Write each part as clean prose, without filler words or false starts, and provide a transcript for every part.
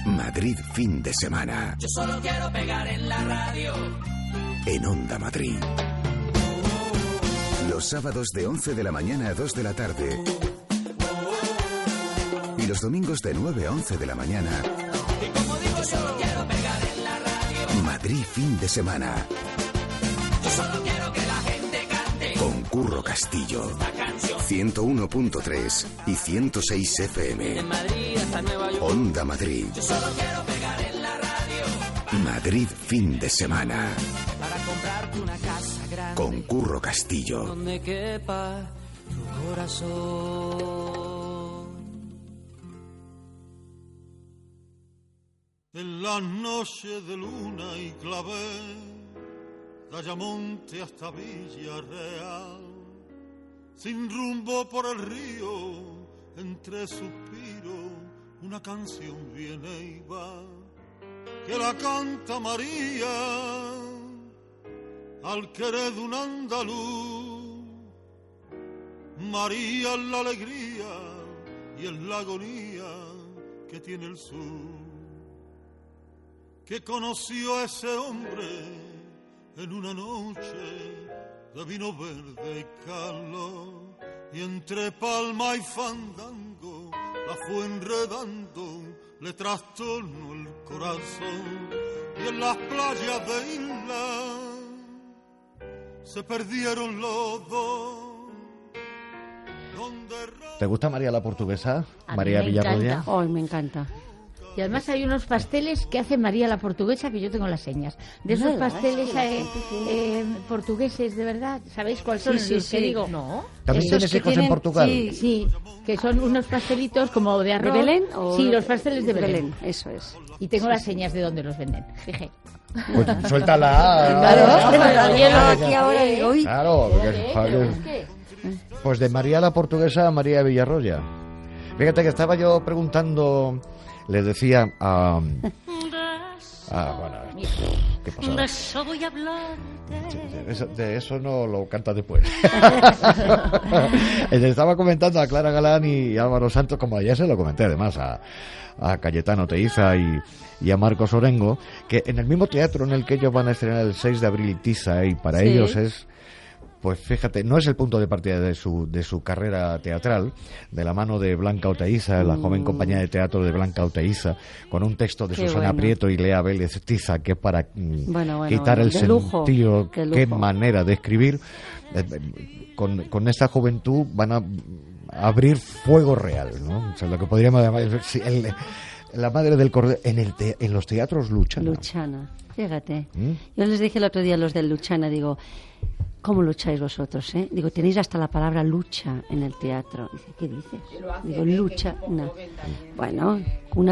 Madrid fin de semana. Yo solo quiero pegar en la radio. En Onda Madrid. Los sábados de 11 de la mañana a 2 de la tarde. Y los domingos de 9 a 11 de la mañana. Y como digo, yo solo quiero pegar en la radio. Madrid fin de semana. Yo solo quiero que la gente cante. Con Curro Castillo. 101.3 y 106 FM. En Madrid hasta Nueva York. Onda Madrid. Yo solo quiero pegar en la radio. Madrid fin de semana. Para comprarte una casa grande. Con Curro Castillo. Donde quepa tu corazón. En la noche de luna y clavel, de Ayamonte hasta Villarreal, sin rumbo por el río, entre suspiros, una canción viene y va, que la canta María, al querer de un andaluz. María es la alegría y es la agonía que tiene el sur, que conoció a ese hombre en una noche de vino verde y calor, y entre palma y fandango la fue enredando, le trastornó el corazón, y en las playas de isla se perdieron los dos. ¿Te gusta María la Portuguesa? A María mí me Villarroya. encanta. Oh, me encanta. Y además hay unos pasteles que hace María la Portuguesa, que yo tengo las señas. De esos pasteles portugueses, de verdad. ¿Sabéis cuáles son los que digo? No. ¿También tienes hijos en Portugal? Sí, que son unos pastelitos como de arroz. ¿De Belén? O Sí, los pasteles de Belén. Eso es. Y tengo las señas de dónde los venden. Fije. Pues suéltala. Claro, aquí ahora digo, uy. Claro, porque pues de María la Portuguesa a María Villarroya. Fíjate que estaba yo preguntando, le decía a... bueno, ¿qué pasa? De eso voy a hablar. De eso no lo canta después. Le estaba comentando a Clara Galán y Álvaro Santos, como ayer se lo comenté además a Cayetano Teiza y a Marcos Orengo, que en el mismo teatro en el que ellos van a estrenar el 6 de abril Tiza, y para ellos es... Pues fíjate, no es el punto de partida de su carrera teatral, de la mano de Blanca Oteiza, la joven compañía de teatro de Blanca Oteiza, con un texto de Susana Prieto y Lea Vélez Tiza, que para quitar el sentido, qué manera de escribir, con esta juventud van a abrir fuego real, ¿no? O sea, lo que podríamos llamar la madre del cordero en los teatros Luchana. Luchana, fíjate. Yo les dije el otro día a los del Luchana, digo, ¿cómo lucháis vosotros? Digo, tenéis hasta la palabra lucha en el teatro. Dice, ¿qué dices? Digo, lucha. No. Bueno,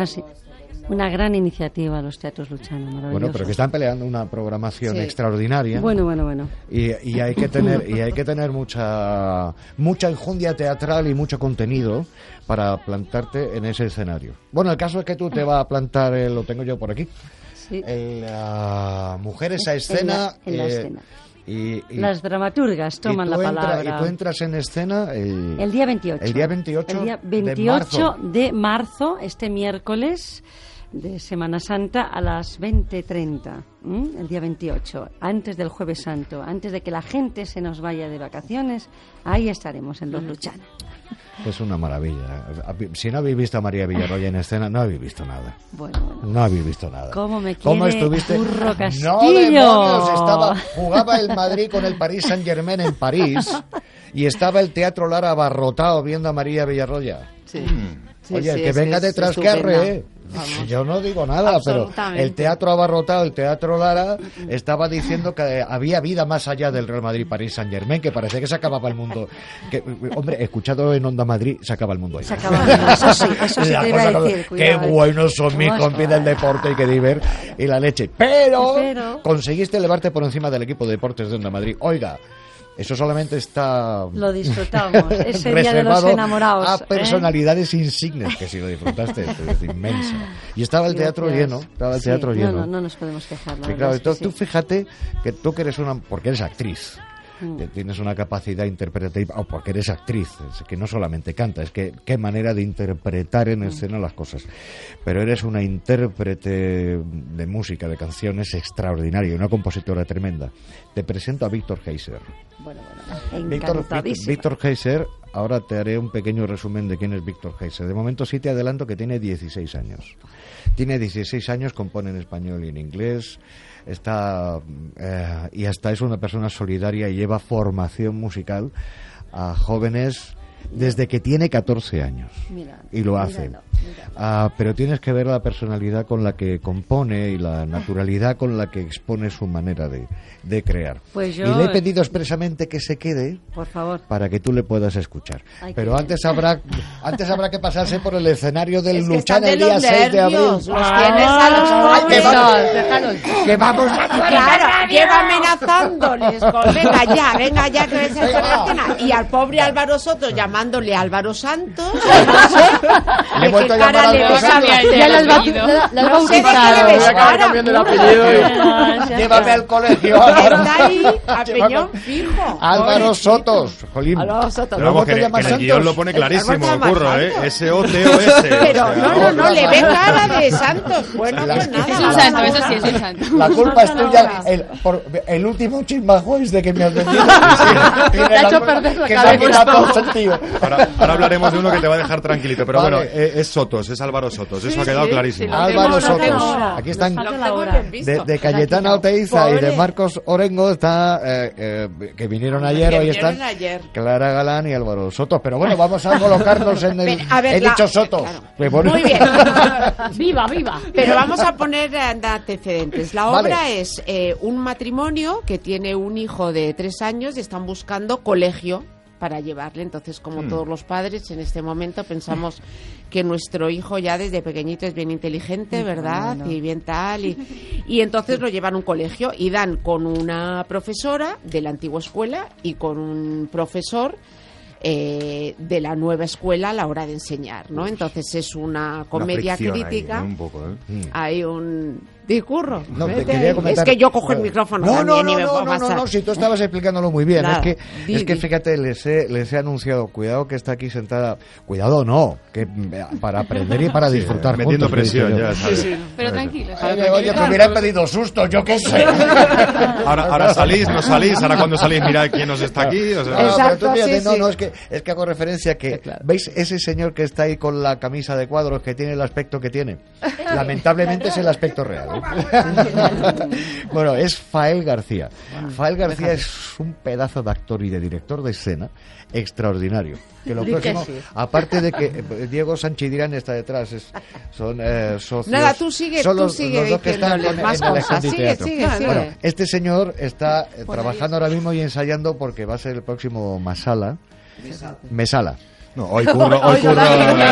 una gran iniciativa los teatros Luchana, maravilloso. Bueno, pero que están peleando una programación extraordinaria. Bueno. Y hay que tener mucha enjundia teatral y mucho contenido para plantarte en ese escenario. Bueno, el caso es que tú te vas a plantar, lo tengo yo por aquí. Sí. Mujeres a escena. En la escena. Y las dramaturgas toman la palabra. Y tú entras en escena el día 28. El día 28, el día 28 de marzo, este miércoles de Semana Santa a las 20:30. El día 28, antes del Jueves Santo, antes de que la gente se nos vaya de vacaciones, ahí estaremos en los Luchana. Es una maravilla. Si no habéis visto a María Villarroya en escena, no habéis visto nada. Bueno. No habéis visto nada. ¿Cómo me quiere Curro Castillo? No, demonios, jugaba el Madrid con el Paris Saint-Germain en París y estaba el Teatro Lara abarrotado viendo a María Villarroya. Sí. Oye, el que venga detrás que arree. Yo no digo nada, pero el teatro abarrotado, el Teatro Lara, estaba diciendo que había vida más allá del Real Madrid Paris Saint-Germain, que parecía que se acababa el mundo. Hombre, escuchado en Onda Madrid, se acaba el mundo ahí. Se acaba el mundo, eso sí te iba a decir. Qué buenos son mis compis del deporte y que diver y la leche. Pero conseguiste elevarte por encima del equipo de deportes de Onda Madrid. Oiga, eso solamente está... Lo disfrutamos, ese día de los enamorados. A personalidades insignes, que si lo disfrutaste, es inmensa. Y estaba el teatro lleno, lleno. No nos podemos quejar, la verdad. Claro, entonces tú fíjate que tú que eres porque eres actriz, tienes una capacidad interpretativa, o porque eres actriz, es que no solamente canta, es que qué manera de interpretar en escena las cosas. Pero eres una intérprete de música, de canciones extraordinaria, una compositora tremenda. Te presento a Víctor Heiser. Bueno, Víctor Heiser, ahora te haré un pequeño resumen de quién es Víctor Heiser. De momento sí te adelanto que tiene 16 años. Tiene 16 años, compone en español y en inglés, y hasta es una persona solidaria y lleva formación musical a jóvenes desde que tiene 14 años. Y lo hace. Pero tienes que ver la personalidad con la que compone y la naturalidad con la que expone su manera de crear. Pues yo, y le he pedido expresamente que se quede, por favor, para que tú le puedas escuchar. Pero antes habrá que pasarse por el escenario del Luchana el día 6 de abril. Los tienes a los pobres. Que vamos a... Claro, lleva amenazándoles con venga ya que ves el Fernandina. Y al pobre Álvaro Soto llamándole Álvaro Santos. Le he vuelto a llamar Álvaro Santos. Ya las bautizado. Llévame al colegio. Está ahí a peñón fijo. Álvaro Sotos. Jolín. Pero vamos, que en el guión lo pone clarísimo, Curro, S-O-T-O-S. Pero no, le ve cara de Santos. Bueno, pues nada. Es un santo, eso sí, es un santo. La culpa es tuya. El último chismajo es de que me has vendido. Te ha hecho perder la cabeza. Que me ha quitado todo sentido. Ahora hablaremos de uno que te va a dejar tranquilito. Pero bueno, es Sotos, es Álvaro Sotos. Eso ha quedado clarísimo. Álvaro Sotos. Aquí están de Cayetana Oteiza y de Marcos Orengo. Está que vinieron ayer, hoy están Clara Galán y Álvaro Sotos. Pero bueno, vamos a colocarnos en el... He dicho Sotos. Claro. Muy bien. Viva. Pero vamos a poner antecedentes. La obra es un matrimonio que tiene un hijo de 3 años y están buscando colegio para llevarle. Entonces, como todos los padres, en este momento pensamos que nuestro hijo ya desde pequeñito es bien inteligente, ¿verdad? Y bien tal. Y entonces lo llevan a un colegio y dan con una profesora de la antigua escuela y con un profesor de la nueva escuela a la hora de enseñar, ¿no? Entonces es una comedia crítica. Ahí, un poco, Hay un... Discurro. No, te quería comentar. Es que yo cojo el micrófono también y me puedo pasar. No, si tú estabas explicándolo muy bien. Nada, es que fíjate, les he anunciado, cuidado que está aquí sentada, cuidado no, que para aprender y para disfrutar metiendo juntos, presión ya, ¿sabes? Sí. Pero tranquilo. Oye, me hubieran pedido susto, yo qué sé. Ahora salís, no salís, ahora cuando salís mirad quién nos está aquí. O sea. Exacto, pero tú fíjate, sí. es que hago referencia que, ¿veis ese señor que está ahí con la camisa de cuadros, que tiene el aspecto que tiene? Lamentablemente es el aspecto real. Bueno, es Fael García. Fael García es un pedazo de actor y de director de escena extraordinario. Que lo próximo, aparte de que Diego Sánchez Dirán está detrás, son socios. Nada, tú sigue los dos que están más en el cosas. Sigue. Bueno, este señor está Pues trabajando ahora mismo y ensayando porque va a ser el próximo Mesala. No, hoy curro. Hoy no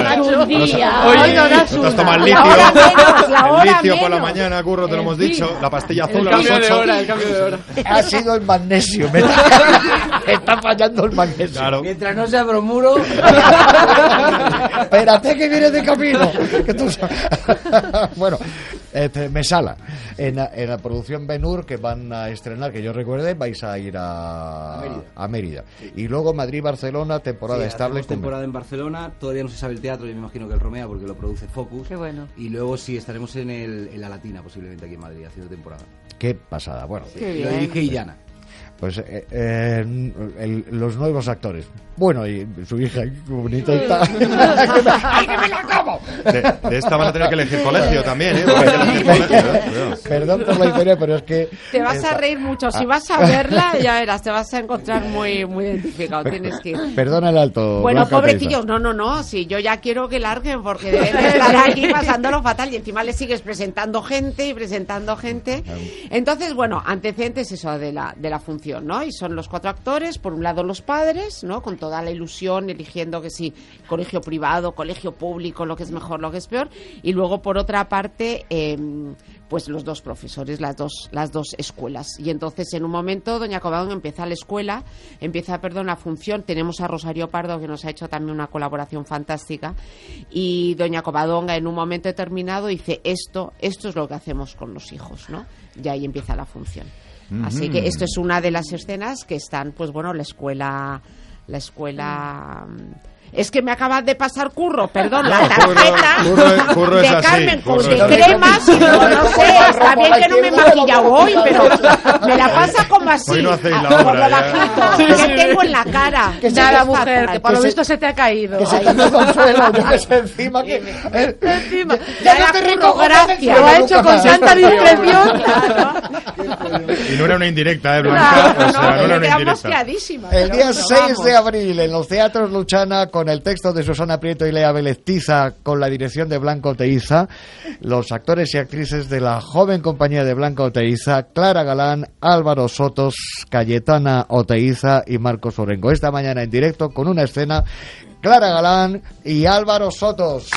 das Nosotros tomas litio. El litio por la mañana, Curro, te lo hemos dicho. La pastilla azul a las 8. El cambio de hora. Ha sido el magnesio. Me está fallando el magnesio. Claro. Mientras no sea bromuro. Espérate que viene de camino. Que tú bueno, Mesala. En la producción Ben-Hur que van a estrenar, que yo recuerde, vais a ir a Mérida. Y luego Madrid-Barcelona, temporada estable. Temporada en Barcelona, todavía no se sabe el teatro, yo me imagino que el Romea, porque lo produce Focus. Qué bueno. Y luego sí, estaremos en la Latina, posiblemente aquí en Madrid, haciendo temporada. Qué pasada. Bueno, Lo dirige Illana. Pues los nuevos actores. Bueno, y su hija, qué bonita está. ¡Ay, que me la como! De esta van a tener que elegir colegio también, ¿eh? Van a elegir colegio, Perdón por la historia, pero es que... Te vas a reír mucho. Si vas a verla, ya verás, te vas a encontrar muy, muy identificado. Tienes que ir. Perdona el alto. Bueno, Blanca pobrecillos, no. Si yo ya quiero que larguen, porque deben de estar aquí pasándolo fatal y encima le sigues presentando gente. Entonces, bueno, antecedentes eso de la función, ¿no? Y son los 4 actores, por un lado los padres, ¿no? Con toda la ilusión, eligiendo que sí, colegio privado, colegio público, lo que es mejor, lo que es peor, y luego por otra parte pues los 2 profesores, las dos escuelas. Y entonces en un momento doña Covadonga empieza la función. Tenemos a Rosario Pardo, que nos ha hecho también una colaboración fantástica, y doña Covadonga en un momento determinado dice esto es lo que hacemos con los hijos, ¿no? Y ahí empieza la función. Así que esto es una de las escenas que están, pues bueno, la escuela. Es que me acaba de pasar Curro, perdón, la tarjeta Curro de es así, Carmen con Curro de es así. cremas, no sé, está bien que no me he maquillado hoy, pero me la pasa como así, Hoy no hacéis la por obra, lo bajito, que tengo en la cara. Que nada, mujer, que por lo visto se te ha caído. Que se te ha consuelo, yo que sé, encima que... Encima. Ya no te recojo, gracias. Lo ha hecho con tanta discreción. Y no era una indirecta, Blanca. O sea, no era una indirecta. mosqueadísima. El día Pero 6 vamos. de abril en los teatros Luchana, con el texto de Susana Prieto y Lea Vélez Tiza, con la dirección de Blanca Oteiza, los actores y actrices de la joven compañía de Blanca Oteiza, Clara Galán, Álvaro Sotos, Cayetana Oteiza y Marcos Orengo. Esta mañana en directo con una escena, Clara Galán y Álvaro Sotos.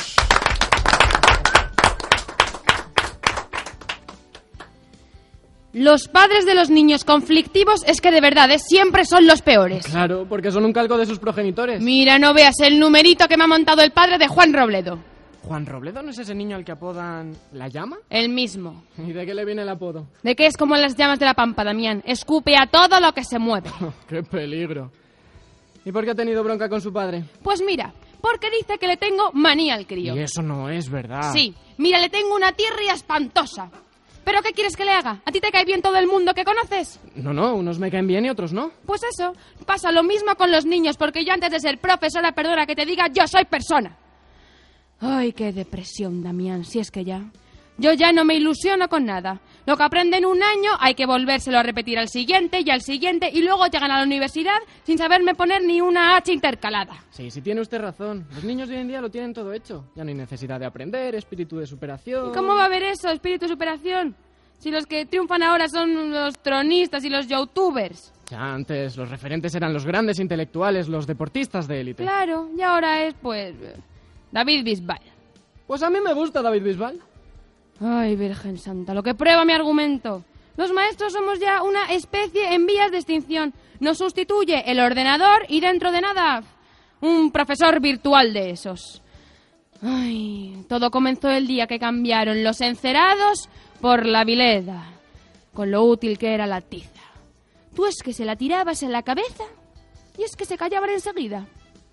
Los padres de los niños conflictivos es que de verdad siempre son los peores. Claro, porque son un calco de sus progenitores. Mira, no veas el numerito que me ha montado el padre de Juan Robledo. ¿Juan Robledo no es ese niño al que apodan La Llama? El mismo. ¿Y de qué le viene el apodo? De que es como las llamas de la pampa, Damián. Escupe a todo lo que se mueve. ¡Qué peligro! ¿Y por qué ha tenido bronca con su padre? Pues mira, porque dice que le tengo manía al crío. Y eso no es verdad. Sí, mira, le tengo una tirria espantosa. ¿Pero qué quieres que le haga? ¿A ti te cae bien todo el mundo que conoces? No, unos me caen bien y otros no. Pues eso, pasa lo mismo con los niños, porque yo antes de ser profesora, perdona que te diga, yo soy persona. Ay, qué depresión, Damián, si es que ya... Yo ya no me ilusiono con nada. Lo que aprende en un año hay que volvérselo a repetir al siguiente y al siguiente, y luego llegan a la universidad sin saberme poner ni una H intercalada. Sí, tiene usted razón. Los niños de hoy en día lo tienen todo hecho. Ya no hay necesidad de aprender, espíritu de superación... ¿Y cómo va a haber eso, espíritu de superación? Si los que triunfan ahora son los tronistas y los youtubers. Ya antes los referentes eran los grandes intelectuales, los deportistas de élite. Claro, y ahora es, pues, David Bisbal. Pues a mí me gusta David Bisbal. Ay, Virgen Santa, lo que prueba mi argumento. Los maestros somos ya una especie en vías de extinción. Nos sustituye el ordenador y dentro de nada, un profesor virtual de esos. Ay, todo comenzó el día que cambiaron los encerados por la vileda, con lo útil que era la tiza. Tú es que se la tirabas en la cabeza y es que se callaban enseguida.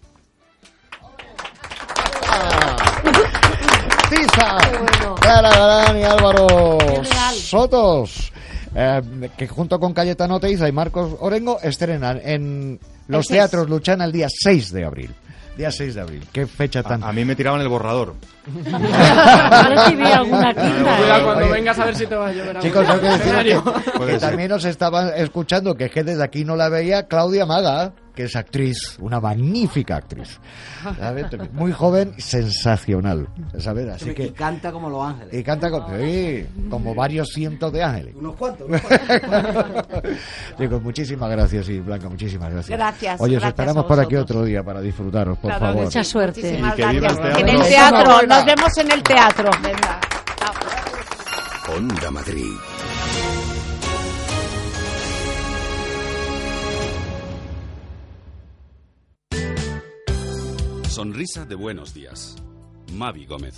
Tiza, Clara Galán y Álvaro Sotos, que junto con Cayetano Oteiza y Marcos Orengo estrenan en los teatros Luchana el día 6 de abril. Día 6 de abril. ¿Qué fecha tan...? A mí me tiraban el borrador. A ver si vi alguna tinta. Cuidado, cuando vengas a ver si te va a llover. Chicos, tengo que decir escenario. que también nos estaban escuchando, que es que desde aquí no la veía Claudia Maga, que es actriz, una magnífica actriz. ¿Sabes? Muy joven, sensacional, ¿sabes? Así que... Y canta como Los Ángeles. Y canta sí, como varios cientos de ángeles. Unos cuantos. Chicos, muchísimas gracias, y Blanca, muchísimas gracias. Gracias. Oye, os gracias esperamos a por aquí vosotros. otro día para disfrutaros, por Claro, favor. Mucha suerte. Muchísimas Y que viva el gracias. teatro. En el Nos teatro, vemos. nos vemos en el teatro. Venga. Onda Madrid. Sonrisa de buenos días. Mavi Gómez.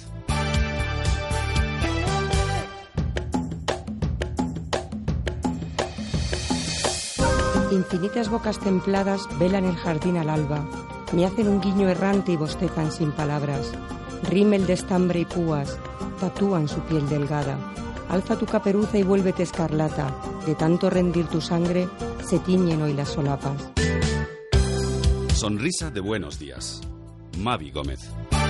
Infinitas bocas templadas velan el jardín al alba, me hacen un guiño errante y bostezan sin palabras. Rímel de estambre y púas tatúan su piel delgada. Alza tu caperuza y vuélvete escarlata, de tanto rendir tu sangre se tiñen hoy las solapas. Sonrisa de buenos días. Mavi Gómez.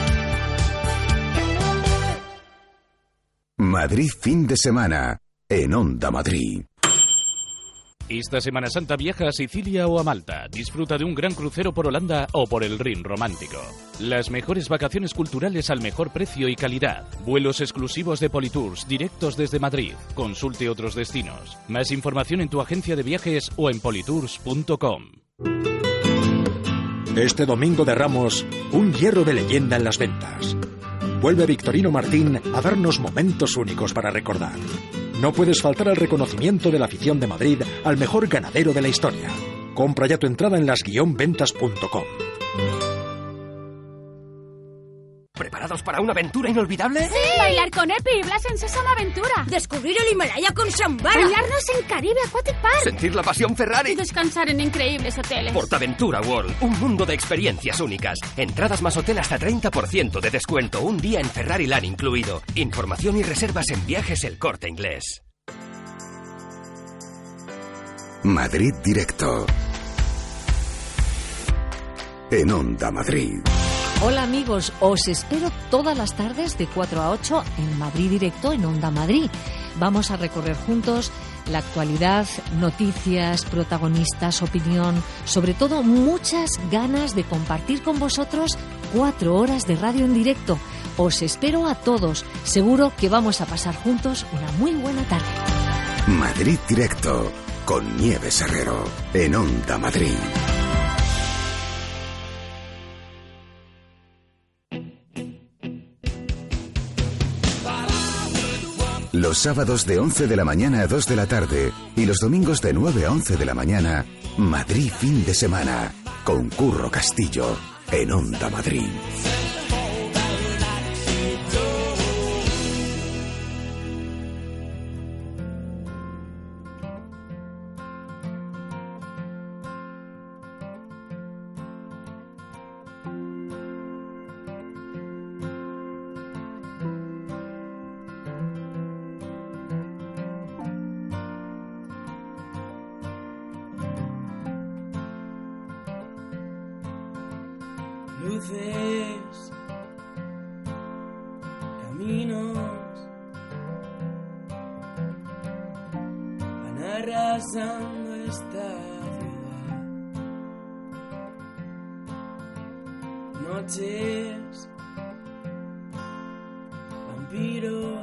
Madrid fin de semana en Onda Madrid. Esta Semana Santa viaja a Sicilia o a Malta. Disfruta de un gran crucero por Holanda o por el Rin romántico. Las mejores vacaciones culturales al mejor precio y calidad. Vuelos exclusivos de Politours directos desde Madrid. Consulte otros destinos. Más información en tu agencia de viajes o en politours.com. Este domingo de Ramos, un hierro de leyenda en las ventas. Vuelve Victorino Martín a darnos momentos únicos para recordar. No puedes faltar al reconocimiento de la afición de Madrid al mejor ganadero de la historia. Compra ya tu entrada en las-ventas.com. ¿Preparado ¿Preparados para una aventura inolvidable? ¡Sí! Bailar con Epi y Blas en Sésamo Aventura. Descubrir el Himalaya con Shambhala. Bañarnos en Caribe Aquatic Park. Sentir la pasión Ferrari. Y descansar en increíbles hoteles. Portaventura World, un mundo de experiencias únicas. Entradas más hotel hasta 30% de descuento. Un día en Ferrari Land incluido. Información y reservas en Viajes El Corte Inglés. Madrid Directo. En Onda Madrid. Hola amigos, os espero todas las tardes de 4 a 8 en Madrid Directo en Onda Madrid. Vamos a recorrer juntos la actualidad, noticias, protagonistas, opinión, sobre todo muchas ganas de compartir con vosotros 4 horas de radio en directo. Os espero a todos, seguro que vamos a pasar juntos una muy buena tarde. Madrid Directo con Nieves Herrero en Onda Madrid. Los sábados de 11 de la mañana a 2 de la tarde y los domingos de 9 a 11 de la mañana, Madrid Fin de Semana, con Curro Castillo, en Onda Madrid. Luces, caminos, van arrasando esta ciudad. Noches, vampiros,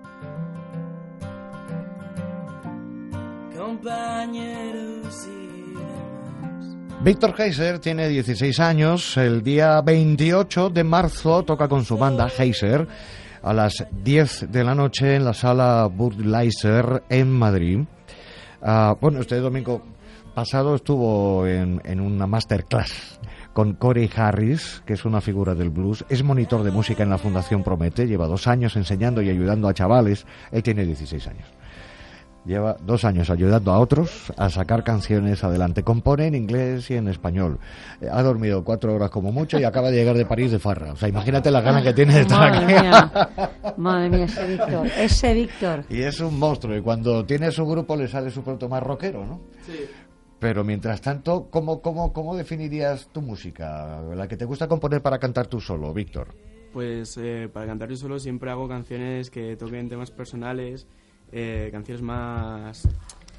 compañeros y Víctor Heiser tiene 16 años. El día 28 de marzo toca con su banda Heiser a las 10 de la noche en la sala Budweiser en Madrid. Bueno, este domingo pasado estuvo en una masterclass con Corey Harris, que es una figura del blues. Es monitor de música en la Fundación Promete. Lleva 2 años enseñando y ayudando a chavales. Él tiene 16 años. Lleva 2 años ayudando a otros a sacar canciones adelante. Compone en inglés y en español. Ha dormido 4 horas como mucho y acaba de llegar de París de farra. O sea, imagínate las ganas que tiene de estar aquí. Madre mía, ese Víctor. Y es un monstruo. Y cuando tiene su grupo le sale su pronto más rockero, ¿no? Sí. Pero mientras tanto, ¿cómo definirías tu música? La que te gusta componer para cantar tú solo, Víctor. Pues para cantar yo solo siempre hago canciones que toquen temas personales. Canciones más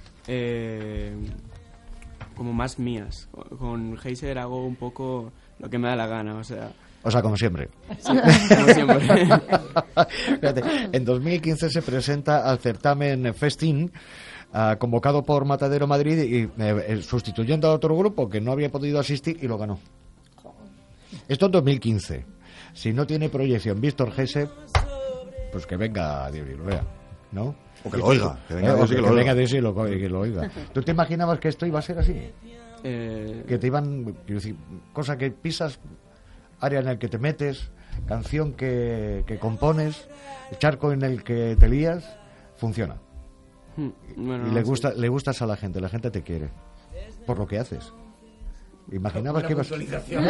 como más mías. Con Heiser hago un poco lo que me da la gana, o sea, como siempre. Sí, como siempre. Fíjate, en 2015 se presenta al certamen Festín, convocado por Matadero Madrid y sustituyendo a otro grupo que no había podido asistir, y lo ganó. Esto en 2015. Si no tiene proyección Víctor Heiser, pues que venga a Dios y lo vea, ¿no? O que lo oiga, que venga Dios y que lo oiga. Que lo oiga. ¿Tú te imaginabas que esto iba a ser así? Que te iban, quiero decir, cosa que pisas, área en el que te metes, canción que compones, charco en el que te lías, funciona. Bueno, y le gustas a la gente te quiere, por lo que haces. ¿Imaginabas que ibas?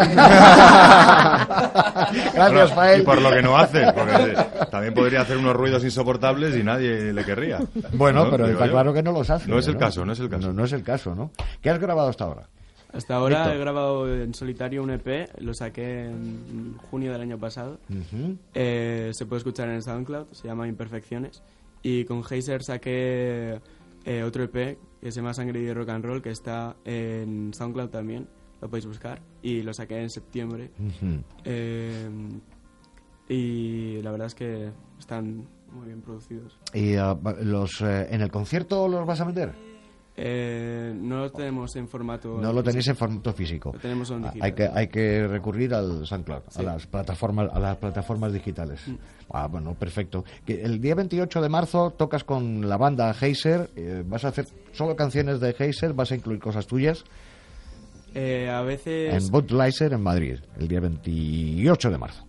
Gracias, Fael. Y por lo que no hace, porque también podría hacer unos ruidos insoportables y nadie le querría. Bueno, ¿no? pero Digo está yo. claro que no los hace. No es el caso, no es el caso. No es el caso, ¿no? ¿Qué has grabado hasta ahora? Hasta ahora Víctor. he grabado en solitario un EP, lo saqué en junio del año pasado. Uh-huh. Se puede escuchar en SoundCloud, se llama Imperfecciones. Y con Heiser saqué otro EP que se llama Sangre y Rock and Roll, que está en SoundCloud también, lo podéis buscar. Y lo saqué en septiembre. Uh-huh. Y la verdad es que están muy bien producidos. ¿Y en el concierto los vas a meter? No lo tenemos en formato... No lo tenéis en formato físico. Lo tenemos en digital. Hay que recurrir al SoundCloud, Sí. a las plataformas digitales. Bueno, perfecto. Que el día 28 de marzo tocas con la banda Heiser. ¿Vas a hacer solo canciones de Heiser? ¿Vas a incluir cosas tuyas? A veces... En Budweiser, en Madrid, el día 28 de marzo.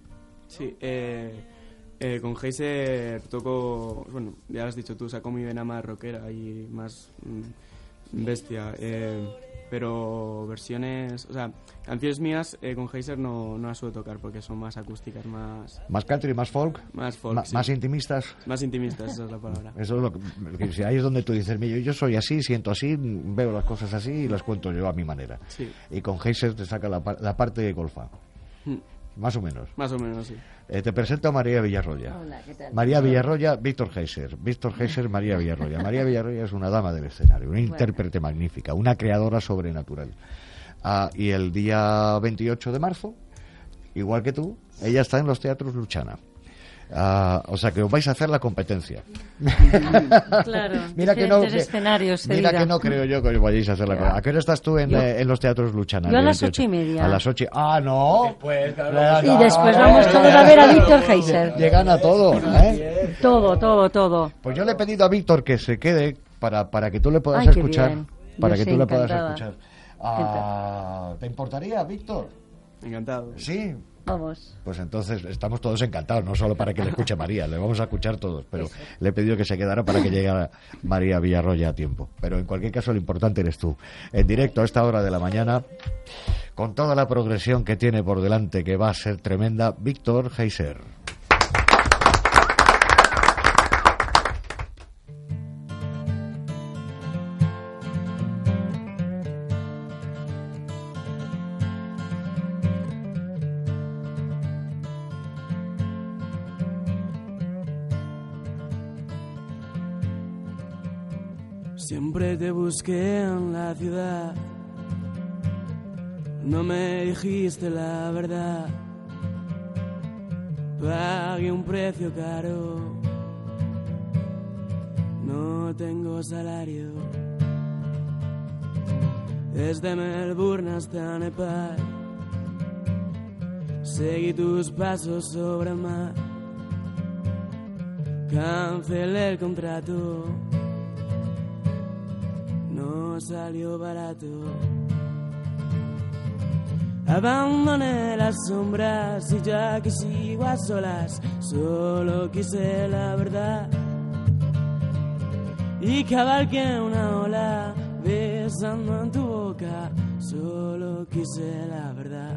Sí, con Heiser toco, bueno, ya lo has dicho tú, saco mi vena más rockera y más bestia, pero versiones, o sea, canciones mías con Heiser no las suelo tocar porque son más acústicas, más... ¿Más country, más folk? Más folk, sí. ¿Más intimistas? Más intimistas, esa es la palabra. Eso es lo que ahí es donde tú dices, yo soy así, siento así, veo las cosas así y las cuento yo a mi manera. Sí. Y con Heiser te saca la parte de golfa. Más o menos. Más o menos, sí. Te presento a María Villarroya. Hola, ¿qué tal? María Villarroya, Víctor Heiser. Víctor Heiser, María Villarroya. María Villarroya es una dama del escenario, una intérprete magnífica, una creadora sobrenatural. Y el día 28 de marzo, igual que tú, ella está en los teatros Luchana. O sea que os vais a hacer la competencia. Claro, mira que no, escenarios. Mira que no creo yo que os vayáis a hacer la competencia. ¿A qué hora estás tú en los teatros Luchana? Yo a las 8:30. A las 8. Ah, no. Pues claro. Y después vamos todos a ver a Víctor Heiser. Llegan a todos, ¿eh? Todo. Pues yo le he pedido a Víctor que se quede para que tú le puedas escuchar. Para que tú le puedas escuchar. ¿Te importaría, Víctor? Encantado. Sí. Vamos. Pues entonces estamos todos encantados, no solo para que le escuche María, le vamos a escuchar todos, pero le he pedido que se quedara para que llegue María Villarroya a tiempo. Pero en cualquier caso lo importante eres tú. En directo a esta hora de la mañana, con toda la progresión que tiene por delante, que va a ser tremenda, Víctor Heiser. Siempre te busqué en la ciudad, no me dijiste la verdad, pagué un precio caro, no tengo salario, desde Melbourne hasta Nepal, seguí tus pasos sobre el mar, cancelé el contrato, no salió barato. Abandoné las sombras y ya que sigo a solas, solo quise la verdad. Y cabalgué una ola besando en tu boca, solo quise la verdad.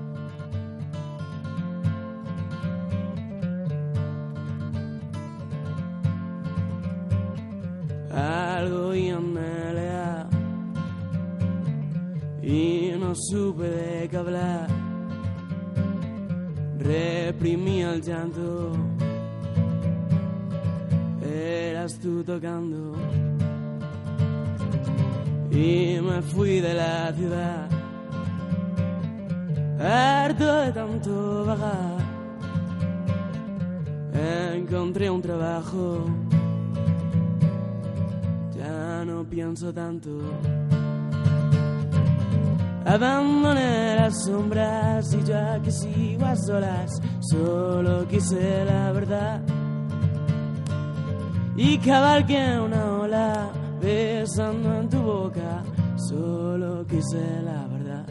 Algo y en LA y no supe de qué hablar, reprimí el llanto, eras tú tocando y me fui de la ciudad, harto de tanto vagar, encontré un trabajo, ya no pienso tanto. Abandoné las sombras y ya que sigo a solas, solo quise la verdad. Y cabalgué una ola besando en tu boca, solo quise la verdad.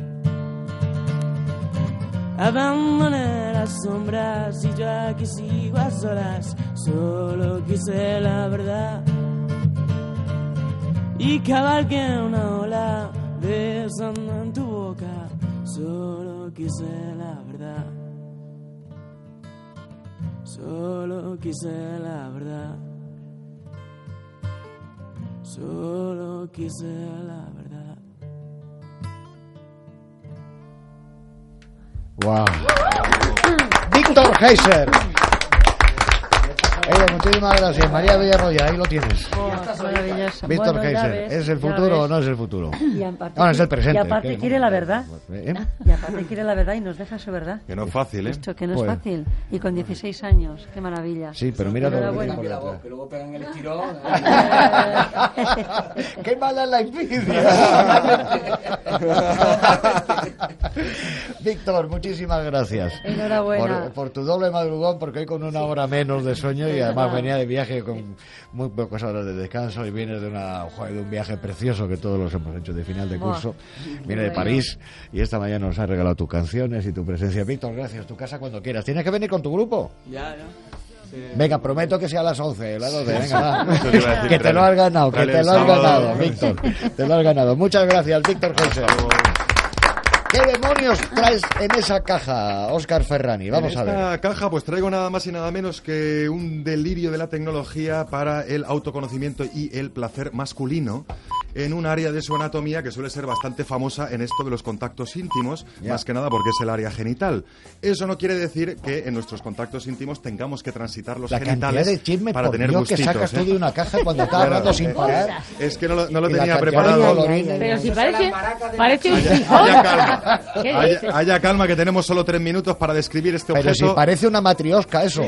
Abandoné las sombras y ya que sigo a solas, solo quise la verdad. Y cabalgué una ola besando en tu boca, solo quise la verdad. Solo quise la verdad. Solo quise la verdad. Wow. Víctor Heiser. Muchísimas gracias, María Villarroya, ahí lo tienes. Maravilloso. Víctor Bueno, Heiser, ves, ¿es el futuro o no es el futuro? Y aparte, No, es el presente. Y aparte ¿Qué? quiere la verdad. ¿Eh? Y aparte quiere la verdad y nos deja su verdad. Que no es fácil, ¿eh? Esto que no es Pues- fácil. Y con 16 años, qué maravilla. Sí, pero mira lo que Enhorabuena. tiene por detrás. Que luego pegan el estirón. ¡Qué mala es la envidia! Víctor, muchísimas gracias. Enhorabuena. Por tu doble madrugón, porque hoy con una hora menos de sueño y y además venía de viaje con muy pocas horas de descanso y viene de un viaje precioso que todos los hemos hecho de final de curso. Viene de París y esta mañana nos ha regalado tus canciones y tu presencia. Víctor, gracias. Tu casa cuando quieras. ¿Tienes que venir con tu grupo? Ya. Sí. Venga, prometo que sea a las 11, las 12, venga, va. Que te lo has ganado, Víctor. Te lo has ganado. Muchas gracias, Víctor Heiser. ¿Qué demonios traes en esa caja, Óscar Ferrani? Vamos a ver. En esta caja pues traigo nada más y nada menos que un delirio de la tecnología para el autoconocimiento y el placer masculino en un área de su anatomía que suele ser bastante famosa en esto de los contactos íntimos, más que nada porque es el área genital. Eso no quiere decir que en nuestros contactos íntimos tengamos que transitar los genitales de chisme, para tener gustitos. Que sacas tú de una caja cuando estás hablando sin parar. Es que no lo tenía preparado. Pero si parece un Haya calma, que tenemos solo 3 minutos para describir este objeto. Pero si parece una matriosca eso.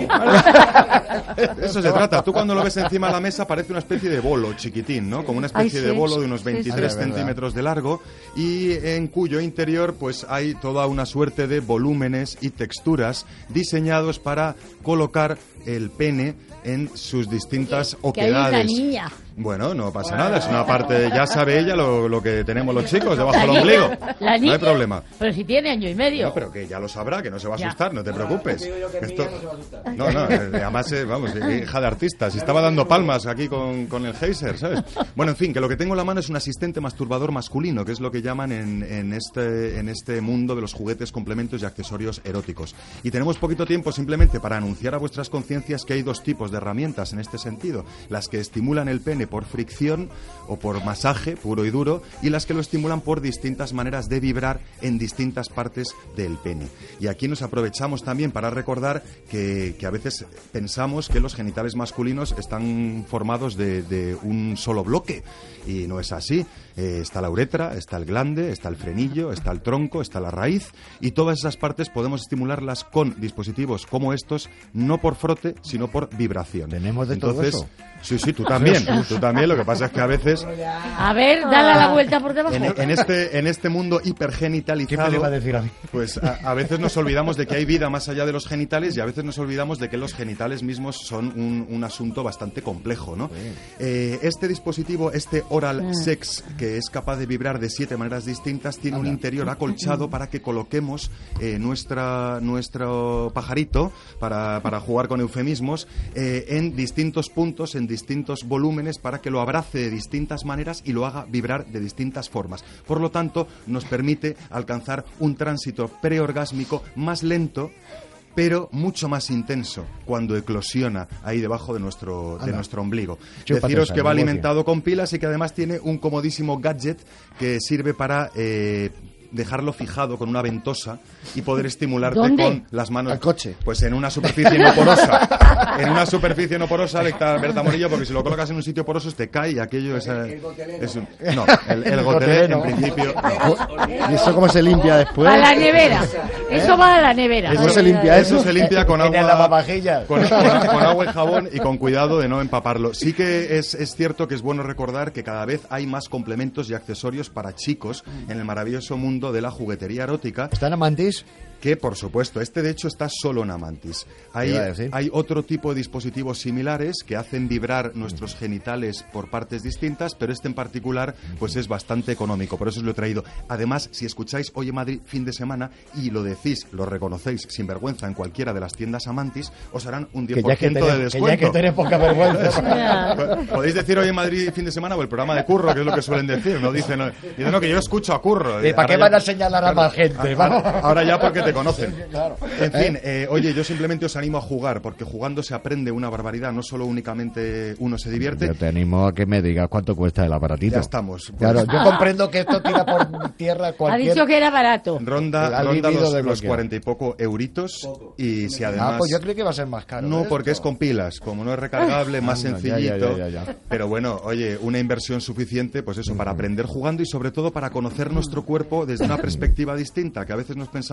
Eso se trata. Tú cuando lo ves encima de la mesa parece una especie de bolo chiquitín, ¿no? Como una especie de bolo de unos 23 centímetros de largo y en cuyo interior pues hay toda una suerte de volúmenes y texturas diseñados para colocar el pene en sus distintas oquedades. Que hay una niña. Bueno, no pasa nada, es una parte, ya sabe ella lo que tenemos los chicos debajo del ombligo. La niña, no hay problema. Pero si tiene año y medio. No, pero que ya lo sabrá, que no se va a asustar, no te preocupes. No, además, vamos, hija de artista, si estaba dando palmas aquí con el Heiser, ¿sabes? Bueno, en fin, que lo que tengo en la mano es un asistente masturbador masculino, que es lo que llaman en este mundo de los juguetes, complementos y accesorios eróticos. Y tenemos poquito tiempo simplemente para anunciar a vuestras conciencias que hay dos tipos de herramientas en este sentido: las que estimulan el pene por fricción o por masaje puro y duro, y las que lo estimulan por distintas maneras de vibrar en distintas partes del pene. Y aquí nos aprovechamos también para recordar que a veces pensamos que los genitales masculinos están formados de un solo bloque, y no es así. Está la uretra, está el glande, está el frenillo, está el tronco, está la raíz, y todas esas partes podemos estimularlas con dispositivos como estos, no por frote, sino por vibración. ¿Tenemos de todo eso? Sí, tú también, lo que pasa es que a veces... A ver, dale la vuelta por debajo. En este mundo hipergenitalizado, ¿qué me iba a decir a mí? Pues a veces nos olvidamos de que hay vida más allá de los genitales, y a veces nos olvidamos de que los genitales mismos son un asunto bastante complejo, ¿no? Este dispositivo, este Oral Sex, que es capaz de vibrar de 7 maneras distintas, tiene un interior acolchado para que coloquemos nuestro pajarito, para jugar con eufemismos, en distintos puntos, en distintos volúmenes, para que lo abrace de distintas maneras y lo haga vibrar de distintas formas. Por lo tanto, nos permite alcanzar un tránsito preorgásmico más lento, pero mucho más intenso cuando eclosiona ahí debajo de nuestro ombligo. Deciros que va alimentado con pilas y que además tiene un comodísimo gadget que sirve para dejarlo fijado con una ventosa y poder estimularte con las manos. Al coche. Pues en una superficie no porosa. En una superficie no porosa, Berta Morillo, porque si lo colocas en un sitio poroso te cae y aquello es un... No, el gotelé en principio... ¿Y eso cómo se limpia después? A la nevera. Eso va a la nevera. ¿Cómo se limpia eso? Eso se limpia con agua... En el lavavajillas. Con agua y jabón, y con cuidado de no empaparlo. Sí que es cierto que es bueno recordar que cada vez hay más complementos y accesorios para chicos en el maravilloso mundo de la juguetería erótica. ¿Está en Amantis? Que, por supuesto, este de hecho está solo en Amantis. Hay otro tipo de dispositivos similares que hacen vibrar nuestros genitales por partes distintas, pero este en particular pues es bastante económico, por eso os lo he traído. Además, si escucháis Oye Madrid fin de semana y lo decís, lo reconocéis sin vergüenza en cualquiera de las tiendas Amantis, os harán un 10% de descuento. Que ya que tenés poca vergüenza. Podéis decir Oye Madrid fin de semana o el programa de Curro, que es lo que suelen decir. Dicen que yo escucho a Curro. ¿Y para qué van a señalar a más gente? Ahora ya porque te conocen. Claro. En fin, oye, yo simplemente os animo a jugar, porque jugando se aprende una barbaridad, no solo únicamente uno se divierte. Yo te animo a que me digas cuánto cuesta el aparatito. Ya estamos. Claro, yo comprendo que esto tira por tierra cualquier... Ha dicho que era barato. Ronda los 40 y poco euritos. Y si además... pues yo creo que va a ser más caro. No, porque es con pilas, como no es recargable, más sencillito. Ya. Pero bueno, oye, una inversión suficiente, pues eso, para aprender jugando y sobre todo para conocer nuestro cuerpo desde una perspectiva distinta, que a veces nos pensamos que somos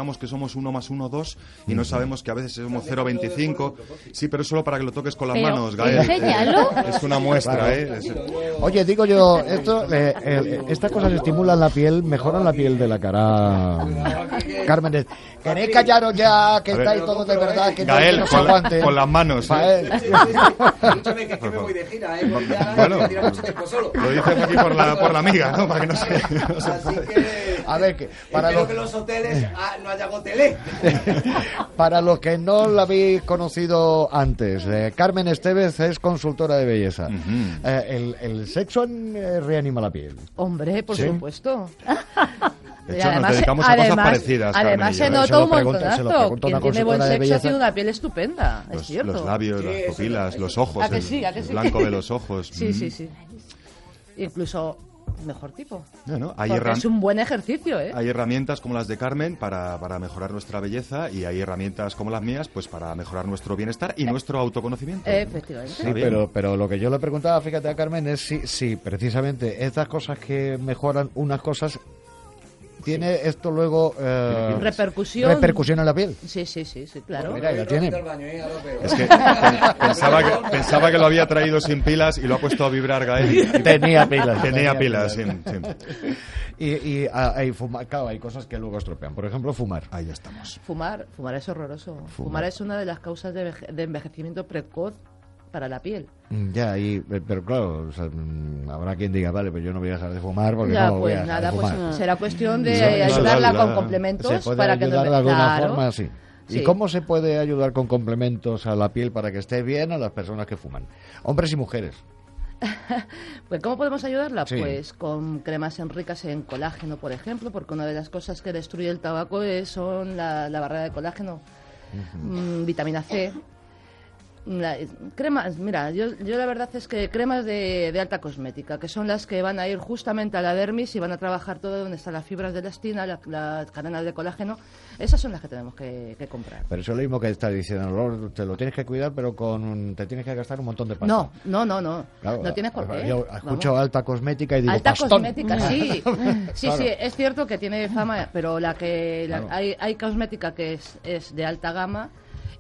somos 1 más 1, 2 y no sabemos que a veces somos 0,25. Sí, pero es solo para que lo toques con las Pero, manos, Gael. enséñalo. Es una muestra, Claro. Oye, digo yo, estas cosas estimulan la piel, mejoran la piel de la cara. Carmen, ¿queréis callaros ya? Que A ver. estáis todos de verdad, que Gael, no se con, aguante. con las manos. Escúchame, que es que me voy de gira, ¿eh? Voy ya Bueno, a tirar mucho tiempo solo. Lo dices aquí por la amiga, ¿no? Para que no se... Así que... A ver, que para espero los, que en los hoteles no haya gotelé. para los que no la habéis conocido antes, Carmen Estevez es consultora de belleza. ¿El sexo reanima la piel? Hombre, por ¿Sí? supuesto. De hecho, nos dedicamos a cosas parecidas, Carmen Además, y yo. se nota Se lo un pregunto- se lo montonazo. pregunto a una Quien tiene buen consultora de sexo belleza. tiene una piel estupenda, es cierto. Los labios, las pupilas, los ojos, ¿A que sí? ¿A que el sí? blanco de los ojos. Sí, sí, sí. Incluso mejor tipo. Bueno, hay, Porque es un buen ejercicio, ¿eh? hay herramientas como las de Carmen para mejorar nuestra belleza y hay herramientas como las mías pues para mejorar nuestro bienestar y nuestro autoconocimiento. Efectivamente. Sí, pero lo que yo le preguntaba, fíjate a Carmen, es si precisamente estas cosas que mejoran unas cosas, ¿tiene esto luego repercusión en la piel? Sí, claro. Mira, ya tiene. Es que pensaba que lo había traído sin pilas y lo ha puesto a vibrar Gael. Tenía pilas. Tenía pilas, sí. Y hay fumar, claro, hay cosas que luego estropean. Por ejemplo, fumar. Ahí estamos. Fumar es horroroso. Fumar es una de las causas de envejecimiento precoz para la piel. Ya, pero claro, o sea, habrá quien diga, vale, pues yo no voy a dejar de fumar porque Ya, no voy pues a dejar nada, de pues fumar. será cuestión de ayudarla con complementos se puede para que ayudar no de alguna claro. forma, sí. ¿Y Sí. cómo se puede ayudar con complementos a la piel para que esté bien a las personas que fuman? Hombres y mujeres. Pues ¿cómo podemos ayudarla? Sí. Pues con cremas ricas en colágeno, por ejemplo, porque una de las cosas que destruye el tabaco son la barrera de colágeno, vitamina C. Cremas, mira, yo la verdad es que cremas de alta cosmética, que son las que van a ir justamente a la dermis y van a trabajar todo donde están las fibras de elastina, las cadenas de colágeno, esas son las que tenemos que comprar. Pero eso es lo mismo que está diciendo, te lo tienes que cuidar, pero te tienes que gastar un montón de pasta. No. Claro, No tienes por qué. Yo escucho alta cosmética y digo, alta pastón. cosmética, sí. Sí, Claro. sí, es cierto que tiene fama, pero Claro. hay cosmética que es de alta gama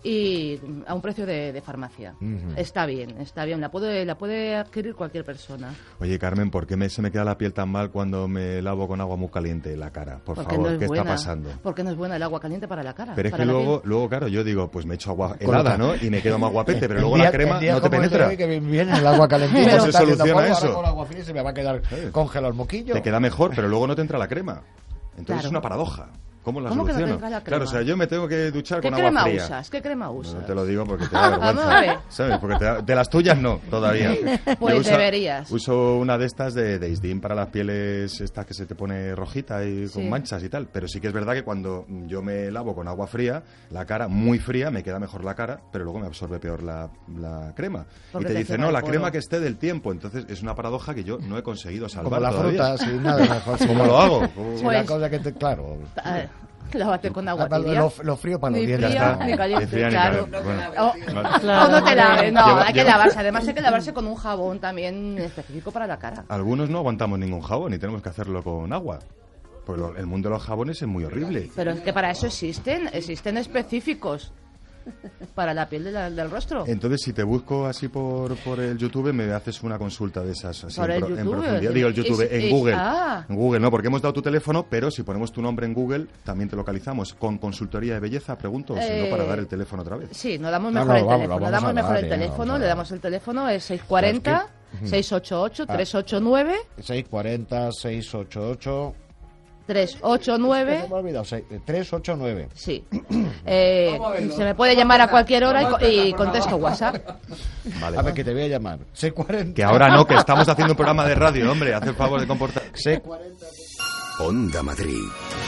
y a un precio de farmacia. Está bien. La puede adquirir cualquier persona. Oye, Carmen, ¿por qué se me queda la piel tan mal cuando me lavo con agua muy caliente la cara? Por Porque favor, no es ¿qué buena, está pasando? Porque no es buena el agua caliente para la cara. Pero es para que la luego, piel. claro, yo digo, pues me echo agua helada, ¿no? Y me quedo más guapete, pero luego El la día- crema el día no te como el de penetra. hoy, que viene el agua calentita. ¿Cómo se está haciendo soluciona polvo, eso? ahora con agua fría se me va a quedar congelado el moquillo. Te queda mejor, pero luego no te entra la crema. Entonces Claro. es una paradoja. ¿Cómo la ¿Cómo que no te soluciono? entra la Claro, o sea, yo me tengo que duchar ¿Qué con agua crema fría. usas? ¿Qué crema No usas? te lo digo porque te da vergüenza. Vamos a ver. ¿Sabes? Porque de las tuyas no, todavía. Pues Yo deberías. Uso una de estas de Isdin para las pieles estas que se te pone rojita y con Sí. manchas y tal. Pero sí que es verdad que cuando yo me lavo con agua fría, la cara muy fría, me queda mejor la cara, pero luego me absorbe peor la crema. Porque y te te dice, cierra no, el la poro. crema que esté del tiempo. Entonces es una paradoja que yo no he conseguido salvar Como la todavía. fruta, sí, nada mejor. ¿Cómo lo hago? Sí, Pues- la cosa que claro. Lávate con agua Lo- tibia. lo frío para los Ni dientes. fría, Ya ni está. caliente, Ni fría ni claro. caliente. Bueno, O vale. no te laves, no, Lleva- hay que lleva- lavarse. Además hay que lavarse con un jabón también específico para la cara. Algunos no aguantamos ningún jabón y tenemos que hacerlo con agua. Pues el mundo de los jabones es muy horrible. Pero es que para eso existen específicos para la piel del rostro. Entonces, si te busco así por el YouTube, me haces una consulta de esas así ¿Por el en YouTube? profundidad. Digo, el YouTube, en Google. Ah. En Google, no, porque hemos dado tu teléfono, pero si ponemos tu nombre en Google, también te localizamos. Con consultoría de belleza, pregunto, o si no, para dar el teléfono otra vez. Sí, nos damos No, mejor no, el vamos, teléfono. vamos Damos a mejor dar, el vamos teléfono, a le dar. damos el teléfono, es 640 688 389 640 688 389. Se me ha olvidado, 389. Sí. Se me puede llamar a cualquier hora y contesto WhatsApp. Vale. A ver, que te voy a llamar. 640. Que ahora no, que estamos haciendo un programa de radio, hombre, haz el favor de comportar. 640. Onda Madrid.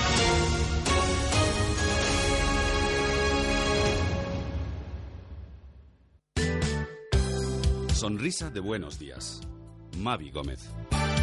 Sonrisa de buenos días. Mavi Gómez.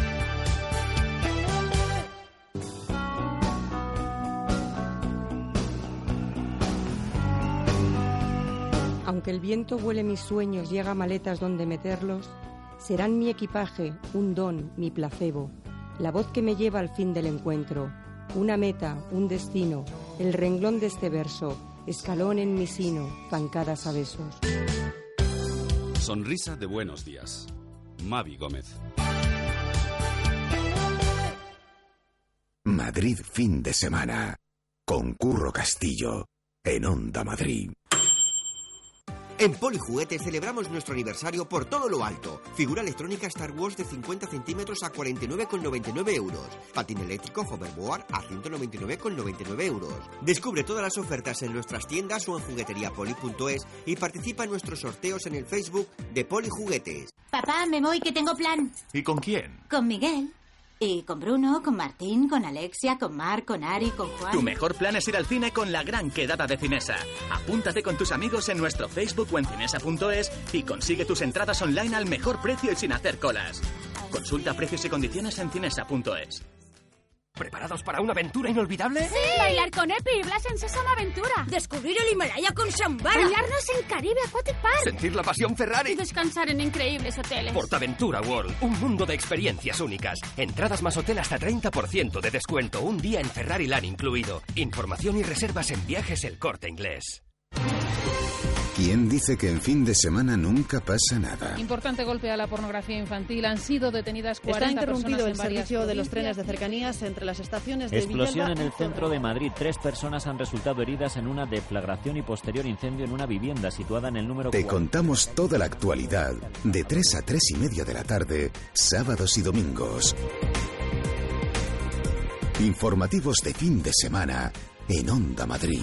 Aunque el viento vuele mis sueños y haga maletas donde meterlos, serán mi equipaje, un don, mi placebo, la voz que me lleva al fin del encuentro, una meta, un destino, el renglón de este verso, escalón en mi sino, zancadas a besos. Sonrisa de buenos días. Mavi Gómez. Madrid fin de semana. Con Curro Castillo. En Onda Madrid. En Polijuguetes celebramos nuestro aniversario por todo lo alto. Figura electrónica Star Wars de 50 centímetros a 49,99 euros. Patín eléctrico Hoverboard a 199,99 euros. Descubre todas las ofertas en nuestras tiendas o en jugueteriapoli.es y participa en nuestros sorteos en el Facebook de Polijuguetes. Papá, me voy que tengo plan. ¿Y con quién? Con Miguel. Y con Bruno, con Martín, con Alexia, con Marc, con Ari, con Juan. Tu mejor plan es ir al cine con la gran quedada de Cinesa. Apúntate con tus amigos en nuestro Facebook o en cinesa.es y consigue tus entradas online al mejor precio y sin hacer colas. Consulta precios y condiciones en cinesa.es. ¿Preparados para una aventura inolvidable? ¡Sí! Bailar con Epi y Blas en Sésamo Aventura. Descubrir el Himalaya con Shambhala. Bañarnos en Caribe Aquatic Park. Sentir la pasión Ferrari. Y descansar en increíbles hoteles. Portaventura World, un mundo de experiencias únicas. Entradas más hotel hasta 30% de descuento. Un día en Ferrari Land incluido. Información y reservas en Viajes El Corte Inglés. ¿Quién dice que en fin de semana nunca pasa nada? Importante golpe a la pornografía infantil. Han sido detenidas 40 Está interrumpido el personas en servicio varias de los provincias. trenes de cercanías entre las estaciones de Explosión Villalba en el centro de Madrid. 3 personas han resultado heridas en una deflagración y posterior incendio en una vivienda situada en el número Te 4. contamos toda la actualidad de 3 a 3 y media de la tarde, sábados y domingos. Informativos de fin de semana en Onda Madrid.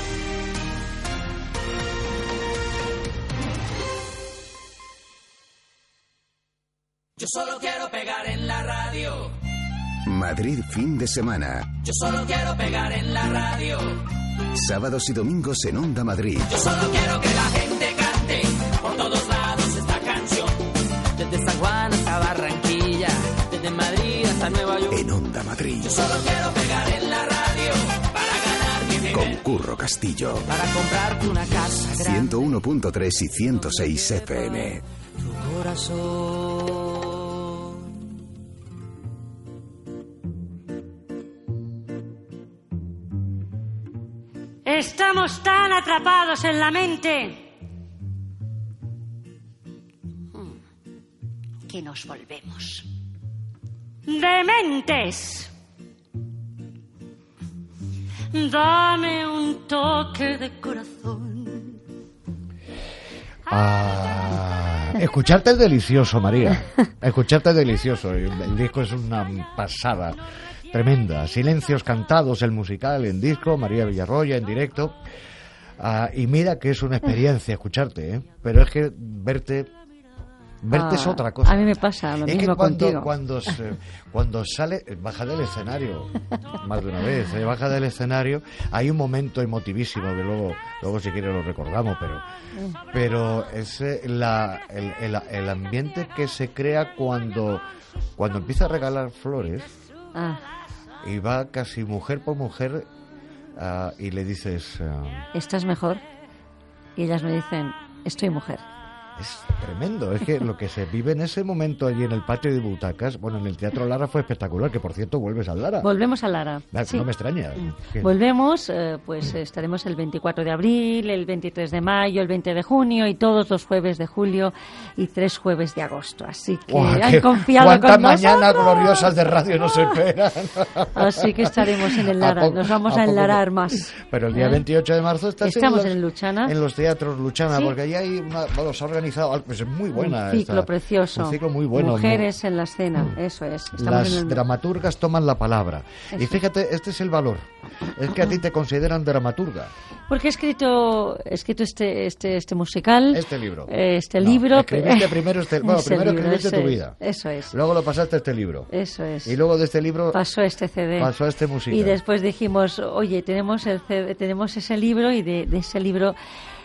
Yo solo quiero pegar en la radio. Madrid fin de semana. Yo solo quiero pegar en la radio. Sábados y domingos en Onda Madrid. Yo solo quiero que la gente cante por todos lados esta canción. Desde San Juan hasta Barranquilla, desde Madrid hasta Nueva York. En Onda Madrid. Yo solo quiero pegar en la radio para ganar mi dinero. Con Curro Castillo. Para comprarte una casa grande. 101.3 y 106 FM. Tu corazón. Estamos tan atrapados en la mente que nos volvemos dementes. Dame un toque de corazón. Escucharte es delicioso, María. Escucharte es delicioso. El disco es una pasada tremenda. Silencios cantados, el musical en disco, María Villarroya en directo. Y mira que es una experiencia escucharte, ¿eh? Pero es que verte es otra cosa. A mí me pasa lo es mismo que contigo. Cuando sale, baja del escenario, más de una vez, baja del escenario, hay un momento emotivísimo que luego si quieres lo recordamos, pero es el ambiente que se crea cuando empieza a regalar flores y va casi mujer por mujer y le dices... ¿Estás mejor? Y ellas me dicen, estoy mujer. Es tremendo, es que lo que se vive en ese momento allí en el patio de butacas, bueno, en el Teatro Lara fue espectacular, que por cierto vuelves al Lara. Volvemos al Lara. Sí. No me extraña. Volvemos, pues estaremos el 24 de abril, el 23 de mayo, el 20 de junio y todos los jueves de julio y 3 jueves de agosto. Así que han confiado con nosotros. ¿Cuántas mañanas gloriosas de radio nos esperan? Así que estaremos en el Lara, nos vamos a enlarar más. Pero el día 28 de marzo estamos en Luchana. En los teatros Luchana, ¿sí? Porque allí hay se ha organizado, pues es muy buena. Un ciclo precioso. Un ciclo muy bueno. Mujeres en la escena, eso es. Las dramaturgas toman la palabra. Eso. Y fíjate, este es el valor. Es que a ti te consideran dramaturga. Porque he escrito este musical. Este libro. Libro. Escribiste primero primero escribiste tu vida. Eso es. Luego lo pasaste a este libro. Eso es. Y luego de este libro pasó este CD. Pasó a este musical. Y después dijimos, oye, tenemos el CD, tenemos ese libro y de ese libro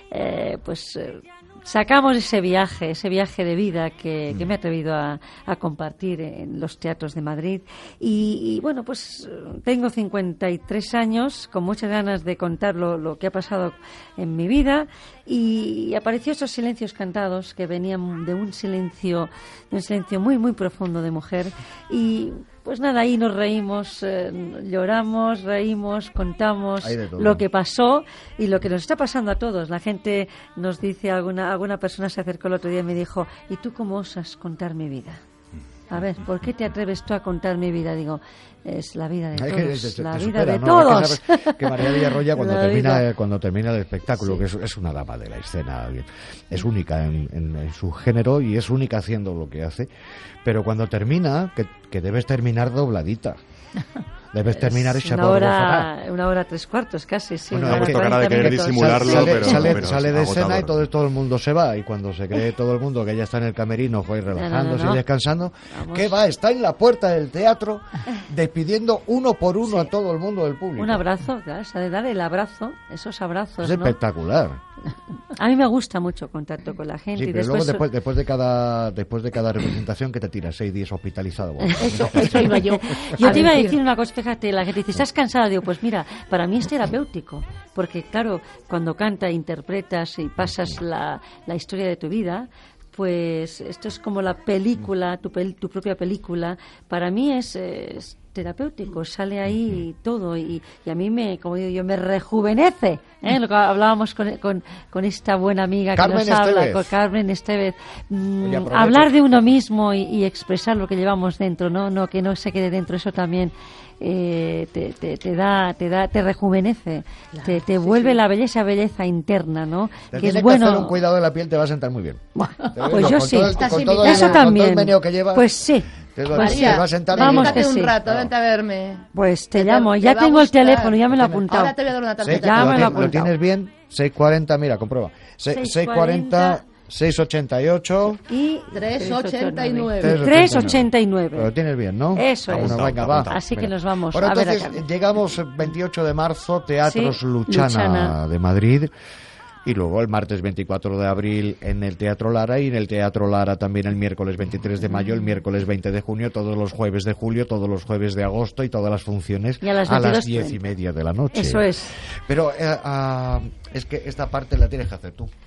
sacamos ese viaje de vida que me he atrevido a compartir en los teatros de Madrid y bueno, pues tengo 53 años, con muchas ganas de contar lo que ha pasado en mi vida y apareció estos silencios cantados que venían de un silencio muy muy profundo de mujer y Pues nada, ahí nos reímos, lloramos, reímos, contamos lo que pasó y lo que nos está pasando a todos. La gente nos dice, alguna persona se acercó el otro día y me dijo, ¿y tú cómo osas contar mi vida? A ver, ¿por qué te atreves tú a contar mi vida? Digo, es la vida de todos, la vida de todos. Es que María Villarroya cuando termina el espectáculo, que es una dama de la escena, es única en su género y es única haciendo lo que hace, pero cuando termina, que debes terminar dobladita. Debes terminar esa una hora 3/4 casi, sí. Bueno, he puesto cara de querer disimularlo, pero sale de escena y todo el mundo se va. Y cuando se cree todo el mundo que ella está en el camerino, fue relajándose y descansando, ¿qué va? Está en la puerta del teatro despidiendo uno por uno a todo el mundo del público. Un abrazo, claro, se ha de dar el abrazo, esos abrazos. Es espectacular. A mí me gusta mucho el contacto con la gente. Sí, pero luego después de cada representación que te tiras 6 días hospitalizado. Eso iba yo. Yo te iba a decir una cosa, fíjate, la gente dice, ¿estás cansada? Digo, pues mira, para mí es terapéutico, porque claro, cuando canta, interpretas y pasas la historia de tu vida, pues esto es como la película, tu propia película. Para mí es terapéutico, sale ahí todo y a mí como digo yo, me rejuvenece, lo que hablábamos con esta buena amiga Carmen que nos habla, con Carmen Estevez. Hablar de uno mismo y expresar lo que llevamos dentro, no que no se quede dentro, eso también te rejuvenece, claro, te vuelve la belleza interna, ¿no? Que es bueno. Hacer un cuidado de la piel te va a sentar muy bien. Pues yo sí, eso también. Pues sí. Vamos que sí. Un rato, vente a verme. Pues te llamo, ya tengo el teléfono, ya me lo he apuntado. Ahora te voy a dar una tarjeta. Ya me lo he apuntado. ¿Lo tienes bien? 640, mira, comprueba. 640 688 y 389. 389. Lo tienes bien, ¿no? Eso es. Bueno, venga, va. Así que nos vamos. Bueno, a entonces, ver llegamos 28 de marzo, Teatros Luchana de Madrid. Y luego el martes 24 de abril en el Teatro Lara, y en el Teatro Lara también el miércoles 23 de mayo, el miércoles 20 de junio, todos los jueves de julio, todos los jueves de agosto y todas las funciones a las 10:30 de la noche. Eso es. Pero es que esta parte la tienes que hacer tú.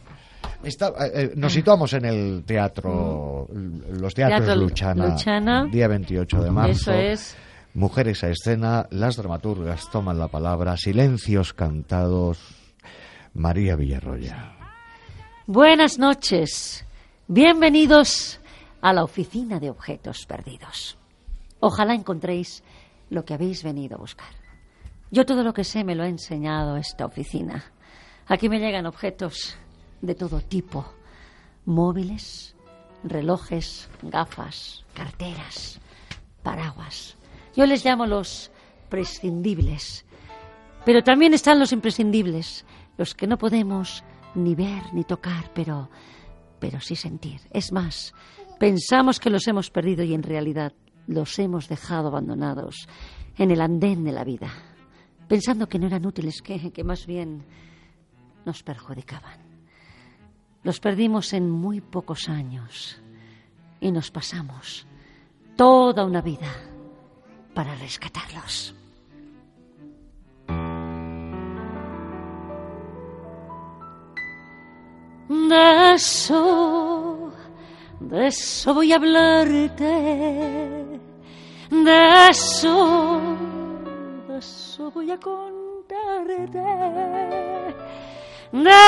Nos situamos en el teatro, los teatros Luchana, día 28 de marzo. Eso es. Mujeres a escena, las dramaturgas toman la palabra, silencios cantados. María Villarroya. Buenas noches. Bienvenidos a la oficina de objetos perdidos. Ojalá encontréis lo que habéis venido a buscar. Yo todo lo que sé me lo ha enseñado esta oficina. Aquí me llegan objetos de todo tipo. Móviles, relojes, gafas, carteras, paraguas. Yo les llamo los prescindibles. Pero también están los imprescindibles, los que no podemos ni ver ni tocar, pero sí sentir. Es más, pensamos que los hemos perdido y en realidad los hemos dejado abandonados en el andén de la vida, pensando que no eran útiles, que más bien nos perjudicaban. Los perdimos en muy pocos años y nos pasamos toda una vida para rescatarlos. De eso voy a hablarte, de eso voy a contarte, de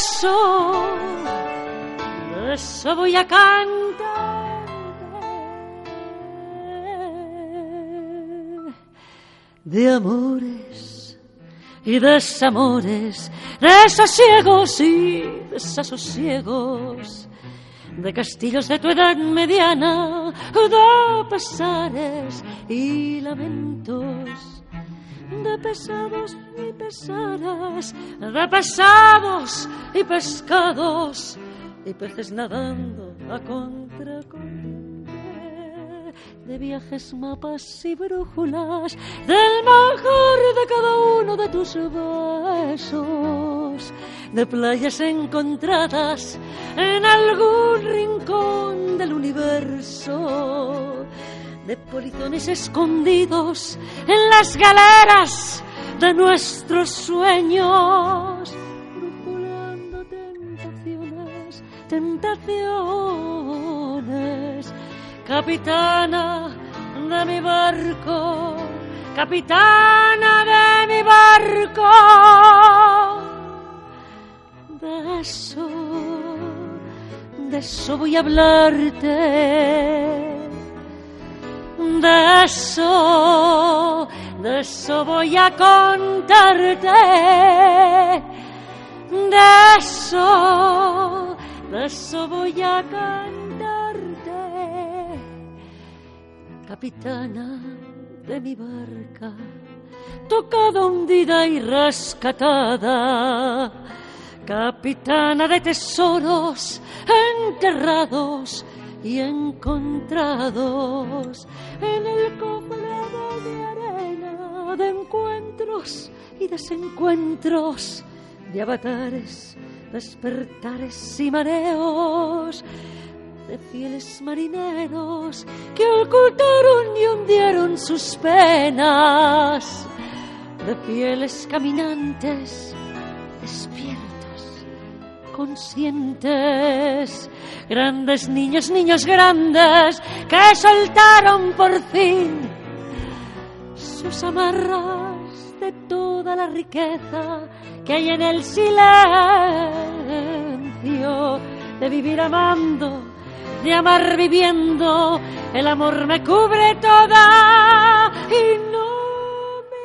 eso voy a cantarte, de amores y desamores, desasiegos y desasosiegos, de castillos de tu edad mediana, de pesares y lamentos, de pesados y pesadas, de pesados y pescados, y peces nadando a contracorriente, de viajes, mapas y brújulas, del mejor de cada uno de tus besos, de playas encontradas en algún rincón del universo, de polizones escondidos en las galeras de nuestros sueños, brújulando tentaciones, capitana de mi barco, capitana de mi barco. De eso voy a hablarte, de eso voy a contarte, de eso voy a cantarte, capitana de mi barca, tocada, hundida y rescatada, capitana de tesoros enterrados y encontrados en el cofrado de arena, de encuentros y desencuentros, de avatares, despertares y mareos, de fieles marineros que ocultaron y hundieron sus penas, de fieles caminantes despiertos, conscientes, grandes niños, niños grandes que soltaron por fin sus amarras de toda la riqueza que hay en el silencio de vivir amando, de amar viviendo. El amor me cubre toda y no me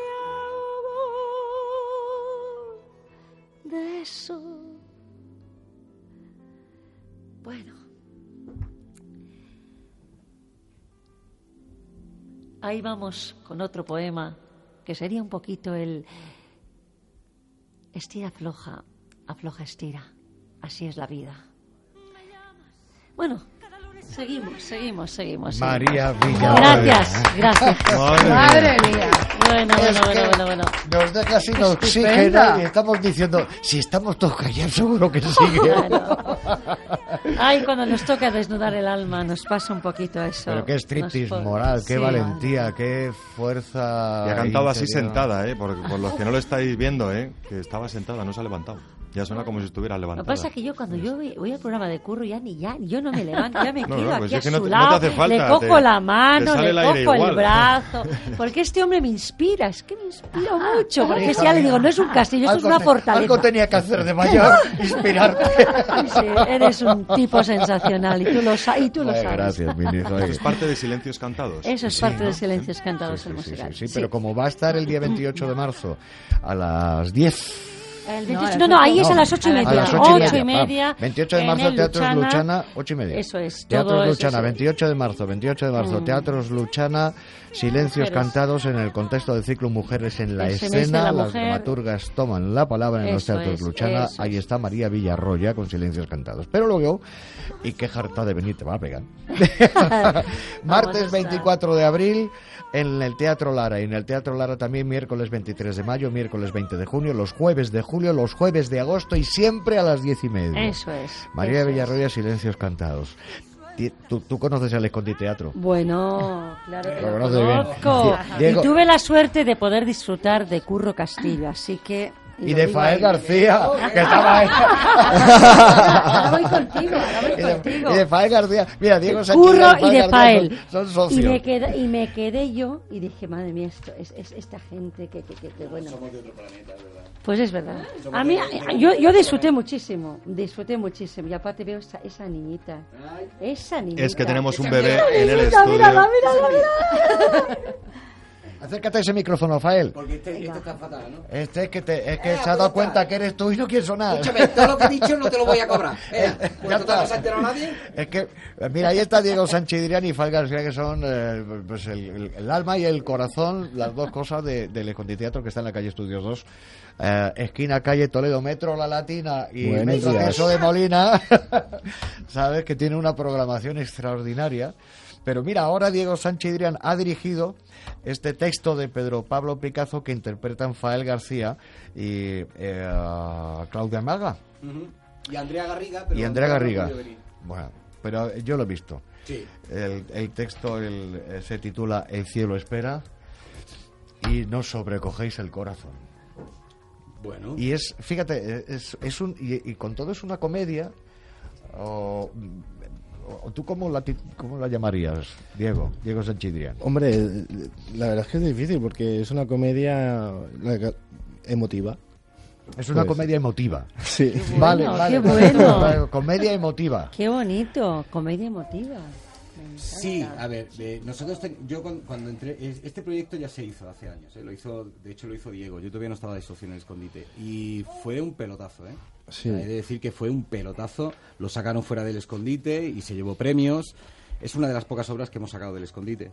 ahogo. De eso, bueno, ahí vamos con otro poema que sería un poquito el estira, afloja, afloja, estira. Así es la vida. Bueno, seguimos. María Villarroya. Gracias. Madre mía. Bueno. Nos deja sin oxígeno y estamos diciendo, si estamos todos callados, seguro que sigue. Ay, cuando nos toca desnudar el alma, nos pasa un poquito eso. Pero qué striptease moral, qué valentía, qué fuerza. Y ha cantado así interior. sentada, por los que no lo estáis viendo, que estaba sentada, no se ha levantado. Ya suena como si estuviera levantada. Lo que pasa es que yo cuando yo voy al programa de Curro yo no me levanto, ya me quedo pues aquí es que a no su te lado, hace falta, le cojo la mano, te sale le el aire cojo igual. el brazo, porque este hombre me inspira, es que me inspira mucho, porque si ya le digo, no es un castillo, esto es una fortaleza. Algo tenía que hacer de mayor, inspirarte. Sí, eres un tipo sensacional y tú lo sabes. Gracias, ministro. Eso es parte de Silencios Cantados. Eso es parte de Silencios Cantados, el musical. Sí, pero como va a estar el día 28 de marzo a las 10... No, ahí es a las 8:30. A las 8:30. 28 de marzo, Teatros Luchana, 8:30. Eso es. Teatros Luchana, 28 de marzo, Teatros Luchana, Silencios Cantados en el contexto del ciclo Mujeres en la Escena. Las dramaturgas toman la palabra en los Teatros Luchana. Ahí está María Villarroya con Silencios Cantados. Pero luego, y qué jarta de venir, te va a pegar. Martes 24 de abril en el Teatro Lara, y en el Teatro Lara también miércoles 23 de mayo, miércoles 20 de junio, los jueves de julio, los jueves de agosto y siempre a las 10:30. Eso es. María Villarroya, Silencios Cantados. ¿Tú conoces el Escondite Teatro? Bueno, claro que lo lo conoces conozco. bien. Y tuve la suerte de poder disfrutar de Curro Castillo, así que... Y de Fael García, que estaba ahí. Ahora voy contigo. Y de Fael García. Mira, Diego Sánchez Curro y de Fael. Son socios. Y me quedé yo y dije, madre mía, esto es esta gente que bueno. Somos de otro planeta, es verdad. Pues es verdad. A mí, yo disfruté muchísimo. Y aparte veo esa niñita. Esa niñita. Es que tenemos un bebé en el estudio. Mírala. Acércate a ese micrófono, Fael. Porque este está fatal, ¿no? Es que se ha dado cuenta que eres tú y no quiere sonar. Escúchame, todo lo que he dicho no te lo voy a cobrar. Ya está. ¿No se ha enterado nadie? Es que, mira, ahí está Diego Sánchez Idrián y Fael García, que son pues el alma y el corazón, las dos cosas del Escondite Teatro, que está en la calle Estudios 2. Esquina calle Toledo, Metro La Latina y Buenos Metro días. Queso de Molina. Sabes que tiene una programación extraordinaria. Pero mira, ahora Diego Sánchez Idrián ha dirigido este texto de Pedro Pablo Picazo que interpretan Fael García y Claudia Maga. Y Andrea Garriga. Y Andrea Garriga. Bueno, pero yo lo he visto. Sí. El texto se titula El cielo espera y no sobrecogéis el corazón. Bueno. Y es, fíjate, y con todo es una comedia ¿O tú cómo la llamarías, Diego Sanchidrián? Hombre, la verdad es que es difícil porque es una comedia emotiva. Es una comedia emotiva. Sí. Bueno, Vale. qué bueno. Comedia emotiva. Qué bonito, comedia emotiva. Sí, a ver, nosotros yo cuando entré, este proyecto ya se hizo hace años, de hecho lo hizo Diego, yo todavía no estaba de socio en el Escondite y fue un pelotazo, Sí. He de decir que fue un pelotazo, lo sacaron fuera del Escondite y se llevó premios, es una de las pocas obras que hemos sacado del Escondite.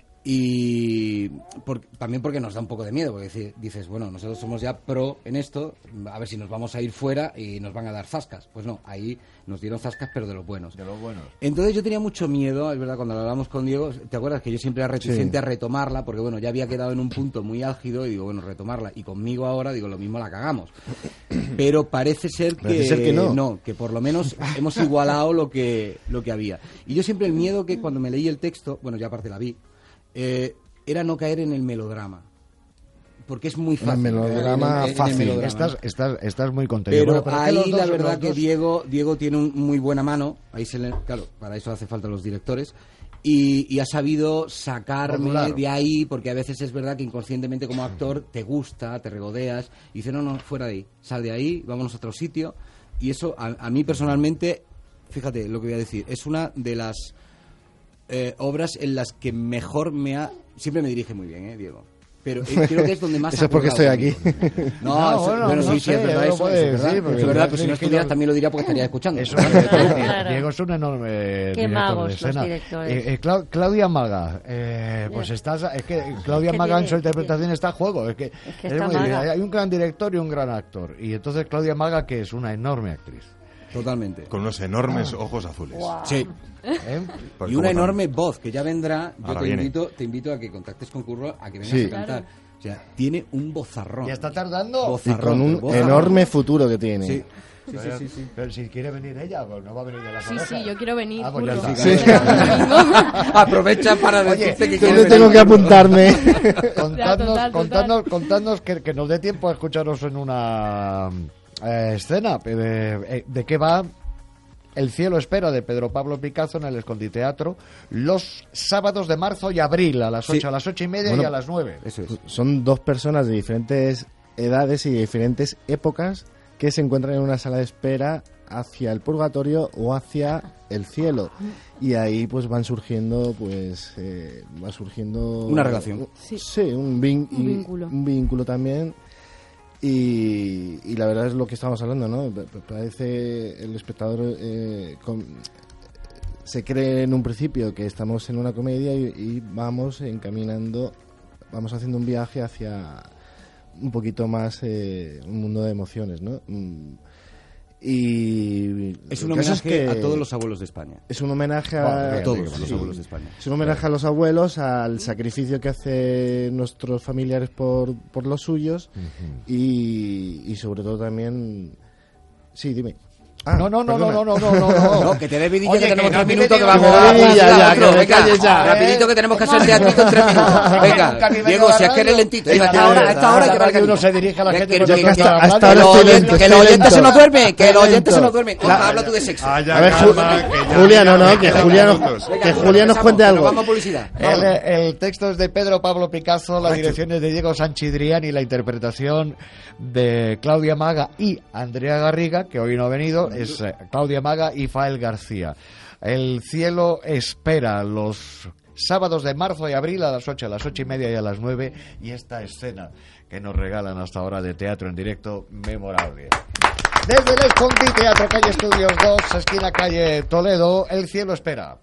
Y también porque nos da un poco de miedo, porque dices, bueno, nosotros somos ya pro en esto, a ver si nos vamos a ir fuera y nos van a dar zascas. Pues no, ahí nos dieron zascas, pero de los buenos. De los buenos. Entonces yo tenía mucho miedo, es verdad, cuando lo hablamos con Diego, ¿te acuerdas que yo siempre era reticente a retomarla? Porque bueno, ya había quedado en un punto muy álgido y digo, bueno, retomarla. Y conmigo ahora, digo, lo mismo la cagamos. Pero parece ser que no, que por lo menos hemos igualado lo que había. Y yo siempre el miedo que cuando me leí el texto, bueno, ya aparte la vi, era no caer en el melodrama. Porque es muy fácil. El melodrama fácil. Estás muy contento. Pero bueno, ahí la verdad que Diego tiene muy buena mano. Ahí claro, para eso hace falta los directores. Y ha sabido sacarme de ahí, porque a veces es verdad que inconscientemente como actor te gusta, te regodeas, y dice, no, fuera de ahí, sal de ahí, vámonos a otro sitio. Y eso a mí personalmente, fíjate lo que voy a decir, es una de las obras en las que mejor siempre me dirige muy bien, Diego. Pero creo que es donde más... Eso es porque estoy aquí. Sí, es verdad, eso es verdad, pero si no estuvieras también lo diría porque estaría escuchando. Diego es un enorme Qué magos director de escena. los directores. Claudia Maga, pues es que Claudia Maga en su interpretación está a juego. Es que está muy bien. Maga. Hay un gran director y un gran actor. Y entonces Claudia Maga, que es una enorme actriz. Totalmente. Con unos enormes ojos azules. Wow. Sí. Y una enorme voz, que ya vendrá. Yo te invito a que contactes con Curro, a que vengas a cantar. Claro. O sea, tiene un vozarrón. ¿Ya está tardando? Y con un enorme futuro que tiene. Sí. Sí. Pero si quiere venir ella, pues no va a venir ella. Sí, yo quiero venir. Pues aprovecha para decirte que yo tengo que apuntarme. Contadnos que nos dé tiempo a escucharos en una escena. ¿De qué va? El cielo espera, de Pedro Pablo Picazo, en el Esconditeatro, los sábados de marzo y abril, a las 8, a las 8:30 y a las 9. Eso es. Son dos personas de diferentes edades y de diferentes épocas que se encuentran en una sala de espera hacia el purgatorio o hacia el cielo. Y ahí pues va surgiendo una relación. Sí, un vínculo también. Y la verdad es lo que estamos hablando, ¿no? Parece el espectador se cree en un principio que estamos en una comedia y vamos haciendo un viaje hacia un poquito más un mundo de emociones, ¿no? Y es un homenaje a todos los abuelos de España. Es un homenaje a todos los abuelos de España. Es un homenaje a los abuelos, al sacrificio que hacen nuestros familiares por los suyos y sobre todo también... Sí, dime. No, que te dé vidilla, que tenemos 3 minutos que vamos a ya. Rapidito que tenemos que hacer teatrito en 3 minutos. Venga, Diego, si es que eres lentito. Hasta ahora que uno se dirige a la gente. Que los oyentes se nos duermen. Habla tú de sexo. A ver, Julia, que Julia nos cuente algo. Vamos a publicidad. El texto es de Pedro Pablo Picasso, la dirección es de Diego Sanchidrián y la interpretación de Claudia Maga y Andrea Garriga, que hoy no ha venido, es Claudia Maga y Fael García. El cielo espera, los sábados de marzo y abril a las 8, a las 8:30 y a las 9, y esta escena que nos regalan hasta ahora de teatro en directo memorable. Desde el Esconditeatro, calle Estudios 2, esquina calle Toledo, el cielo espera.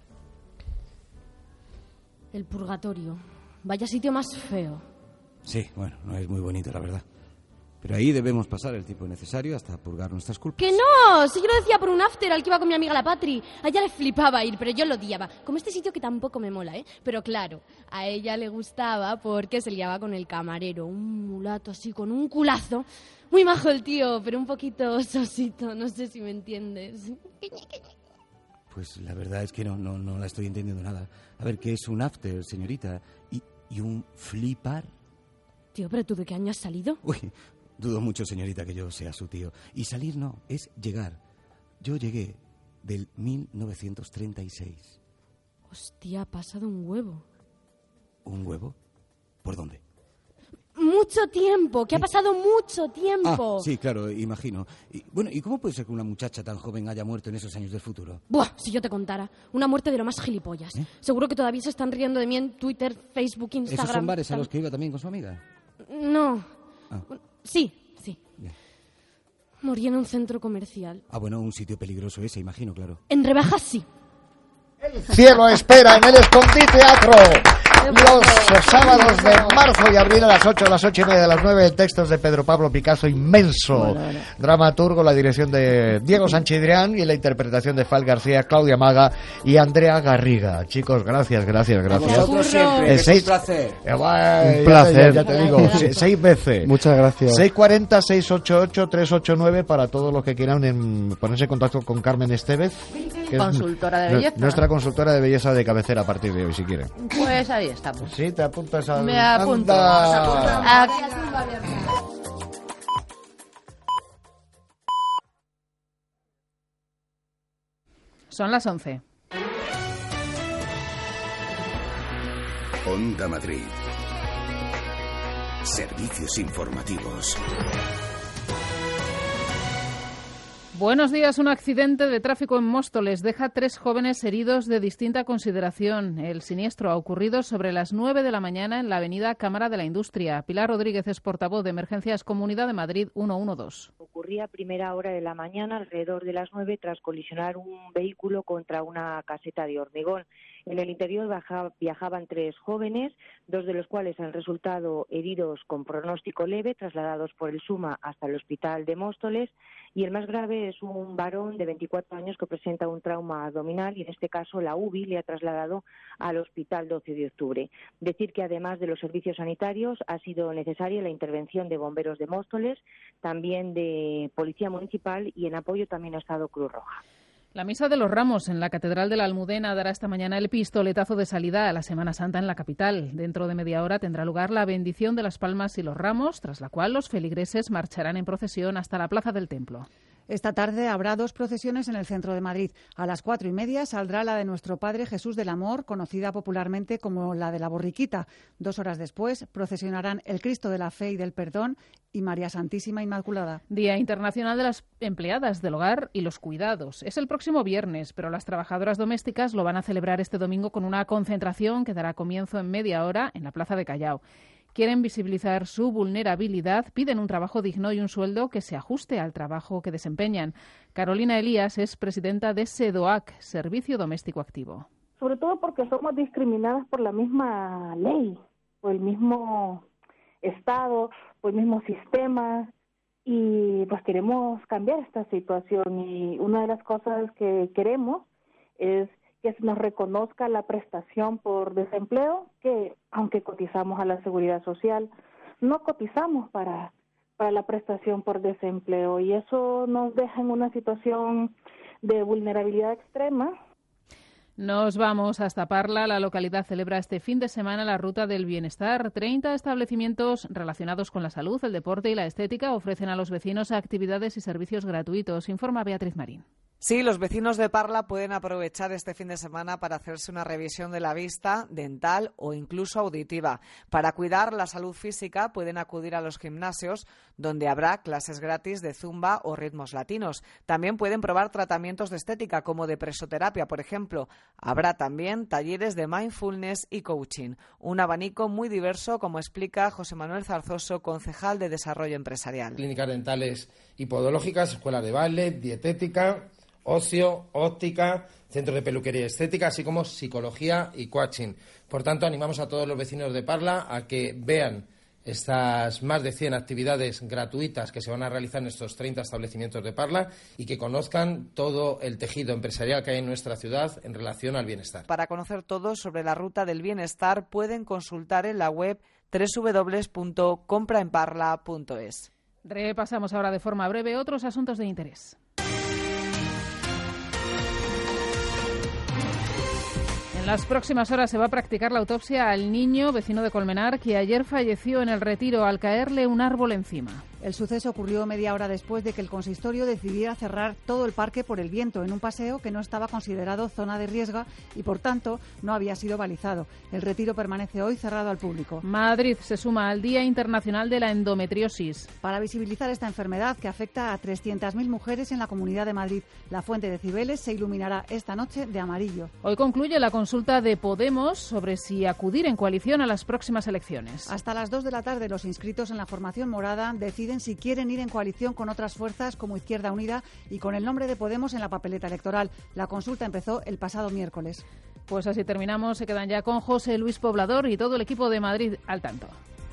El purgatorio. Vaya sitio más feo. Sí, bueno, no es muy bonito, la verdad. Pero ahí debemos pasar el tiempo necesario hasta purgar nuestras culpas. ¡Que no! Si yo lo decía por un after al que iba con mi amiga la Patri. A ella le flipaba ir, pero yo lo odiaba. Como este sitio que tampoco me mola, ¿eh? Pero claro, a ella le gustaba porque se liaba con el camarero. Un mulato así, con un culazo. Muy majo el tío, pero un poquito sosito. No sé si me entiendes. Pues la verdad es que no la estoy entendiendo nada. A ver, ¿qué es un after, señorita? ¿Y un flipar? Tío, ¿pero tú de qué año has salido? Uy, dudo mucho, señorita, que yo sea su tío. Y salir no, es llegar. Yo llegué. del 1936. Hostia, ha pasado un huevo. ¿Un huevo? ¿Por dónde? Mucho tiempo, que ha pasado mucho tiempo. Sí, claro, imagino. ¿Y cómo puede ser que una muchacha tan joven haya muerto en esos años del futuro? Buah, si yo te contara. Una muerte de lo más gilipollas. Seguro que todavía se están riendo de mí en Twitter, Facebook, Instagram. ¿Esos son bares a los que iba también con su amiga? No. Sí. Bien. Morí en un centro comercial. Bueno, un sitio peligroso ese, imagino, claro. En rebajas, sí. El cielo espera en el Escondite Teatro. Los sábados de marzo y abril a las 8, a las 8:30, a las 9, textos de Pedro Pablo Picasso, inmenso dramaturgo, la dirección de Diego Sanchidrián y la interpretación de Fal García, Claudia Maga y Andrea Garriga. Chicos, gracias. Vosotros siempre, es un placer. Un placer, ya te digo, 6 veces. Muchas gracias. 640-688-389 para todos los que quieran ponerse en contacto con Carmen Estevez, que consultora de belleza. Nuestra consultora de belleza de cabecera a partir de hoy, si quieren. Pues ahí estamos. Sí, te apuntas a... Me apunto. Son las 11. Onda Madrid. Servicios informativos. Buenos días. Un accidente de tráfico en Móstoles deja 3 jóvenes heridos de distinta consideración. El siniestro ha ocurrido sobre las 9 de la mañana en la avenida Cámara de la Industria. Pilar Rodríguez es portavoz de Emergencias Comunidad de Madrid 112. Ocurría a primera hora de la mañana, alrededor de las 9, tras colisionar un vehículo contra una caseta de hormigón. En el interior viajaban 3 jóvenes, 2 de los cuales han resultado heridos con pronóstico leve, trasladados por el SUMA hasta el hospital de Móstoles, y el más grave es un varón de 24 años que presenta un trauma abdominal y en este caso la UBI le ha trasladado al hospital 12 de octubre. Decir que además de los servicios sanitarios ha sido necesaria la intervención de bomberos de Móstoles, también de Policía Municipal y en apoyo también ha estado Cruz Roja. La Misa de los Ramos en la Catedral de la Almudena dará esta mañana el pistoletazo de salida a la Semana Santa en la capital. Dentro de media hora tendrá lugar la bendición de las palmas y los ramos, tras la cual los feligreses marcharán en procesión hasta la Plaza del Templo. Esta tarde habrá 2 procesiones en el centro de Madrid. A las 4:30 saldrá la de Nuestro Padre Jesús del Amor, conocida popularmente como la de la Borriquita. 2 horas después procesionarán el Cristo de la Fe y del Perdón y María Santísima Inmaculada. Día Internacional de las Empleadas del Hogar y los Cuidados. Es el próximo viernes, pero las trabajadoras domésticas lo van a celebrar este domingo con una concentración que dará comienzo en media hora en la Plaza de Callao. Quieren visibilizar su vulnerabilidad, piden un trabajo digno y un sueldo que se ajuste al trabajo que desempeñan. Carolina Elías es presidenta de SEDOAC, Servicio Doméstico Activo. Sobre todo porque somos discriminadas por la misma ley, por el mismo Estado, por el mismo sistema, y pues queremos cambiar esta situación. Y una de las cosas que queremos es que se nos reconozca la prestación por desempleo, que aunque cotizamos a la Seguridad Social, no cotizamos para la prestación por desempleo, y eso nos deja en una situación de vulnerabilidad extrema. Nos vamos hasta Parla. La localidad celebra este fin de semana la Ruta del Bienestar. 30 establecimientos relacionados con la salud, el deporte y la estética ofrecen a los vecinos actividades y servicios gratuitos, informa Beatriz Marín. Sí, los vecinos de Parla pueden aprovechar este fin de semana para hacerse una revisión de la vista, dental o incluso auditiva. Para cuidar la salud física pueden acudir a los gimnasios, donde habrá clases gratis de zumba o ritmos latinos. También pueden probar tratamientos de estética, como de presoterapia, por ejemplo. Habrá también talleres de mindfulness y coaching. Un abanico muy diverso, como explica José Manuel Zarzoso, concejal de Desarrollo Empresarial. Clínicas dentales y podológicas, escuelas de baile, dietética, ocio, óptica, centros de peluquería y estética, así como psicología y coaching. Por tanto, animamos a todos los vecinos de Parla a que vean estas más de 100 actividades gratuitas que se van a realizar en estos 30 establecimientos de Parla y que conozcan todo el tejido empresarial que hay en nuestra ciudad en relación al bienestar. Para conocer todo sobre la Ruta del Bienestar pueden consultar en la web www.compraenparla.es. Repasamos ahora de forma breve otros asuntos de interés. En las próximas horas se va a practicar la autopsia al niño vecino de Colmenar que ayer falleció en el Retiro al caerle un árbol encima. El suceso ocurrió media hora después de que el consistorio decidiera cerrar todo el parque por el viento en un paseo que no estaba considerado zona de riesgo y, por tanto, no había sido balizado. El retiro permanece hoy cerrado al público. Madrid se suma al Día Internacional de la Endometriosis. Para visibilizar esta enfermedad que afecta a 300.000 mujeres en la Comunidad de Madrid, la fuente de Cibeles se iluminará esta noche de amarillo. Hoy concluye la consulta de Podemos sobre si acudir en coalición a las próximas elecciones. Hasta las 2 de la tarde los inscritos en la formación morada deciden si quieren ir en coalición con otras fuerzas como Izquierda Unida y con el nombre de Podemos en la papeleta electoral. La consulta empezó el pasado miércoles. Pues así terminamos. Se quedan ya con José Luis Poblador y todo el equipo de Madrid al tanto.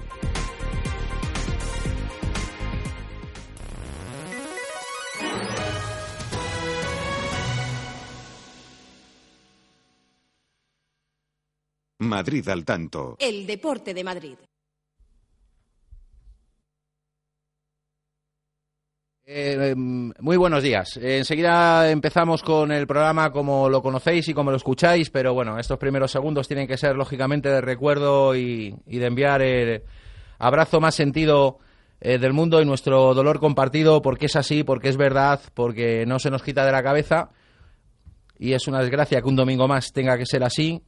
Madrid al tanto. El deporte de Madrid. Muy buenos días. Enseguida empezamos con el programa como lo conocéis y como lo escucháis, pero bueno, estos primeros segundos tienen que ser lógicamente de recuerdo y de enviar el abrazo más sentido del mundo y nuestro dolor compartido, porque es así, porque es verdad, porque no se nos quita de la cabeza y es una desgracia que un domingo más tenga que ser así.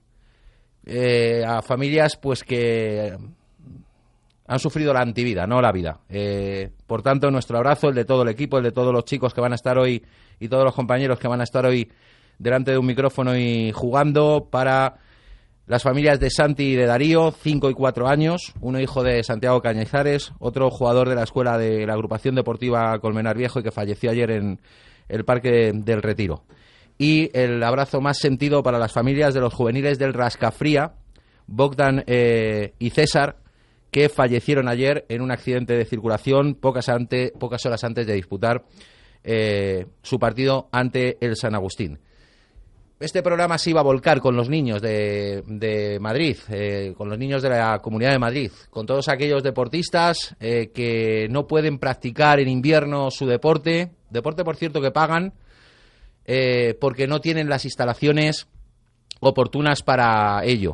A familias pues que han sufrido la antivida, no la vida. Por tanto, nuestro abrazo, el de todo el equipo, el de todos los chicos que van a estar hoy y todos los compañeros que van a estar hoy delante de un micrófono y jugando, para las familias de Santi y de Darío, 5 y 4 años, uno hijo de Santiago Cañizares, otro jugador de la escuela de la agrupación deportiva Colmenar Viejo y que falleció ayer en el Parque del Retiro. Y el abrazo más sentido para las familias de los juveniles del Rascafría, Bogdan y César, que fallecieron ayer en un accidente de circulación pocas horas antes de disputar su partido ante el San Agustín. Este programa se iba a volcar con los niños de Madrid, con los niños de la Comunidad de Madrid, con todos aquellos deportistas que no pueden practicar en invierno su deporte, por cierto que pagan, porque no tienen las instalaciones oportunas para ello.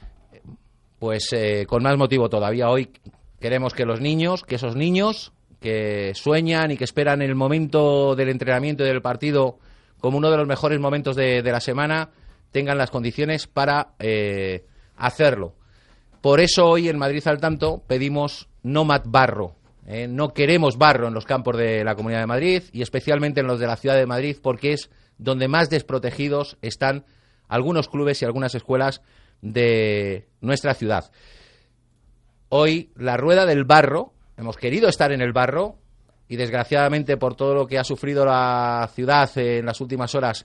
Pues con más motivo todavía hoy queremos que esos niños que sueñan y que esperan el momento del entrenamiento y del partido como uno de los mejores momentos de la semana, tengan las condiciones para hacerlo. Por eso hoy en Madrid al tanto pedimos no más barro. No queremos barro en los campos de la Comunidad de Madrid y especialmente en los de la Ciudad de Madrid, porque es donde más desprotegidos están algunos clubes y algunas escuelas de nuestra ciudad. Hoy la rueda del barro, hemos querido estar en el barro y desgraciadamente por todo lo que ha sufrido la ciudad en las últimas horas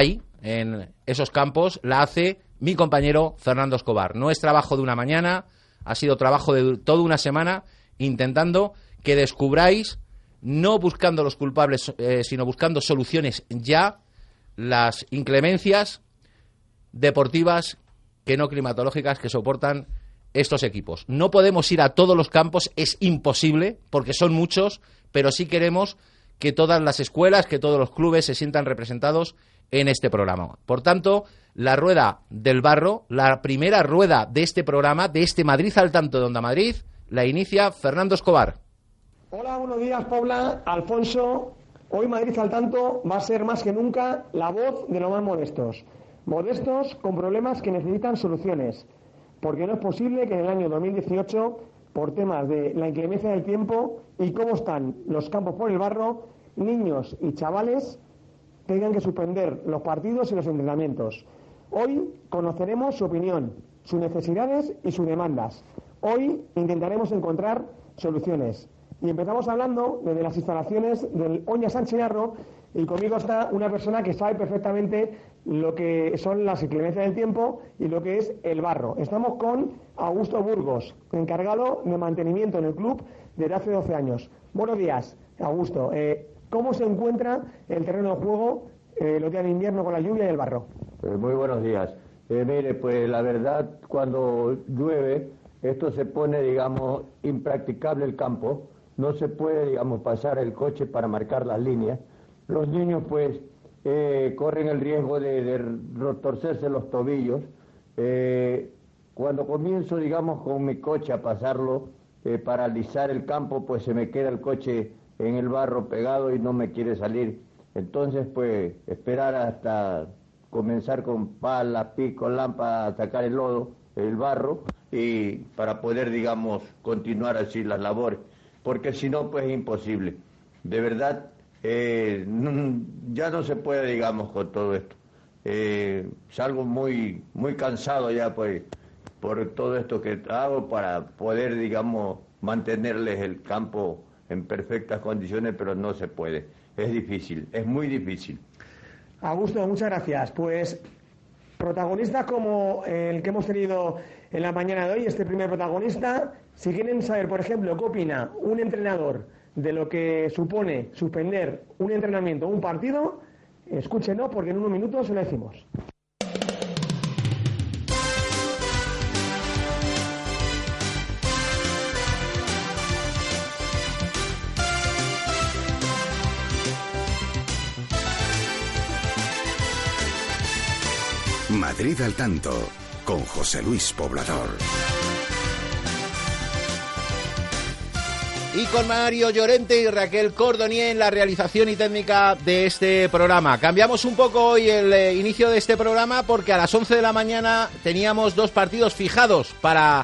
en esos campos, la hace mi compañero Fernando Escobar. No es trabajo de una mañana, ha sido trabajo de toda una semana intentando que descubráis, no buscando los culpables, sino buscando soluciones ya, las inclemencias deportivas que no climatológicas que soportan estos equipos. No podemos ir a todos los campos, es imposible, porque son muchos, pero sí queremos que todas las escuelas, que todos los clubes se sientan representados en este programa. Por tanto, la rueda del barro, la primera rueda de este programa, de este Madrid al tanto de Onda Madrid, la inicia Fernando Escobar. Hola, buenos días, Pobla, Alfonso. Hoy Madrid al tanto va a ser más que nunca la voz de los más modestos. Modestos con problemas que necesitan soluciones. Porque no es posible que en el año 2018, por temas de la inclemencia del tiempo y cómo están los campos por el barro, niños y chavales tengan que suspender los partidos y los entrenamientos. Hoy conoceremos su opinión, sus necesidades y sus demandas. Hoy intentaremos encontrar soluciones. Y empezamos hablando desde las instalaciones del Oña San Chinarro, y conmigo está una persona que sabe perfectamente lo que son las inclemencias del tiempo y lo que es el barro. Estamos con Augusto Burgos, encargado de mantenimiento en el club desde hace 12 años. Buenos días, Augusto. ¿Cómo se encuentra el terreno de juego los días de invierno con la lluvia y el barro? Muy buenos días. Mire, pues la verdad, cuando llueve, esto se pone, digamos, impracticable el campo. No se puede, digamos, pasar el coche para marcar las líneas. Los niños, pues, corren el riesgo de torcerse los tobillos. Cuando comienzo, digamos, con mi coche a pasarlo, paralizar el campo, pues se me queda el coche en el barro pegado y no me quiere salir. Entonces, pues, esperar hasta comenzar con pala, pico, lámpara, a sacar el lodo, el barro, y para poder, digamos, continuar así las labores. Porque si no, pues es imposible. De verdad, ya no se puede, digamos, con todo esto. Salgo muy cansado ya, pues, por todo esto que hago para poder, digamos, mantenerles el campo en perfectas condiciones, pero no se puede. Es difícil, es muy difícil. Augusto, muchas gracias. Pues protagonistas como el que hemos tenido en la mañana de hoy, este primer protagonista, si quieren saber, por ejemplo, qué opina un entrenador de lo que supone suspender un entrenamiento o un partido, escúchenos porque en unos minutos se lo decimos. Madrid al tanto, con José Luis Poblador. Y con Mario Llorente y Raquel Cordonier en la realización y técnica de este programa. Cambiamos un poco hoy el inicio de este programa porque a las 11 de la mañana teníamos 2 partidos fijados para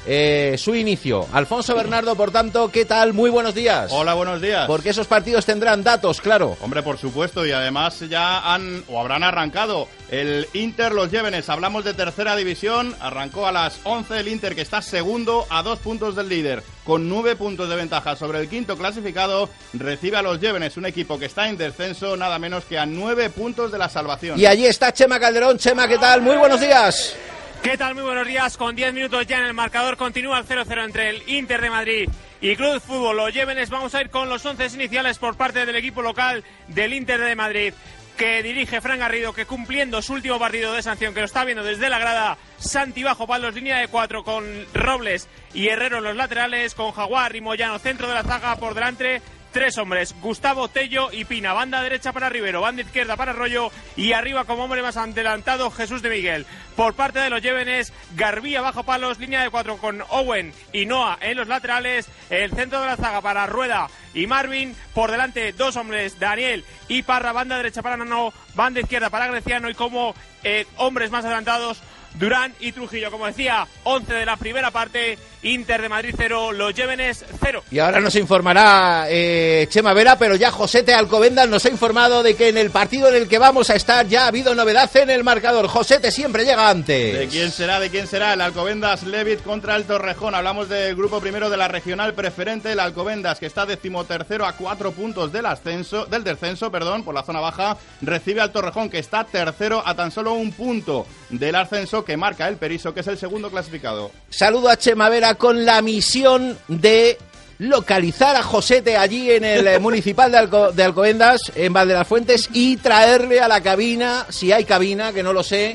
su inicio. Alfonso Bernardo, por tanto, ¿qué tal? Muy buenos días. Hola, buenos días. Porque esos partidos tendrán datos, claro. Hombre, por supuesto, y además ya habrán arrancado el Inter Los Llévenes. Hablamos de tercera división, arrancó a las 11 el Inter, que está segundo a 2 puntos del líder, con 9 puntos de ventaja sobre el quinto clasificado. Recibe a Los Llévenes, un equipo que está en descenso, nada menos que a 9 puntos de la salvación. Y allí está Chema Calderón. Chema, ¿qué tal? Muy buenos días. ¿Qué tal? Muy buenos días. Con 10 minutos ya en el marcador continúa el 0-0 entre el Inter de Madrid y Club de Fútbol Los Llévenes. Vamos a ir con los 11 iniciales por parte del equipo local del Inter de Madrid, que dirige Fran Garrido, que cumpliendo su último partido de sanción, que lo está viendo desde la grada, Santi bajo palos, línea de 4 con Robles y Herrero en los laterales, con Jaguar y Moyano centro de la zaga, por delante 3 hombres, Gustavo, Tello y Pina. Banda derecha para Rivero, banda izquierda para Arroyo y arriba como hombre más adelantado Jesús de Miguel. Por parte de los Llévenes, Garbía bajo palos, línea de 4 con Owen y Noah en los laterales, el centro de la zaga para Rueda y Marvin, por delante 2 hombres, Daniel y Parra, banda derecha para Nano, banda izquierda para Greciano y como hombres más adelantados Durán y Trujillo. Como decía, 11 de la primera parte, Inter de Madrid 0, Los Llévenes 0. Y ahora nos informará Chema Vera, pero ya Josete Alcobendas nos ha informado de que en el partido en el que vamos a estar ya ha habido novedad en el marcador. Josete siempre llega antes. ¿De quién será? ¿De quién será? El Alcobendas Levit contra el Torrejón. Hablamos del grupo primero de la regional preferente, el Alcobendas, que está 13º a 4 puntos del descenso, por la zona baja. Recibe al Torrejón, que está tercero a tan solo 1 punto del ascenso, que marca el Periso, que es el segundo clasificado. Saludo a Chema Vera con la misión de localizar a Josete allí en el municipal de Alcobendas, en Valdelasfuentes, y traerle a la cabina, si hay cabina, que no lo sé,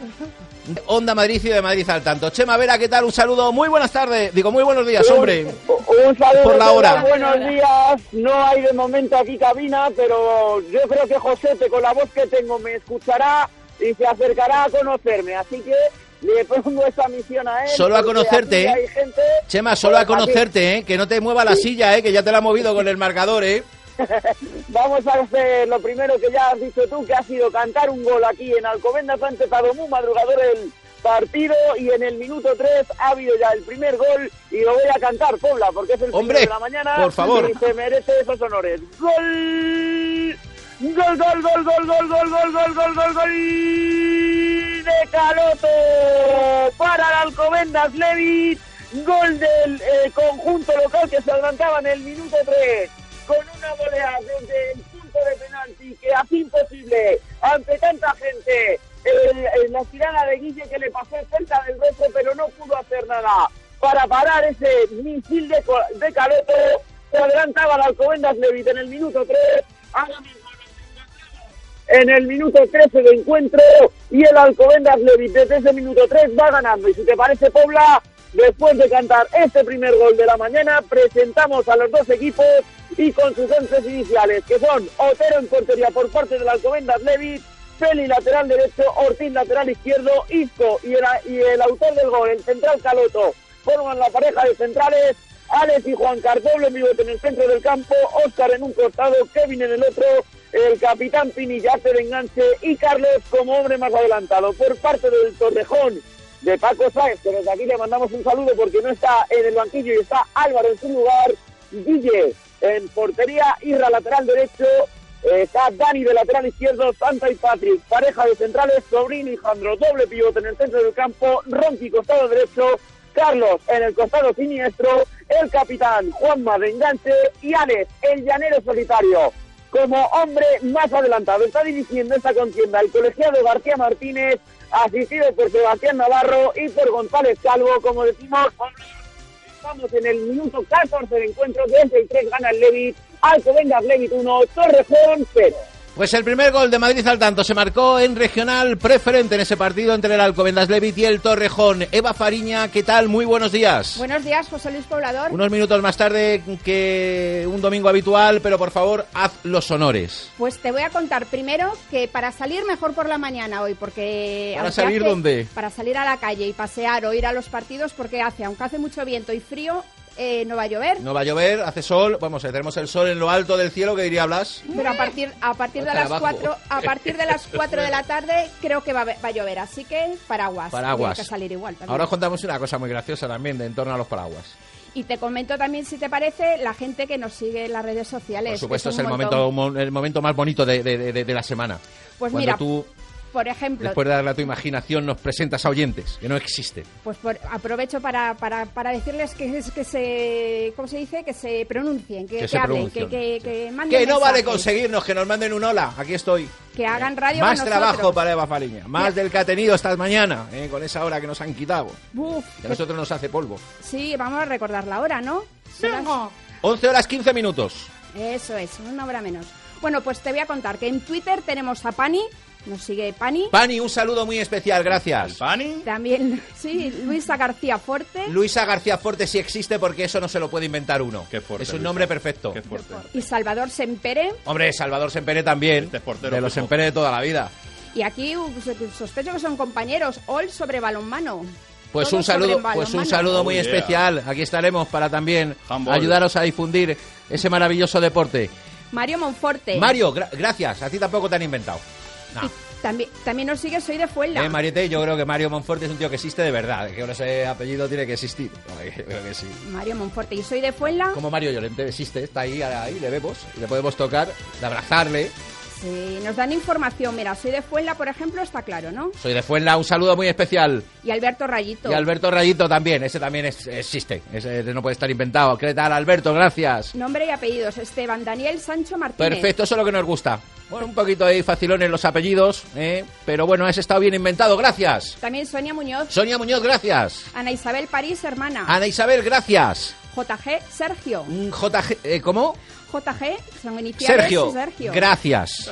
Onda Madrid y de Madrid al tanto. Chema Vera, ¿qué tal? Un saludo, muy buenas tardes, muy buenos días, hombre. Un saludo por la hora. Buenos días, no hay de momento aquí cabina, pero yo creo que Josete, con la voz que tengo, me escuchará y se acercará a conocerme, así que le pongo esa misión a él. Solo a conocerte, Chema, solo a conocerte, que no te mueva la silla, que ya te la ha movido con el marcador, Vamos a hacer lo primero que ya has dicho tú, que ha sido cantar un gol aquí en Alcobendas. Ha empezado muy madrugador el partido y en el minuto 3 ha habido ya el primer gol y lo voy a cantar, Pobla, porque es el primero de la mañana, por favor, y se merece esos honores. ¡Gol! ¡Gol, gol, gol, gol, gol, gol, gol, gol, gol, gol, gol! De Caloto para el Alcobendas Levit, gol del conjunto local, que se adelantaba en el minuto 3 con una volea desde el punto de penalti, que hacía imposible ante tanta gente la tirada de Guille, que le pasó cerca del rostro, pero no pudo hacer nada para parar ese misil de Caloto. Se adelantaba el Alcobendas Levit en el minuto 3, ahora mismo en el minuto 13 de encuentro, y el Alcobendas Levit desde ese minuto 3 va ganando. Y si te parece, Pobla, después de cantar este primer gol de la mañana, presentamos a los dos equipos y con sus 11 iniciales, que son Otero en portería por parte del Alcobendas Levit, Feli lateral derecho, Ortiz lateral izquierdo, Isco y el autor del gol, el central Caloto, forman la pareja de centrales. Alex y Juancar, doble pivote en el centro del campo, Óscar en un costado, Kevin en el otro, el capitán Pinilla hace de enganche y Carlos como hombre más adelantado. Por parte del Torrejón de Paco Sáenz, que desde aquí le mandamos un saludo porque no está en el banquillo y está Álvaro en su lugar, Guille en portería, Irra lateral derecho, está Dani de lateral izquierdo, Santa y Patrick, pareja de centrales, Sobrino y Jandro, doble pivote en el centro del campo, Ronqui costado derecho, Carlos en el costado siniestro, el capitán Juanma de enganche y Alex, el llanero solitario, como hombre más adelantado. Está dirigiendo esta contienda el colegiado García Martínez, asistido por Sebastián Navarro y por González Calvo. Como decimos, estamos en el minuto 14 de encuentro, desde el 3 gana el Levit, Alcobendas Levit 1, Torrejón 0. Pues el primer gol de Madrid al tanto se marcó en regional preferente en ese partido entre el Alcobendas Levit y el Torrejón. Eva Fariña, ¿qué tal? Muy buenos días. Buenos días, José Luis Poblador. Unos minutos más tarde que un domingo habitual, pero por favor, haz los honores. Pues te voy a contar primero que para salir mejor por la mañana hoy, porque... ¿Para salir dónde? Para salir a la calle y pasear o ir a los partidos, porque aunque hace mucho viento y frío... no va a llover. No va a llover, hace sol, vamos, tenemos el sol en lo alto del cielo, que diría Blas. Pero a partir de las 4 de la tarde creo que va a llover, así que paraguas. Paraguas. Tiene que salir igual también. Ahora os contamos una cosa muy graciosa también en torno a los paraguas. Y te comento también, si te parece, la gente que nos sigue en las redes sociales. Por supuesto, es el momento más bonito de la semana. Pues cuando mira, tú, por ejemplo... después de darle a tu imaginación, nos presentas a oyentes, que no existen. Pues aprovecho para decirles que se... ¿Cómo se dice? Que se pronuncien, que hablen, que manden Que no mensajes, vale conseguirnos, que nos manden un hola, aquí estoy. Que hagan radio Más con trabajo nosotros. para Eva Fariña, más del que ha tenido esta mañana, con esa hora que nos han quitado. Uf, que a nosotros nos hace polvo. Sí, vamos a recordar la hora, ¿no? Son las 11 horas 15 minutos. Eso es, una hora menos. Bueno, pues te voy a contar que en Twitter tenemos a Pani, nos sigue Pani. Pani, un saludo muy especial, gracias. ¿Pani? También, sí, Luisa García Forte. Luisa García Forte sí existe porque eso no se lo puede inventar uno. Qué fuerte, es un Luisa. nombre perfecto. Qué fuerte. Y Salvador Sempere. Hombre, Salvador Sempere también, de los Sempere de toda la vida. Y aquí sospecho que son compañeros, all sobre balonmano. Pues Todo un saludo, sobre balonmano. muy especial. Aquí estaremos para también Handball. ayudaros a difundir ese maravilloso deporte. Mario Monforte. Mario, gracias. A ti tampoco te han inventado. No. También nos sigue Soy de Fuenla. Mariette, yo creo que Mario Monforte es un tío que existe de verdad. Que ese apellido tiene que existir. Yo creo que sí. Mario Monforte. Y Soy de Fuenla. Como Mario Llorente existe, está ahí, le vemos. Y le podemos tocar, de abrazarle. Sí, nos dan información. Mira, Soy de Fuenla, por ejemplo, está claro, ¿no? Soy de Fuenla, un saludo muy especial. Y Alberto Rayito. Y Alberto Rayito también, ese también existe. Ese no puede estar inventado. ¿Qué tal, Alberto? Gracias. Nombre y apellidos. Esteban Daniel Sancho Martínez. Perfecto, eso es lo que nos gusta. Bueno, un poquito ahí facilones los apellidos, pero bueno, ese estado bien inventado. Gracias. También Sonia Muñoz. Sonia Muñoz, gracias. Ana Isabel París, hermana. Ana Isabel, gracias. JG Sergio. ¿Cómo? JG, son iniciales. Sergio. Gracias.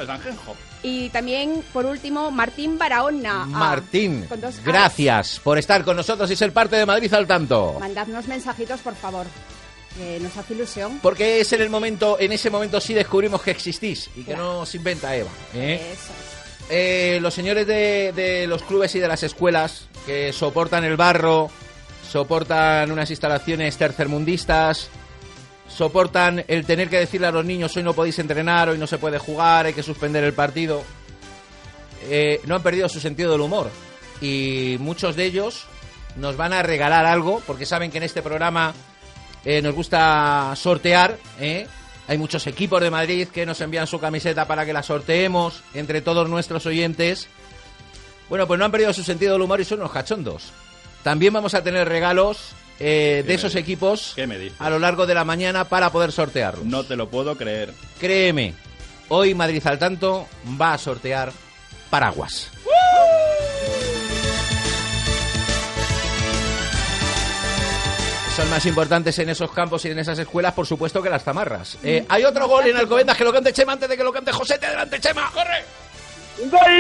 Y también, por último, Martín Barahona. Martín, gracias por estar con nosotros y ser parte de Madrid al tanto. Mandadnos mensajitos, por favor. Nos hace ilusión. Porque es en ese momento sí descubrimos que existís y que no os inventa Eva. Eso Los señores de los clubes y de las escuelas que soportan el barro, soportan unas instalaciones tercermundistas, soportan el tener que decirle a los niños hoy no podéis entrenar, hoy no se puede jugar, hay que suspender el partido, no han perdido su sentido del humor y muchos de ellos nos van a regalar algo porque saben que en este programa nos gusta sortear, hay muchos equipos de Madrid que nos envían su camiseta para que la sorteemos entre todos nuestros oyentes. Bueno, pues no han perdido su sentido del humor y son unos cachondos. También vamos a tener regalos de esos equipos a lo largo de la mañana para poder sortearlos. No te lo puedo creer. Créeme, hoy Madrid al tanto va a sortear paraguas. Son más importantes en esos campos y en esas escuelas, por supuesto, que las zamarras. Hay otro gol en Alcobendas, que lo cante Chema antes de que lo cante José. ¡Te adelante, Chema! ¡Corre! ¡Gol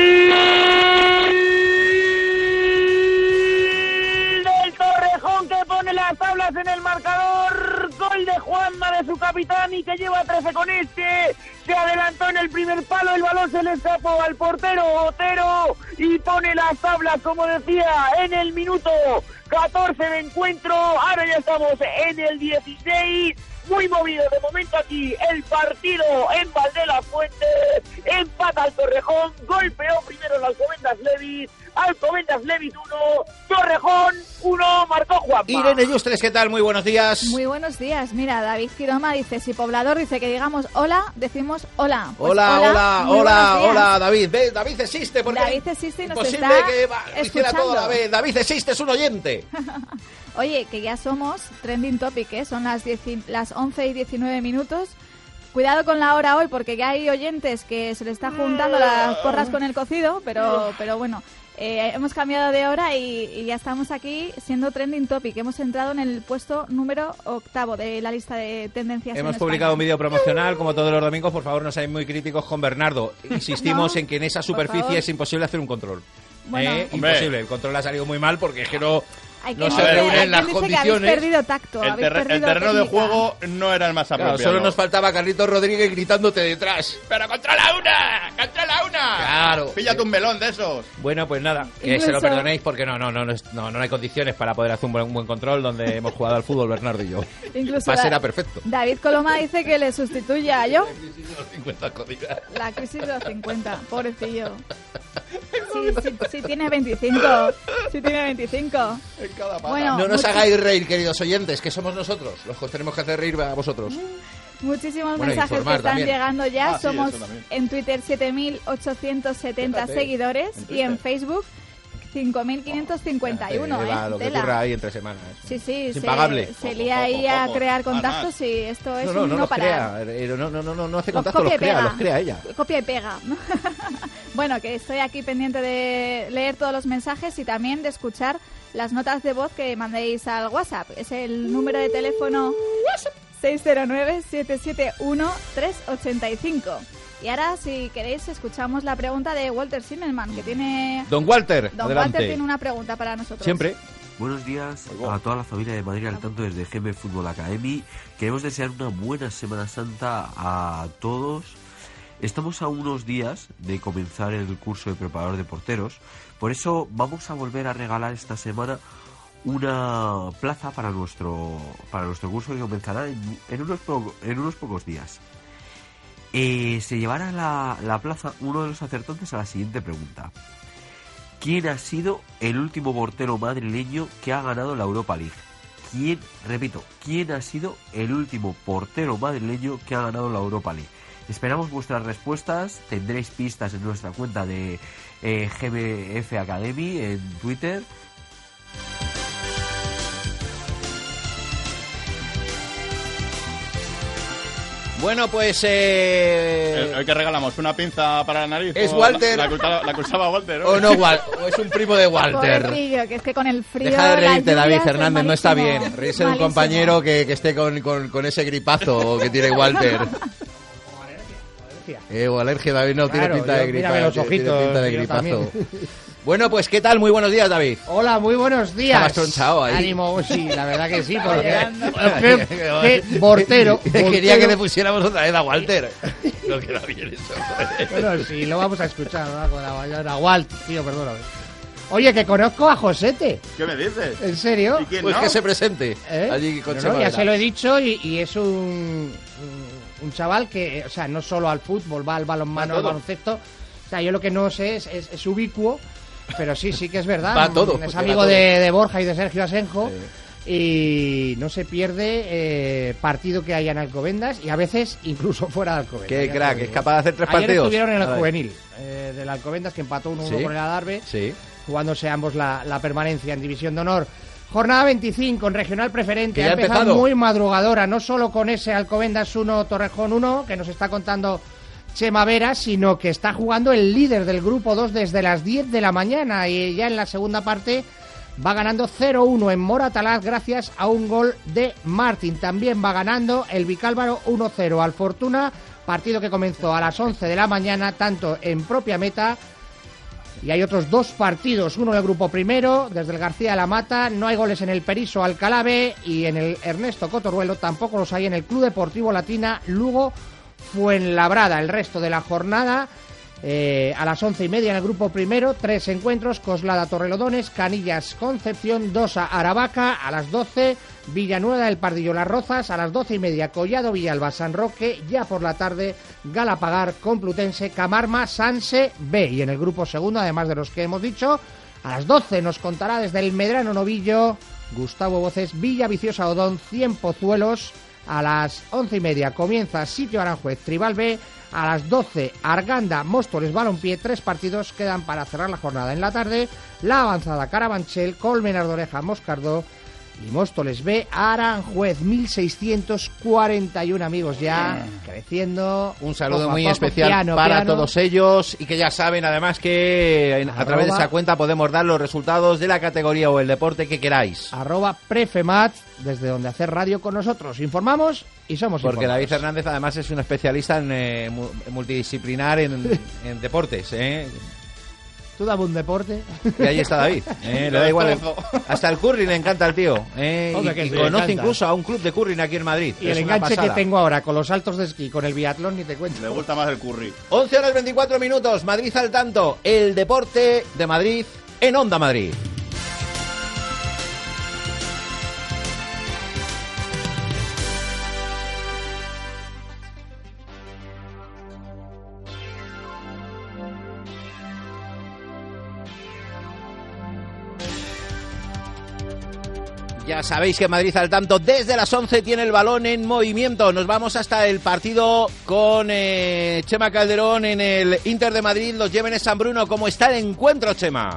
del Torrejón, que pone las tablas en el marcador! ¡Gol de Juanma, de su capitán, y que lleva 13 con este. Se adelantó en el primer palo, el balón se le escapó al portero Otero y pone las tablas, como decía, en el minuto 14 de encuentro. Ahora ya estamos en el 16. Muy movido de momento aquí el partido en Valdelafuente. Empata el Torrejón, golpeó primero el Alcobendas Levis. Alcobendas Levis 1, Torrejón 1, marcó Juanma. Irene Yustres, ¿qué tal? Muy buenos días. Muy buenos días. Mira, David Giroma dice, si Poblador dice que digamos hola, decimos hola. Pues hola, David. ¿Ve? David existe. Porque David existe y nos imposible está que hiciera todo a la vez. David existe, es un oyente. Oye, que ya somos Trending Topic, ¿eh? Son las 11 y 19 minutos. Cuidado con la hora hoy, porque ya hay oyentes que se le está juntando las porras con el cocido, pero bueno... hemos cambiado de hora y ya estamos aquí siendo Trending Topic. Hemos entrado en el puesto número 8 de la lista de tendencias. Hemos publicado un vídeo promocional, como todos los domingos. Por favor, no seáis muy críticos con Bernardo. Insistimos en que en esa superficie es imposible hacer un control. Bueno, imposible. El control ha salido muy mal porque es que no se reúnen las condiciones. Habéis perdido tacto. El terreno de juego no era el más apropiado. Solo nos faltaba Carlitos Rodríguez gritándote detrás. ¡Pero controla una! ¡Controla una! Claro. Píllate un melón de esos. Bueno, pues nada, que se lo perdonéis porque no hay condiciones para poder hacer un buen control donde hemos jugado al fútbol Bernardo y yo. Incluso será perfecto. David Coloma dice que le sustituya a yo. La crisis de los 50, La crisis de los 50, pobrecillo. Sí, tiene 25. Sí, tiene 25. Bueno, no nos hagáis reír, queridos oyentes, que somos nosotros los que os tenemos que hacer reír a vosotros. Muchísimos mensajes que están llegando ya. Somos en Twitter 7.870 seguidores y en Facebook 5.551. Lo que ocurra ahí entre semanas. Sí, es impagable. Se lía ahí a crear contactos y esto es no parar. No hace contactos, los crea ella. Copia y pega. Bueno, que estoy aquí pendiente de leer todos los mensajes y también de escuchar las notas de voz que mandéis al WhatsApp. Es el número de teléfono 609-771-385. Y ahora, si queréis, escuchamos la pregunta de Walter Zimmerman, que tiene... Don Walter, adelante. Walter tiene una pregunta para nosotros. Siempre. Buenos días a toda la familia de Madrid al tanto desde GB Fútbol Academy. Queremos desear una buena Semana Santa a todos. Estamos a unos días de comenzar el curso de preparador de porteros. Por eso vamos a volver a regalar esta semana una plaza para nuestro curso que comenzará en unos pocos días. Se llevará la plaza uno de los acertantes a la siguiente pregunta. ¿Quién ha sido el último portero madrileño que ha ganado la Europa League? ¿Quién ha sido el último portero madrileño que ha ganado la Europa League? Esperamos vuestras respuestas. Tendréis pistas en nuestra cuenta de GBF Academy en Twitter. Bueno, pues... ¿Hoy que regalamos? ¿Una pinza para la nariz? ¿Es Walter? La que usaba Walter, ¿no? ¿O no, o es un primo de Walter? Pobrecillo, que es que con el frío... Deja de reírte, David Fernández, no está bien. Reírse de un compañero que esté con ese gripazo que tiene Walter. O alergia, David, no, tiene pinta de gripazo. Mírame los ojitos. Tiene pinta de gripazo. Bueno, pues ¿qué tal? Muy buenos días, David. Hola, muy buenos días. Estabas tronchado ahí. Ánimo, sí, la verdad que sí, porque... ¿Qué portero? Quería que le pusiéramos otra vez a Walter. No queda bien eso. Bueno, sí, lo vamos a escuchar, ¿no? Con la mañana. Walt, tío, perdóname. Oye, que conozco a Josete. ¿Qué me dices? ¿En serio? ¿Y quién pues no? Que se presente. Allí con ya se lo he dicho y es un chaval que, o sea, no solo al fútbol, va al balonmano, al baloncesto. O sea, yo lo que no sé es ubicuo, pero sí que es verdad. Va todo. Es amigo de Borja y de Sergio Asenjo. Sí. Y no se pierde partido que haya en Alcobendas y a veces incluso fuera de Alcobendas. Qué crack, es capaz de hacer 3 partidos. Ayer estuvieron en el juvenil del Alcobendas, que empató 1-1 con el Adarve, jugándose ambos la permanencia en División de Honor. Jornada 25 en Regional Preferente, ha empezado muy madrugadora, no solo con ese Alcobendas 1, Torrejón 1, que nos está contando Chema Vera, sino que está jugando el líder del Grupo 2 desde las 10 de la mañana y ya en la segunda parte va ganando 0-1 en Moratalaz gracias a un gol de Martín. También va ganando el Vicálvaro 1-0 al Fortuna, partido que comenzó a las 11 de la mañana, tanto en propia meta Y hay otros 2 partidos, uno en el grupo primero, desde el García de la Mata, no hay goles en el Periso Alcalá B, y en el Ernesto Cotorruelo tampoco los hay en el Club Deportivo Latina Lugo Fuenlabrada. El resto de la jornada, a las 11:30 en el grupo primero, 3 encuentros: Coslada Torrelodones, Canillas Concepción, Dosa Aravaca, a las 12 Villanueva del Pardillo Las Rozas, a las 12:30 Collado Villalba San Roque, ya por la tarde Galapagar Complutense Camarma Sanse B. Y en el grupo segundo, además de los que hemos dicho, a las 12 nos contará desde el Medrano Novillo Gustavo Voces Villa Viciosa Odón 100 Pozuelos. A las 11:30 comienza Sitio Aranjuez Tribal B. A las 12 Arganda Móstoles Balompié. 3 partidos quedan para cerrar la jornada. En la tarde, La Avanzada Carabanchel, Colmenar de Oreja Moscardó y Móstoles B Aranjuez. 1641 amigos ya, creciendo. Un saludo muy especial para todos ellos, y que ya saben además que a través de esa cuenta podemos dar los resultados de la categoría o el deporte que queráis. @prefemat, desde donde hacer radio con nosotros. Informamos y somos Porque informados. David Hernández además es un especialista en multidisciplinar en deportes, Tú dame un deporte. Y ahí está David. Le da igual. Hasta el curling le encanta al tío. Y conoce incluso a un club de curling aquí en Madrid. Y el enganche que tengo ahora con los saltos de esquí, con el biatlón, ni te cuento. Le gusta más el curry. 11:24. Madrid al tanto. El deporte de Madrid en Onda Madrid. Ya sabéis que Madrid al tanto desde las 11 tiene el balón en movimiento. Nos vamos hasta el partido con Chema Calderón en el Inter de Madrid, los Llévenes San Bruno. ¿Cómo está el encuentro, Chema?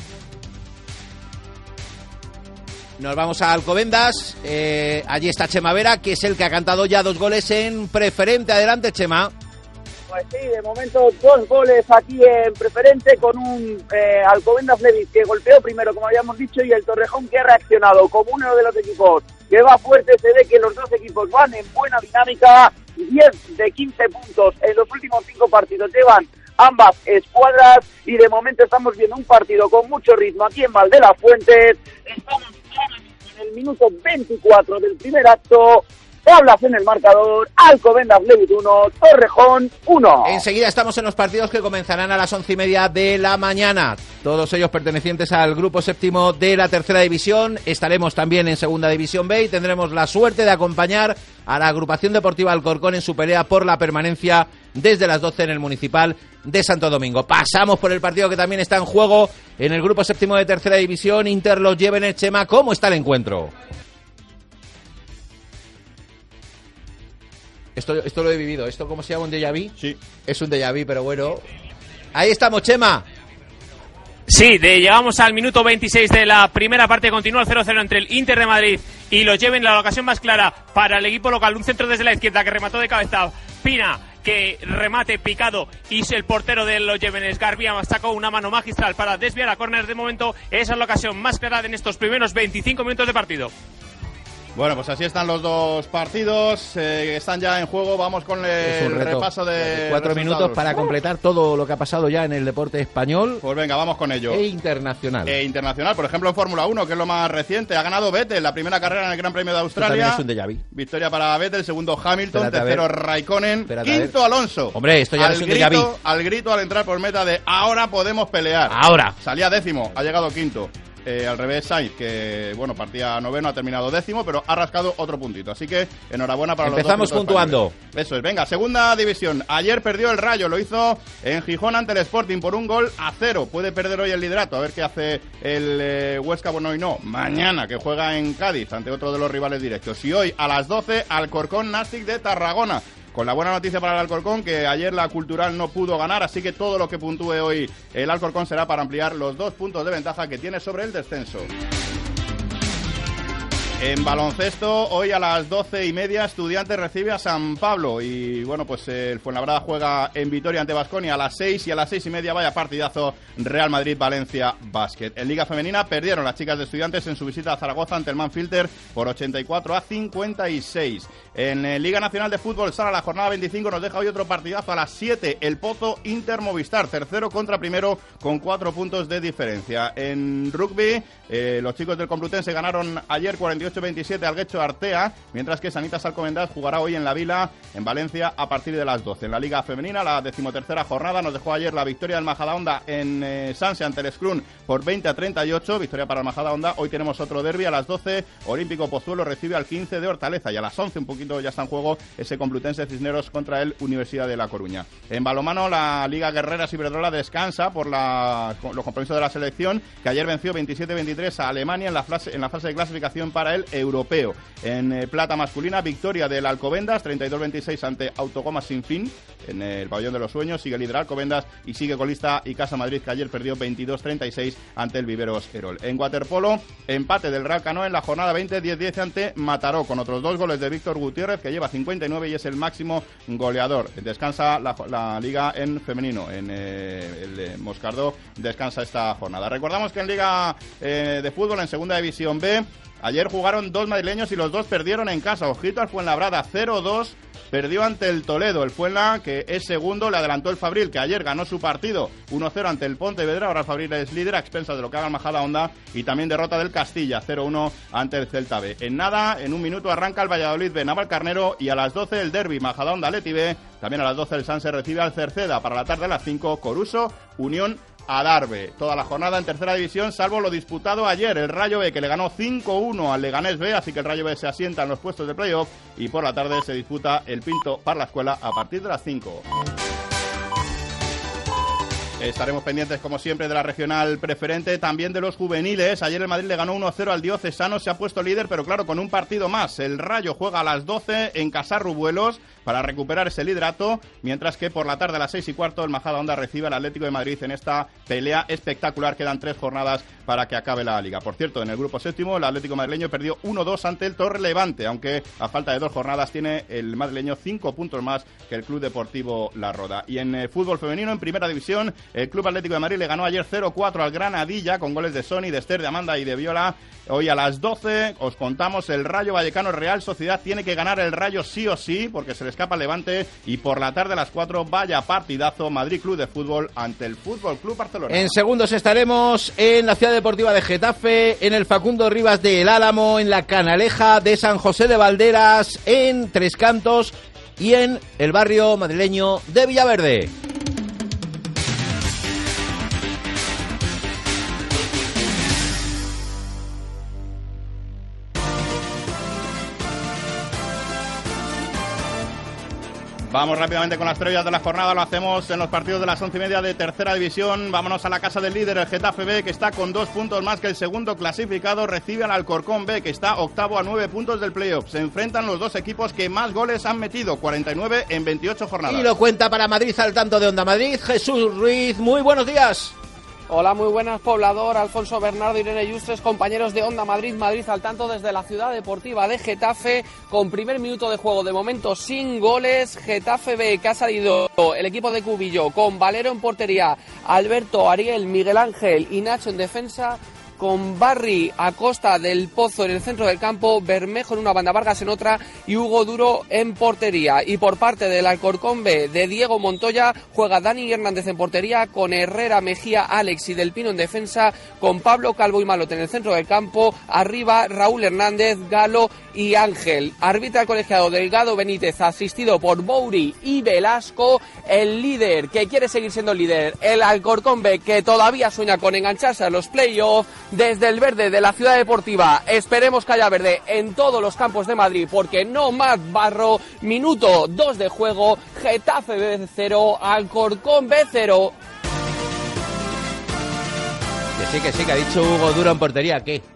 Nos vamos a Alcobendas. Allí está Chema Vera, que es el que ha cantado ya 2 goles en preferente. Adelante, Chema. Pues sí, de momento 2 goles aquí en preferente, con un Alcobendas Levis que golpeó primero, como habíamos dicho, y el Torrejón que ha reaccionado como uno de los equipos que va fuerte. Se ve que los 2 equipos van en buena dinámica. 10 de 15 puntos en los últimos 5 partidos llevan ambas escuadras, y de momento estamos viendo un partido con mucho ritmo aquí en Valdelas-Fuentes. Estamos ahora mismo en el minuto 24 del primer acto. Tablas en el marcador: Alcobendas Levis 1, Torrejón 1. Enseguida estamos en los partidos que comenzarán a las 11:30 de la mañana. Todos ellos pertenecientes al grupo séptimo de la tercera división. Estaremos también en segunda división B y tendremos la suerte de acompañar a la agrupación deportiva Alcorcón en su pelea por la permanencia desde las 12 en el Municipal de Santo Domingo. Pasamos por el partido que también está en juego en el grupo séptimo de tercera división. Inter los Llévenes. Chema, ¿cómo está el encuentro? Esto lo he vivido. ¿Esto cómo se llama? ¿Un déjà vu? Sí. Es un déjà vu, pero bueno. Ahí estamos, Chema. Sí, llegamos al minuto 26 de la primera parte. Continúa el 0-0 entre el Inter de Madrid y los Llévenes. La ocasión más clara para el equipo local. Un centro desde la izquierda que remató de cabeza Pina, que remate picado, y el portero de los Llévenes, Garbia, sacó una mano magistral para desviar a córner. De momento esa es la ocasión más clara en estos primeros 25 minutos de partido. Bueno, pues así están los 2 partidos, están ya en juego. Vamos con el repaso de 4 minutos para completar todo lo que ha pasado ya en el deporte español. Pues venga, vamos con ello. E internacional. Internacional, por ejemplo en Fórmula 1, que es lo más reciente. Ha ganado Vettel la primera carrera en el Gran Premio de Australia. Es un déjà vu. Victoria para Vettel, segundo Hamilton, tercero Raikkonen, quinto Alonso. Hombre, esto ya es un déjà vu. Al grito al entrar por meta de ahora podemos pelear. Ahora. Salía décimo, ha llegado quinto. Al revés, Sainz, que bueno, partía noveno, ha terminado décimo, pero ha rascado otro puntito. Así que enhorabuena para Empezamos los 2 puntuando. españoles. Eso es, venga, segunda división. Ayer perdió el Rayo, lo hizo en Gijón ante el Sporting por 1-0. Puede perder hoy el liderato, a ver qué hace el Huesca. Bueno, hoy no, mañana, que juega en Cádiz ante otro de los rivales directos. Y hoy a las 12, Alcorcón Nàstic de Tarragona. Con la buena noticia para el Alcorcón, que ayer la Cultural no pudo ganar, así que todo lo que puntúe hoy el Alcorcón será para ampliar los 2 puntos de ventaja que tiene sobre el descenso. En baloncesto, hoy a las 12:30, Estudiantes recibe a San Pablo. Y bueno, pues el Fuenlabrada juega en Vitoria ante Baskonia a las 6, y a las 6:30 vaya partidazo Real Madrid-Valencia Basket. En Liga Femenina perdieron las chicas de Estudiantes en su visita a Zaragoza ante el Manfilter por 84-56. En Liga Nacional de Fútbol Sala, la jornada 25 nos deja hoy otro partidazo a las 7. El Pozo Inter Movistar, tercero contra primero con 4 puntos de diferencia. En rugby, los chicos del Complutense ganaron ayer 48-27 al Guecho Artea, mientras que Sanitas Alcobendas jugará hoy en La Vila, en Valencia, a partir de las 12. En la Liga Femenina, la 13ª jornada, nos dejó ayer la victoria del Majadahonda en Sanse ante el Scrum por 20-38, victoria para el Majadahonda. Hoy tenemos otro derbi a las 12, Olímpico Pozuelo recibe al 15 de Hortaleza, y a las 11 un poquito ya está en juego ese Complutense Cisneros contra el Universidad de La Coruña. En balonmano, la Liga Guerreras Iberdrola descansa por los compromisos de la selección, que ayer venció 27-23 a Alemania en la fase de clasificación para el europeo. En plata masculina, victoria del Alcobendas 32-26 ante Autogomas Sin Fin en el pabellón de los sueños. Sigue líder Alcobendas y sigue colista Icasa Madrid, que ayer perdió 22-36 ante el Viveros Erol. En waterpolo, empate del Real Canoa en la jornada 20, 10-10 ante Mataró, con otros 2 goles de Víctor Gutiérrez, que lleva 59 y es el máximo goleador. Descansa la liga en femenino, en el Moscardó descansa esta jornada. Recordamos que en Liga de Fútbol, en Segunda División B, ayer jugaron 2 madrileños y los 2 perdieron en casa. Ojito al Fuenlabrada, 0-2. Perdió ante el Toledo. El Fuenla, que es segundo, le adelantó el Fabril, que ayer ganó su partido 1-0 ante el Pontevedra. Ahora el Fabril es líder a expensas de lo que haga el Majadahonda, y también derrota del Castilla 0-1 ante el Celta B. En nada, en un minuto arranca el Valladolid B Navalcarnero, y a las 12 el derbi Majadahonda-Leti B. También a las 12 el Sanse recibe al Cerceda. Para la tarde a las 5 Coruso Unión Adarve. Toda la jornada en tercera división, salvo lo disputado ayer, el Rayo B, que le ganó 5-1 al Leganés B, así que el Rayo B se asienta en los puestos de playoff, y por la tarde se disputa el Pinto para la Escuela a partir de las 5. Estaremos pendientes, como siempre, de la regional preferente, también de los juveniles. Ayer el Madrid le ganó 1-0 al Diocesano, se ha puesto líder, pero claro, con un partido más. El Rayo juega a las 12 en Casarrubuelos para recuperar ese liderato, mientras que por la tarde a las 6:15 el Majadahonda recibe al Atlético de Madrid en esta pelea espectacular. Quedan 3 jornadas para que acabe la Liga. Por cierto, en el grupo séptimo, el Atlético madrileño perdió 1-2 ante el Torrelevante, aunque a falta de 2 jornadas tiene el madrileño 5 puntos más que el Club Deportivo La Roda. Y en fútbol femenino, en primera división, el Club Atlético de Madrid le ganó ayer 0-4 al Granadilla, con goles de Sony, de Esther, de Amanda y de Viola. Hoy a las 12 os contamos el Rayo Vallecano Real Sociedad. Tiene que ganar el Rayo sí o sí, porque se le escapa el Levante. Y por la tarde a las 4, vaya partidazo, Madrid Club de Fútbol ante el Fútbol Club Barcelona. En segundos estaremos en la Ciudad Deportiva de Getafe, en el Facundo Rivas de El Álamo, en la Canaleja de San José de Valderas, en Tres Cantos y en el barrio madrileño de Villaverde. Vamos rápidamente con las previas de la jornada, lo hacemos en los partidos de las 11:30 de tercera división. Vámonos a la casa del líder, el Getafe B, que está con 2 puntos más que el segundo clasificado. Recibe al Alcorcón B, que está octavo a 9 puntos del playoff. Se enfrentan los dos equipos que más goles han metido, 49 en 28 jornadas. Y lo cuenta para Madrid al tanto de Onda Madrid, Jesús Ruiz. Muy buenos días. Hola, muy buenas, poblador, Alfonso Bernardo, Irene Yustres, compañeros de Onda Madrid, Madrid al tanto desde la Ciudad Deportiva de Getafe, con primer minuto de juego, de momento sin goles. Getafe B, que ha salido el equipo de Cubillo, con Valero en portería, Alberto, Ariel, Miguel Ángel y Nacho en defensa, con Barry, Acosta, Del Pozo en el centro del campo, Bermejo en una banda, Vargas en otra y Hugo Duro en portería. Y por parte del Alcorcón B, de Diego Montoya, juega Dani Hernández en portería, con Herrera, Mejía, Alex y Del Pino en defensa, con Pablo Calvo y Malote en el centro del campo, arriba Raúl Hernández, Galo y Ángel. Arbitra el colegiado Delgado Benítez, asistido por Bouri y Velasco. El líder, que quiere seguir siendo líder, el Alcorcón B, que todavía sueña con engancharse a los playoffs. Desde el verde de la Ciudad Deportiva, esperemos que haya verde en todos los campos de Madrid, porque no más barro. Minuto 2 de juego, Getafe B 0, Alcorcón B 0. Que sí, que ha dicho Hugo Duro en portería, ¿qué?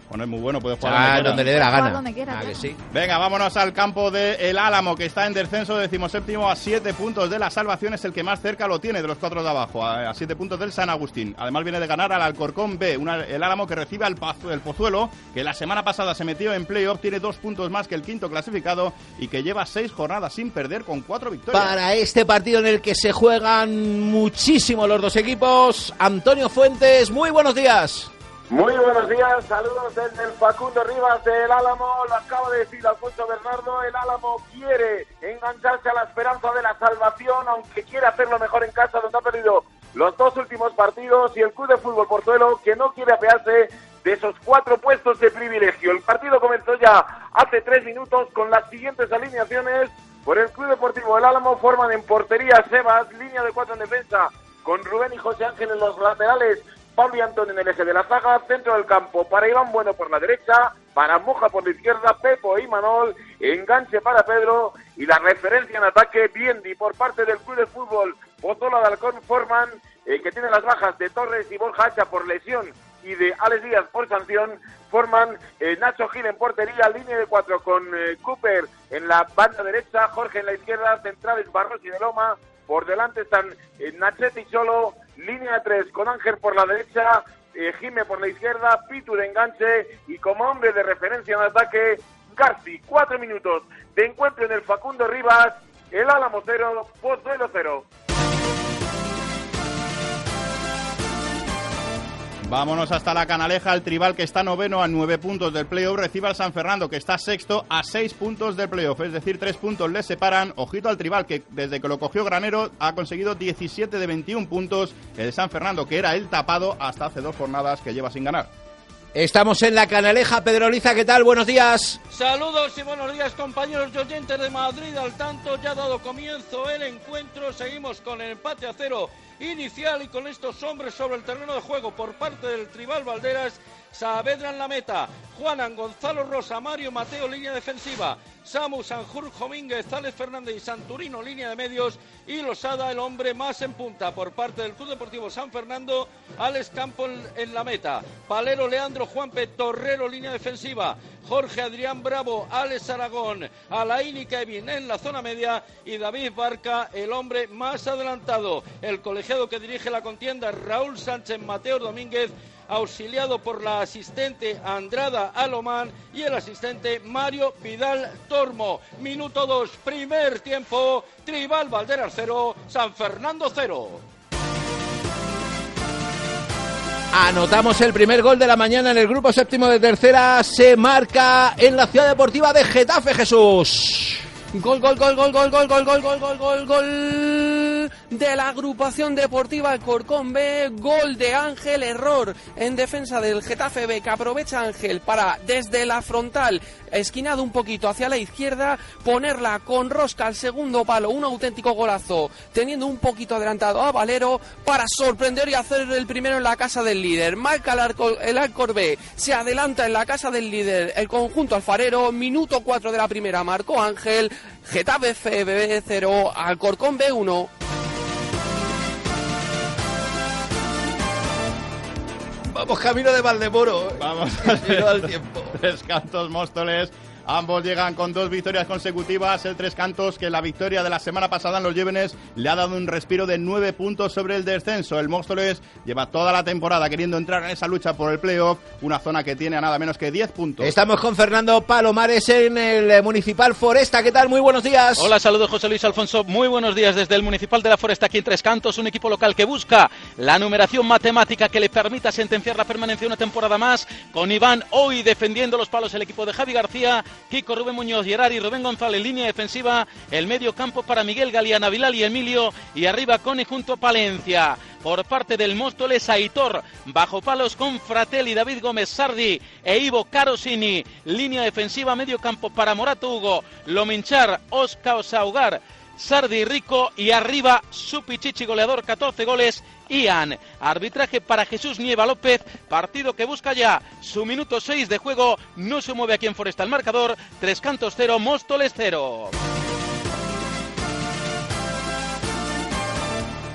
Bueno, es muy bueno, puede jugar donde le dé la gana. Donde quiera, que sí. Venga, vámonos al campo de El Álamo, que está en descenso 17º a 7 puntos de la salvación. Es el que más cerca lo tiene de los 4 de abajo, a 7 puntos del San Agustín. Además viene de ganar al Alcorcón B, el Álamo que recibe al Pozuelo, que la semana pasada se metió en playoff, tiene 2 puntos más que el quinto clasificado y que lleva 6 jornadas sin perder con 4 victorias. Para este partido en el que se juegan muchísimo los dos equipos, Antonio Fuentes, muy buenos días. Muy buenos días, saludos desde el Facundo Rivas del Álamo. Lo acaba de decir Alfonso Bernardo, el Álamo quiere engancharse a la esperanza de la salvación, aunque quiere hacerlo mejor en casa, donde ha perdido los 2 últimos partidos, y el Club de Fútbol Pozuelo, que no quiere apearse de esos 4 puestos de privilegio. El partido comenzó ya hace 3 minutos con las siguientes alineaciones. Por el Club Deportivo del Álamo forman en portería Sebas, línea de 4 en defensa, con Rubén y José Ángel en los laterales, Pablo y Antonio en el eje de la zaga, centro del campo para Iván Bueno por la derecha, para Moja por la izquierda, Pepo y Manol, enganche para Pedro, y la referencia en ataque, Biendi. Por parte del Club de Fútbol Pozuelo de Alcorcón forman, que tiene las bajas de Torres y Borja Hacha por lesión y de Alex Díaz por sanción, forman Nacho Gil en portería, línea de 4 con Cooper en la banda derecha, Jorge en la izquierda, centrales Barros y de Loma, por delante están Nachete y Cholo, línea de 3 con Ángel por la derecha, Jime por la izquierda, Pitu de enganche y como hombre de referencia en ataque, Garci. 4 minutos de encuentro en el Facundo Rivas, el Álamo 0, Pozuelo 0. Vámonos hasta la Canaleja, el Tribal, que está noveno a 9 puntos del playoff, recibe al San Fernando, que está sexto a 6 puntos del playoff, es decir, 3 puntos le separan. Ojito al Tribal, que desde que lo cogió Granero ha conseguido 17 de 21 puntos, el San Fernando, que era el tapado hasta hace 2 jornadas que lleva sin ganar. Estamos en la Canaleja. Pedro Liza, ¿qué tal? Buenos días. Saludos y buenos días, compañeros y oyentes de Madrid al tanto. Ya ha dado comienzo el encuentro, seguimos con el empate a 0 inicial y con estos hombres sobre el terreno de juego por parte del Tribal Valderas. Saavedra en la meta, Juanan, Gonzalo Rosa, Mario Mateo, línea defensiva, Samu, Sanjur, Domínguez, Alex Fernández y Santurino, línea de medios, y Losada, el hombre más en punta. Por parte del Club Deportivo San Fernando, Alex Campo en la meta, Palero, Leandro, Juanpe, Torrero, línea defensiva, Jorge, Adrián Bravo, Alex Aragón, Alain y Kevin en la zona media, y David Barca, el hombre más adelantado. El colegiado que dirige la contienda, Raúl Sánchez, Mateo Domínguez, auxiliado por la asistente Andrada Alomán y el asistente Mario Vidal Tormo. Minuto 2, primer tiempo, Tribal Valderas 0, San Fernando 0. Anotamos el primer gol de la mañana en el grupo séptimo de tercera, se marca en la Ciudad Deportiva de Getafe, Jesús. Gol de la agrupación deportiva Alcorcón B, gol de Ángel, error en defensa del Getafe B, que aprovecha Ángel para desde la frontal, esquinado un poquito hacia la izquierda, ponerla con rosca al segundo palo, un auténtico golazo, teniendo un poquito adelantado a Valero para sorprender y hacer el primero en la casa del líder. Marca el Alcor B, se adelanta en la casa del líder el conjunto alfarero, minuto 4 de la primera, marcó Ángel. Getafe FB 0, Alcorcón B 1. Vamos camino de Valdemoro. Vamos al tiempo. Tres Cantos, Móstoles. Ambos llegan con 2 victorias consecutivas. El Tres Cantos, que la victoria de la semana pasada en los Llévenes le ha dado un respiro de 9 puntos sobre el descenso. El Móstoles lleva toda la temporada queriendo entrar en esa lucha por el playoff, una zona que tiene a nada menos que 10 puntos. Estamos con Fernando Palomares en el Municipal Foresta. ¿Qué tal? Muy buenos días. Hola, saludos José Luis Alfonso. Muy buenos días desde el Municipal de la Foresta, aquí en Tres Cantos, un equipo local que busca la numeración matemática que le permita sentenciar la permanencia una temporada más, con Iván hoy defendiendo los palos el equipo de Javi García, Kiko, Rubén Muñoz, Gerard y Rubén González, línea defensiva, el medio campo para Miguel Galeana, Vilal y Emilio, y arriba Coni junto a Palencia. Por parte del Móstoles, Aitor, bajo palos con Fratelli, David Gómez, Sardi e Ivo Carosini, línea defensiva, medio campo para Morato Hugo, Lominchar, Oscar Saugar, Sardi Rico, y arriba su Pichichi, goleador, 14 goles, Ian. Arbitraje para Jesús Nieva López, partido que busca ya su minuto 6 de juego, no se mueve aquí en Foresta el marcador, Tres Cantos 0, Móstoles 0.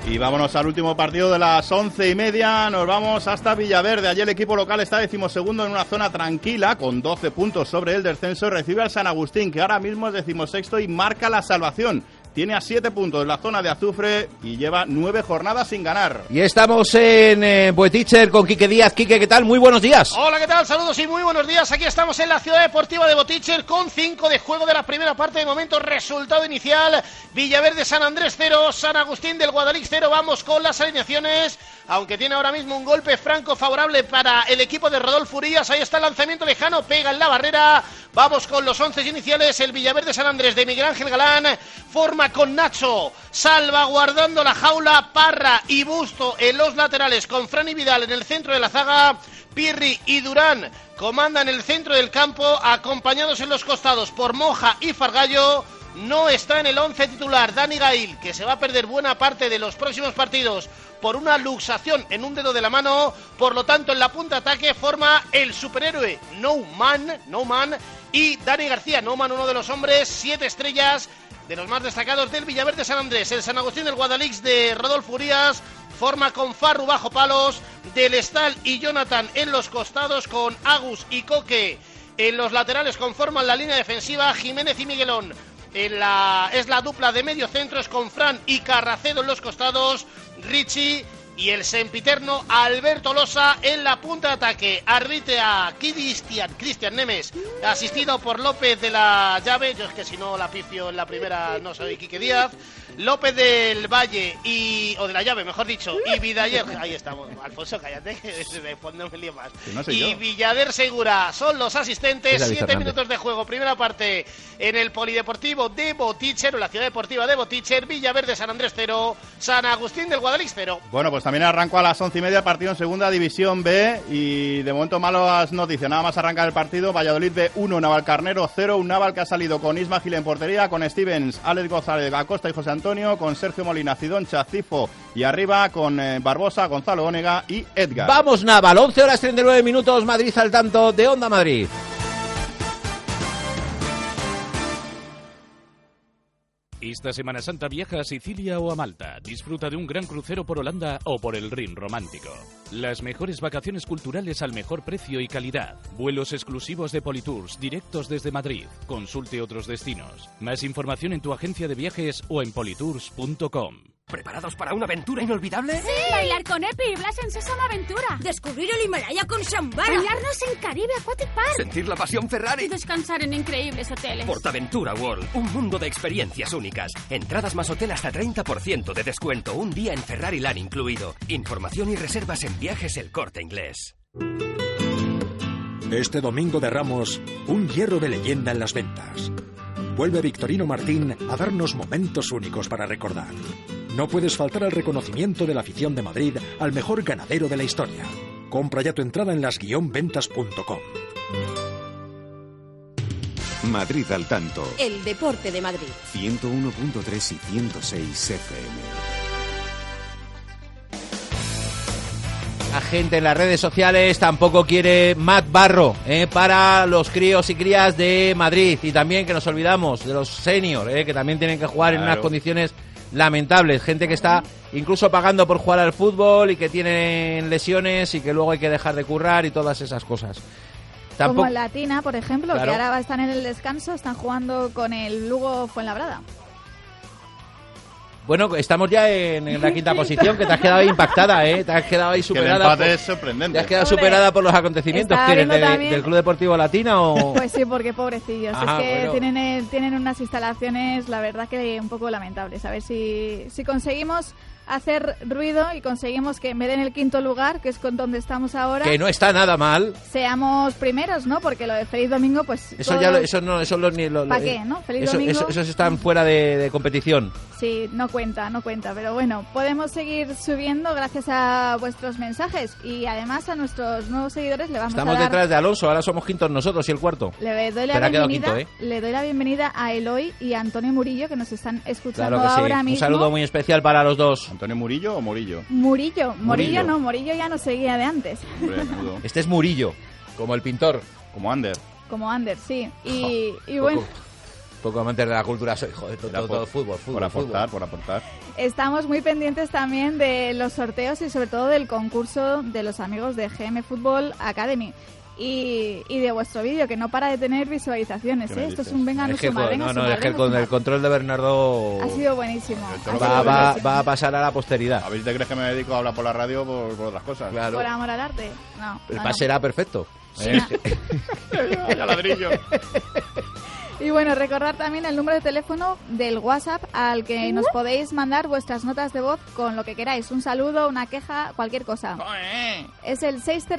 Y vámonos al último partido de las 11:30. Nos vamos hasta Villaverde. Allí el equipo local está 12º en una zona tranquila, con 12 puntos sobre el descenso. Recibe al San Agustín, que ahora mismo es 16º y marca la salvación. Tiene a 7 puntos en la zona de azufre y lleva 9 jornadas sin ganar. Y estamos en Boticher con Quique Díaz. Quique, ¿qué tal? Muy buenos días. Hola, ¿qué tal? Saludos y muy buenos días. Aquí estamos en la ciudad deportiva de Boticher con 5 de juego de la primera parte. De momento, resultado inicial: Villaverde San Andrés 0, San Agustín del Guadalix 0. Vamos con las alineaciones, aunque tiene ahora mismo un golpe franco favorable para el equipo de Rodolfo Urías. Ahí está el lanzamiento lejano, pega en la barrera. Vamos con los 11 iniciales. El Villaverde San Andrés de Miguel Ángel Galán forma con Nacho, salvaguardando la jaula, Parra y Busto en los laterales, con Fran y Vidal en el centro de la zaga. Pirri y Durán comandan el centro del campo, acompañados en los costados por Moja y Fargallo. No está en el 11 titular Dani Gail, que se va a perder buena parte de los próximos partidos por una luxación en un dedo de la mano. Por lo tanto, en la punta ataque forma el superhéroe No Man y Dani García. No Man, uno de los hombres 7 estrellas de los más destacados del Villaverde San Andrés. El San Agustín del Guadalix de Rodolfo Urías forma con Farru bajo palos, Del Estal y Jonathan en los costados, con Agus y Coque en los laterales conforman la línea defensiva. Jiménez y Miguelón es la dupla de medio centros, con Fran y Carracedo en los costados, Richie y el sempiterno Alberto Losa en la punta de ataque. Arbitra Cristian Nemes, asistido por López de la Llave. Yo es que si no la pifio en la primera no soy Quique Díaz. López del Valle o de la Llave, mejor dicho, y Vidaller. Ahí estamos. Alfonso, cállate, que después no me lío más. No y yo. Villader Segura son los asistentes. 7 minutos de juego, primera parte en el Polideportivo de Boticher, o la ciudad deportiva de Boticher. Villaverde San Andrés 0, San Agustín del Guadalix 0. Bueno, pues también arrancó a las 11:30 el partido en Segunda División B, y de momento malas noticias. Nada más arrancar el partido, Valladolid B 1, Navalcarnero 0. Un Naval que ha salido con Isma Gil en portería, con Stevens, Alex González Acosta y José Antonio, con Sergio Molina, Cidoncha, Cifo y arriba con Barbosa, Gonzalo Ónega y Edgar. Vamos, Naval, 11:39, Madrid al tanto de Onda Madrid. Esta Semana Santa viaja a Sicilia o a Malta. Disfruta de un gran crucero por Holanda o por el Rin romántico. Las mejores vacaciones culturales al mejor precio y calidad. Vuelos exclusivos de Politours directos desde Madrid. Consulte otros destinos. Más información en tu agencia de viajes o en politours.com. ¿Preparados para una aventura inolvidable? ¡Sí! Bailar con Epi y Blas en Sésamo Aventura. Descubrir el Himalaya con Shambhala. Bañarnos en Caribe Aquatic Park. Sentir la pasión Ferrari. Y descansar en increíbles hoteles. Portaventura World, un mundo de experiencias únicas. Entradas más hotel hasta 30% de descuento. Un día en Ferrari Land incluido. Información y reservas en Viajes El Corte Inglés. Este domingo de Ramos, un hierro de leyenda en las ventas. Vuelve Victorino Martín a darnos momentos únicos para recordar. No puedes faltar al reconocimiento de la afición de Madrid al mejor ganadero de la historia. Compra ya tu entrada en las-ventas.com. Madrid al tanto. El deporte de Madrid. 101.3 y 106 FM. La gente en las redes sociales tampoco quiere Matt Barro para los críos y crías de Madrid. Y también que nos olvidamos de los seniors, que también tienen que jugar en unas condiciones lamentables. Gente que está incluso pagando por jugar al fútbol y que tienen lesiones y que luego hay que dejar de currar y todas esas cosas. Como Latina, por ejemplo, claro, que ahora están en el descanso, están jugando con el Lugo Fuenlabrada. Bueno, estamos ya en la quinta posición, que te has quedado ahí impactada, Te has quedado ahí superada. Que el empate es sorprendente. Te has quedado superada por los acontecimientos. ¿Quieres del Club Deportivo Latina o...? Pues sí, porque pobrecillos. Es que tienen unas instalaciones, la verdad, que un poco lamentables. A ver si conseguimos hacer ruido y conseguimos que me den el quinto lugar, que es con donde estamos ahora. Que no está nada mal. Seamos primeros, ¿no? Porque lo de Feliz Domingo, pues... Eso ¿para qué, no? Feliz Domingo. Esos están fuera de competición. Sí, no cuenta. Pero bueno, podemos seguir subiendo gracias a vuestros mensajes y además a nuestros nuevos seguidores le vamos a dar... Estamos detrás de Alonso, ahora somos quintos nosotros y el cuarto. Le doy la bienvenida a Eloy y a Antonio Murillo, que nos están escuchando ahora mismo. Un saludo muy especial para los dos. ¿Antonio Murillo o Morillo? Morillo ya nos seguía de antes. Hombre, este es Murillo, como el pintor. Como Ander. Como Ander, sí. Y bueno... poco amantes de la cultura soy, joder, todo fútbol. Por aportar. Estamos muy pendientes también de los sorteos y sobre todo del concurso de los amigos de GM Football Academy. Y de vuestro vídeo, que no para de tener visualizaciones, ¿eh? Esto es un venga, no sumar. Es que con el control de Bernardo ha sido buenísimo. Va a pasar a la posteridad. ¿A ver si te crees que me dedico a hablar por la radio por otras cosas? Claro. Por amor al arte. No. El pase será perfecto. Sí. Ya ladrillo. Y bueno, recordar también el número de teléfono del WhatsApp al que nos podéis mandar vuestras notas de voz con lo que queráis. Un saludo, una queja, cualquier cosa. Es el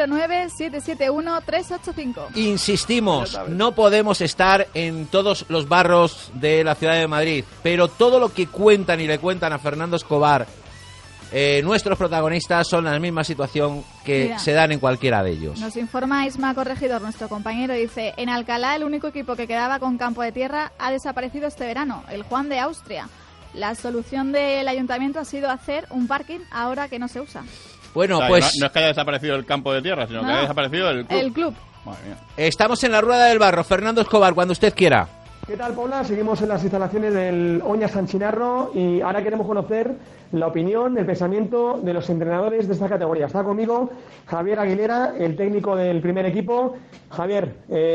609-771-385. Insistimos, no podemos estar en todos los barros de la ciudad de Madrid, pero todo lo que cuentan y le cuentan a Fernando Escobar, nuestros protagonistas son la misma situación que se dan en cualquiera de ellos. Nos informa Isma Corregidor, nuestro compañero, dice: en Alcalá el único equipo que quedaba con campo de tierra ha desaparecido este verano, el Juan de Austria. La solución del ayuntamiento ha sido hacer un parking ahora que no se usa. Bueno, pues no es que haya desaparecido el campo de tierra, sino que haya desaparecido el club. El club. Madre mía. Estamos en la Rueda del Barro. Fernando Escobar, cuando usted quiera. ¿Qué tal, Paula? Seguimos en las instalaciones del Oña San Chinarro y ahora queremos conocer la opinión, el pensamiento de los entrenadores de esta categoría. Está conmigo Javier Aguilera, el técnico del primer equipo. Javier,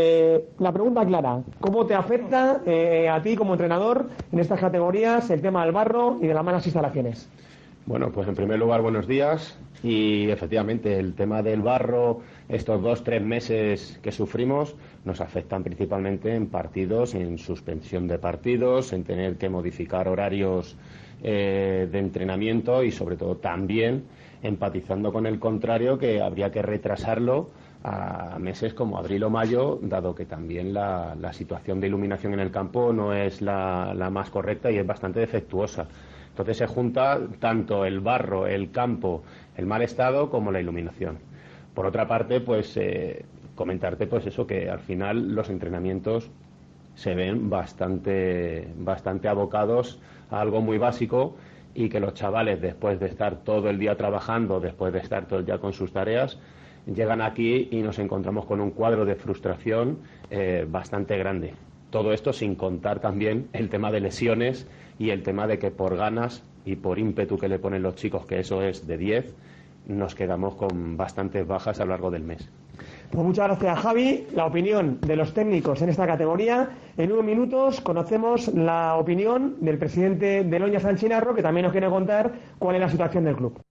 la pregunta clara: ¿cómo te afecta a ti como entrenador en estas categorías el tema del barro y de las malas instalaciones? Bueno, pues en primer lugar, buenos días. Y efectivamente, el tema del barro, estos 2-3 meses que sufrimos, nos afectan principalmente en partidos, en suspensión de partidos, en tener que modificar horarios de entrenamiento y sobre todo también empatizando con el contrario, que habría que retrasarlo a meses como abril o mayo, dado que también la situación de iluminación en el campo no es la más correcta y es bastante defectuosa. Entonces se junta tanto el barro, el campo, el mal estado como la iluminación. Por otra parte, pues comentarte pues eso, que al final los entrenamientos se ven bastante abocados a algo muy básico y que los chavales, después de estar todo el día trabajando, después de estar todo el día con sus tareas, llegan aquí y nos encontramos con un cuadro de frustración bastante grande. Todo esto sin contar también el tema de lesiones y el tema de que por ganas y por ímpetu que le ponen los chicos, que eso es de 10, nos quedamos con bastantes bajas a lo largo del mes. Pues muchas gracias, Javi. La opinión de los técnicos en esta categoría. En unos minutos conocemos la opinión del presidente del Oña San Chinarro, que también nos quiere contar cuál es la situación del club.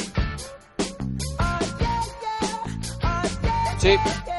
Sí.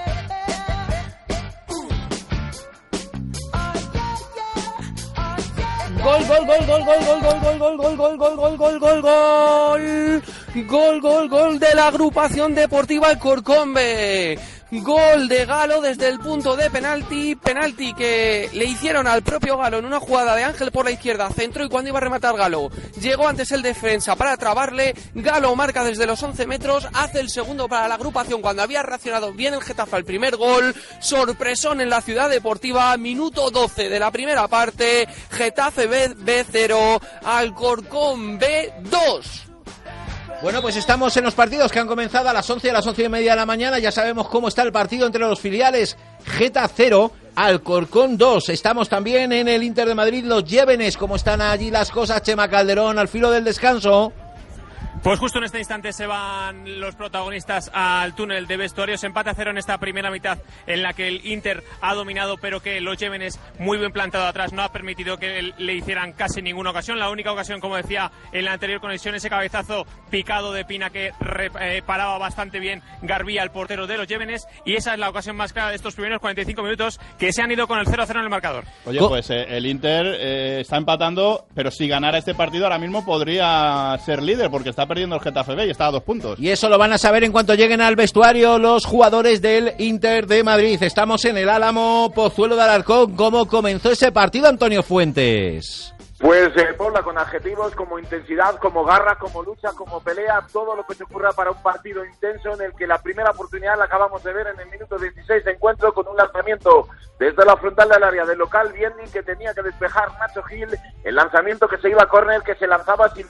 Gol, gol, gol, gol, gol, gol, gol, gol, gol, gol, gol, gol, gol, gol, gol. Gol, gol, gol de la agrupación deportiva Alcorcón-B. Gol de Galo desde el punto de penalti que le hicieron al propio Galo en una jugada de Ángel por la izquierda, centro, y cuando iba a rematar Galo llegó antes el defensa para trabarle. Galo marca desde los 11 metros, hace el segundo para la agrupación cuando había reaccionado bien el Getafe al primer gol. Sorpresón en la Ciudad Deportiva, minuto 12 de la primera parte. Getafe B 0, Alcorcón B 2. Bueno, pues estamos en los partidos que han comenzado a las 11 y a las 11:30 de la mañana. Ya sabemos cómo está el partido entre los filiales. Geta 0, Alcorcón 2. Estamos también en el Inter de Madrid, los Llévenes. ¿Cómo están allí las cosas, Chema Calderón, al filo del descanso? Pues justo en este instante se van los protagonistas al túnel de vestuarios. Empate a 0 en esta primera mitad en la que el Inter ha dominado, pero que los Llévenes, muy bien plantado atrás, no ha permitido que le hicieran casi ninguna ocasión. La única ocasión, como decía en la anterior conexión, ese cabezazo picado de Pina que paraba bastante bien Garbía, el portero de los Llévenes, y esa es la ocasión más clara de estos primeros 45 minutos, que se han ido con el 0-0 en el marcador. Oye, pues el Inter está empatando, pero si ganara este partido ahora mismo podría ser líder, porque está perdiendo el Getafe B y está a 2 puntos. Y eso lo van a saber en cuanto lleguen al vestuario los jugadores del Inter de Madrid. Estamos en el Álamo, Pozuelo de Alarcón. ¿Cómo comenzó ese partido, Antonio Fuentes? Pues Paula, con adjetivos como intensidad, como garra, como lucha, como pelea, todo lo que se ocurra para un partido intenso en el que la primera oportunidad la acabamos de ver en el minuto 16 de encuentro, con un lanzamiento desde la frontal del área del local, Biendi, que tenía que despejar Nacho Gil, el lanzamiento que se iba a córner, que se lanzaba sin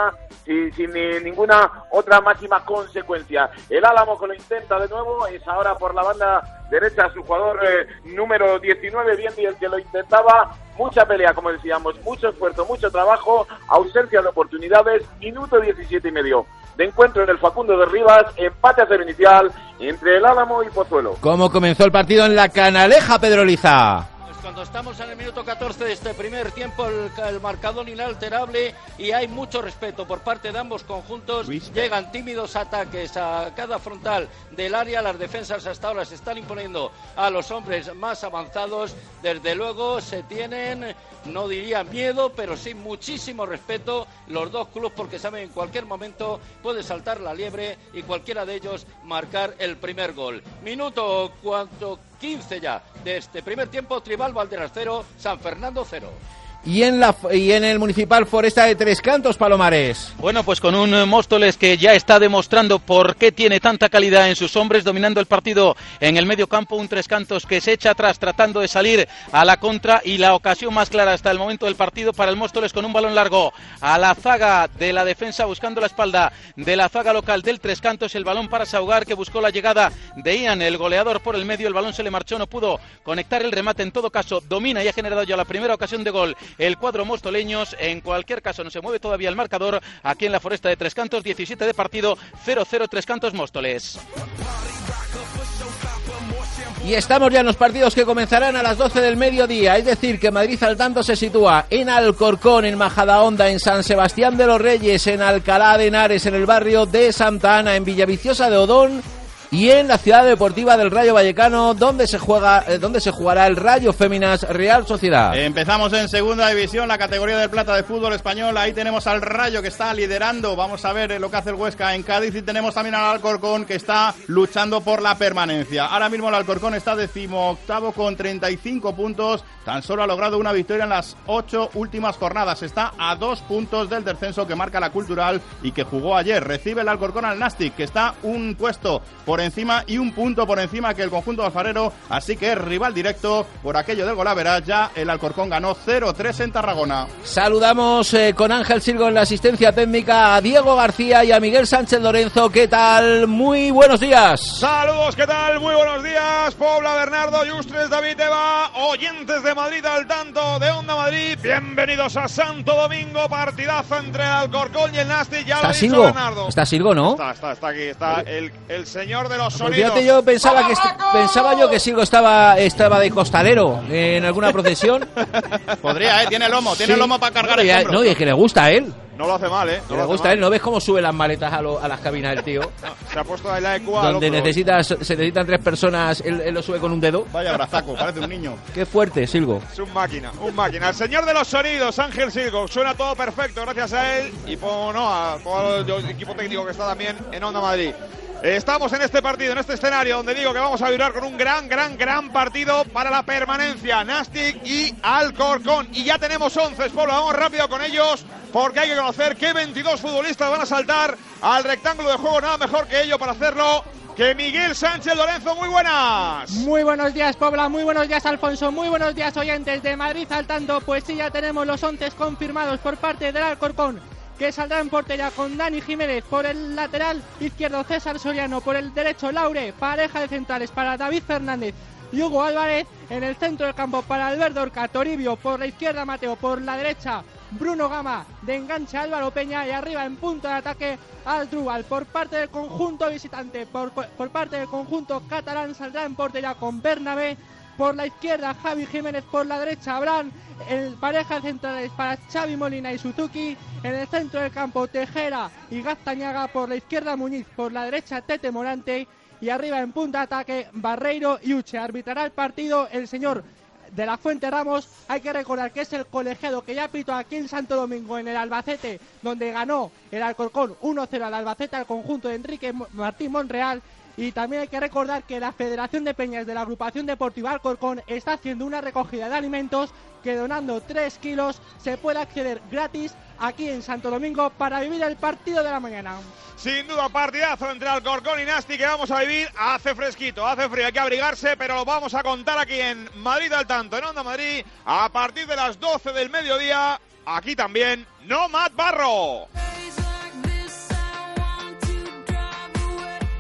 ninguna otra máxima consecuencia. El Álamo, que lo intenta de nuevo, es ahora por la banda derecha su jugador número 19, Biendi, el que lo intentaba, mucha pelea, como decíamos, mucho esfuerzo, mucho trabajo, ausencia de oportunidades, minuto 17,5 de encuentro en el Facundo de Rivas, empate a 0 inicial entre el Álamo y Pozuelo. ¿Cómo comenzó el partido en la Canaleja, Pedro Liza? Cuando estamos en el minuto 14 de este primer tiempo, el marcador inalterable y hay mucho respeto por parte de ambos conjuntos. Llegan tímidos ataques a cada frontal del área. Las defensas hasta ahora se están imponiendo a los hombres más avanzados. Desde luego se tienen, no diría miedo, pero sí muchísimo respeto los dos clubes, porque saben en cualquier momento puede saltar la liebre y cualquiera de ellos marcar el primer gol. Minuto 15 ya de este primer tiempo. Tribal Valderas 0, San Fernando 0. Y en el Municipal Foresta de Tres Cantos, Palomares. Bueno, pues con un Móstoles que ya está demostrando por qué tiene tanta calidad en sus hombres, dominando el partido en el medio campo, un Tres Cantos que se echa atrás tratando de salir a la contra, y la ocasión más clara hasta el momento del partido para el Móstoles, con un balón largo a la zaga de la defensa, buscando la espalda de la zaga local del Tres Cantos, el balón para Saugar, que buscó la llegada de Ian, el goleador, por el medio, el balón se le marchó, no pudo conectar el remate. En todo caso, domina y ha generado ya la primera ocasión de gol el cuadro mostoleños. En cualquier caso, no se mueve todavía el marcador aquí en la Foresta de Tres Cantos. 17 de partido, 0-0 Tres Cantos Móstoles. Y estamos ya en los partidos que comenzarán a las 12 del mediodía, es decir, que Madrid al tanto se sitúa en Alcorcón, en Majadahonda, en San Sebastián de los Reyes, en Alcalá de Henares, en el barrio de Santa Ana, en Villaviciosa de Odón y en la ciudad deportiva del Rayo Vallecano, donde se jugará el Rayo Féminas Real Sociedad. Empezamos en segunda división, la categoría de plata de fútbol español. Ahí tenemos al Rayo, que está liderando. Vamos a ver lo que hace el Huesca en Cádiz, y tenemos también al Alcorcón, que está luchando por la permanencia. Ahora mismo el Alcorcón está 18º con 35 puntos. Tan solo ha logrado una victoria en las 8 últimas jornadas. Está a 2 puntos del descenso que marca la Cultural y que jugó ayer. Recibe el Alcorcón al Nastic, que está un puesto por encima y un punto por encima que el conjunto alfarero, así que es rival directo por aquello del golaveras. Ya el Alcorcón ganó 0-3 en Tarragona. Saludamos con Ángel Silgo en la asistencia técnica a Diego García y a Miguel Sánchez Lorenzo. ¿Qué tal? Muy buenos días. Saludos, ¿qué tal? Muy buenos días. Pobla, Bernardo, Yustres, David, Eva, oyentes de Madrid al tanto de Onda Madrid. Bienvenidos a Santo Domingo, partidazo entre el Alcorcón y el Nastic. Ya lo ha dicho Bernardo. Está Silgo, ¿no? Está aquí, está el señor de los sonidos. Fíjate, yo pensaba que Silgo estaba de costalero en alguna procesión. Podría, tiene lomo para cargar el hombro. No, y es que le gusta a él. No lo hace mal, No le gusta a él. ¿No ves cómo sube las maletas a las cabinas del tío? No, se ha puesto ahí la ECUA. Donde se necesitan 3 personas, él lo sube con un dedo. Vaya brazaco, parece un niño. Qué fuerte, Silgo. Es un máquina. El señor de los sonidos, Ángel Silgo. Suena todo perfecto gracias a él y a todo el equipo técnico que está también en Onda Madrid. Estamos en este partido, en este escenario, donde digo que vamos a vibrar con un gran partido para la permanencia. Nastic y Alcorcón. Y ya tenemos 11, Pablo. Vamos rápido con ellos, porque hay que conocer que 22 futbolistas van a saltar al rectángulo de juego. Nada mejor que ello para hacerlo que Miguel Sánchez Lorenzo. Muy buenas. Muy buenos días, Pobla. Muy buenos días, Alfonso. Muy buenos días, oyentes de Madrid al tanto. Pues sí, ya tenemos los 11 confirmados por parte del Alcorcón, que saldrá en portería con Dani Jiménez, por el lateral izquierdo César Soriano, por el derecho Laure, pareja de centrales para David Fernández y Hugo Álvarez, en el centro del campo para Alberto Orca, Toribio, por la izquierda Mateo, por la derecha Bruno Gama, de enganche Álvaro Peña, y arriba en punto de ataque Aldrúbal. Por parte del conjunto visitante, por parte del conjunto catalán, saldrá en portería con Bernabé, por la izquierda Javi Jiménez, por la derecha Abraham, el pareja centrales para Xavi Molina y Suzuki, en el centro del campo Tejera y Gaztañaga, por la izquierda Muñiz, por la derecha Tete Morante, y arriba en punta de ataque Barreiro y Uche. Arbitrará el partido el señor de la Fuente Ramos. Hay que recordar que es el colegiado que ya pitó aquí en Santo Domingo, en el Albacete, donde ganó el Alcorcón 1-0 al Albacete, al conjunto de Enrique Martín Monreal. Y también hay que recordar que la Federación de Peñas de la Agrupación Deportiva Alcorcón está haciendo una recogida de alimentos, que donando 3 kilos se puede acceder gratis aquí en Santo Domingo para vivir el partido de la mañana. Sin duda, partidazo entre Alcorcón y Nastic que vamos a vivir. Hace fresquito, hace frío, hay que abrigarse, pero lo vamos a contar aquí en Madrid al tanto, en Onda Madrid, a partir de las 12 del mediodía. Aquí también, Nomad Barro.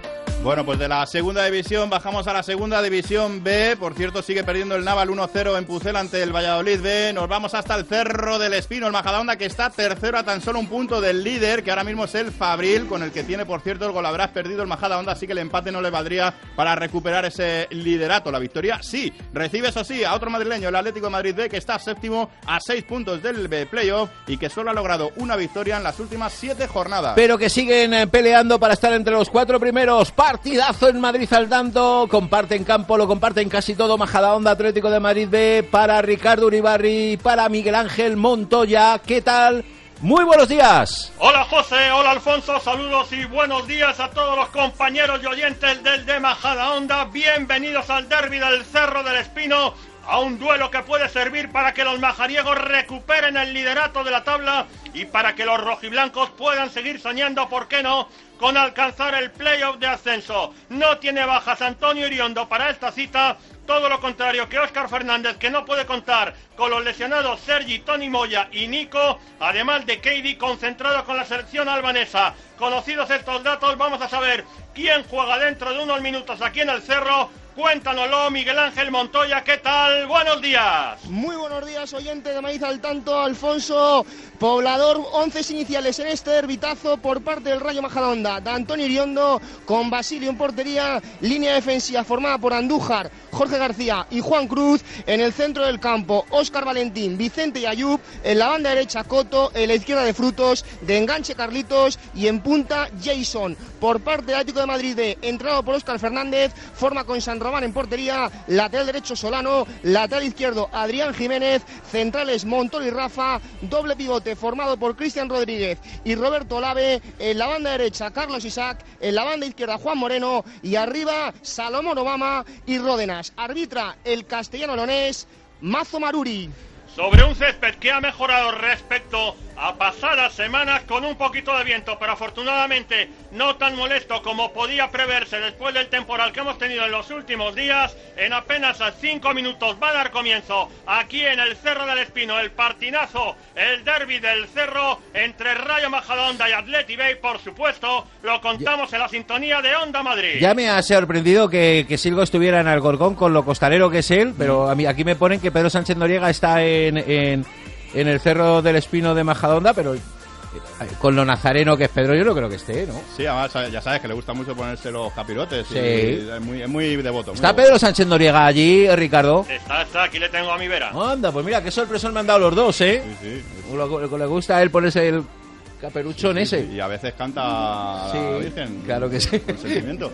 Bueno, pues de la segunda división bajamos a la segunda división B. Por cierto, sigue perdiendo el Naval 1-0 en Pucel ante el Valladolid B. Nos vamos hasta el Cerro del Espino, el Majadahonda, que está tercero a tan solo un punto del líder, que ahora mismo es el Fabril, con el que tiene, por cierto, el Golaveras perdido el Majadahonda, así que el empate no le valdría para recuperar ese liderato. La victoria sí, recibe eso sí a otro madrileño, el Atlético de Madrid B, que está séptimo a 6 puntos del playoff y que solo ha logrado una victoria en las últimas 7 jornadas. Pero que siguen peleando para estar entre los 4 primeros. Partidazo en Madrid al tanto, comparten campo, lo comparten casi todo. Majadahonda, Atlético de Madrid B, para Ricardo Uribarri, para Miguel Ángel Montoya. ¿Qué tal? Muy buenos días. Hola José, hola Alfonso, saludos y buenos días a todos los compañeros y oyentes del de Majadahonda. Bienvenidos al derbi del Cerro del Espino, a un duelo que puede servir para que los majariegos recuperen el liderato de la tabla y para que los rojiblancos puedan seguir soñando, ¿por qué no?, con alcanzar el playoff de ascenso. No tiene bajas Antonio Iriondo para esta cita, todo lo contrario que Óscar Fernández, que no puede contar con los lesionados Sergi, Toni Moya y Nico, además de Keidi, concentrado con la selección albanesa. Conocidos estos datos, vamos a saber quién juega dentro de unos minutos aquí en el Cerro. Cuéntanoslo, Miguel Ángel Montoya, ¿qué tal? ¡Buenos días! Muy buenos días, oyente de Maíz al tanto, Alfonso. Poblador, 11 iniciales en este herbitazo por parte del Rayo Majadahonda. De Antonio Iriondo, con Basilio en portería, línea defensiva formada por Andújar, Jorge García y Juan Cruz. En el centro del campo, Óscar Valentín, Vicente y Ayub. En la banda derecha, Coto. En la izquierda, de Frutos. De enganche, Carlitos. Y en punta, Jason. Por parte del Atlético de Madrid B, entrenado por Óscar Fernández, forma con San Román en portería, lateral derecho Solano, lateral izquierdo Adrián Jiménez, centrales Montoro y Rafa, doble pivote formado por Cristian Rodríguez y Roberto Olave. En la banda derecha Carlos Isaac, en la banda izquierda Juan Moreno y arriba Salomón Obama y Ródenas. Arbitra el castellano leonés Mazo Maruri. Sobre un césped que ha mejorado respecto a pasadas semanas, con un poquito de viento, pero afortunadamente no tan molesto como podía preverse después del temporal que hemos tenido en los últimos días. En apenas 5 minutos va a dar comienzo aquí en el Cerro del Espino el partinazo, el derbi del Cerro entre Rayo Majadahonda y Atleti B, por supuesto, lo contamos en la sintonía de Onda Madrid. Ya me ha sorprendido que Silgo estuviera en Alcorcón con lo costalero que es él, pero a mí aquí me ponen que Pedro Sánchez Noriega está en el Cerro del Espino de Majadahonda, pero con lo nazareno que es Pedro, yo no creo que esté, ¿no? Sí, además ya sabes que le gusta mucho ponerse los capirotes. Sí. Es muy devoto. ¿Está Pedro Sánchez Noriega allí, Ricardo? Está, aquí le tengo a mi vera. Anda, pues mira, qué sorpresa me han dado los dos, ¿eh? Sí. Lo que le gusta a él ponerse el caperuchón ese. Y a veces canta sí, la Virgen. Claro que sí. Con sentimiento.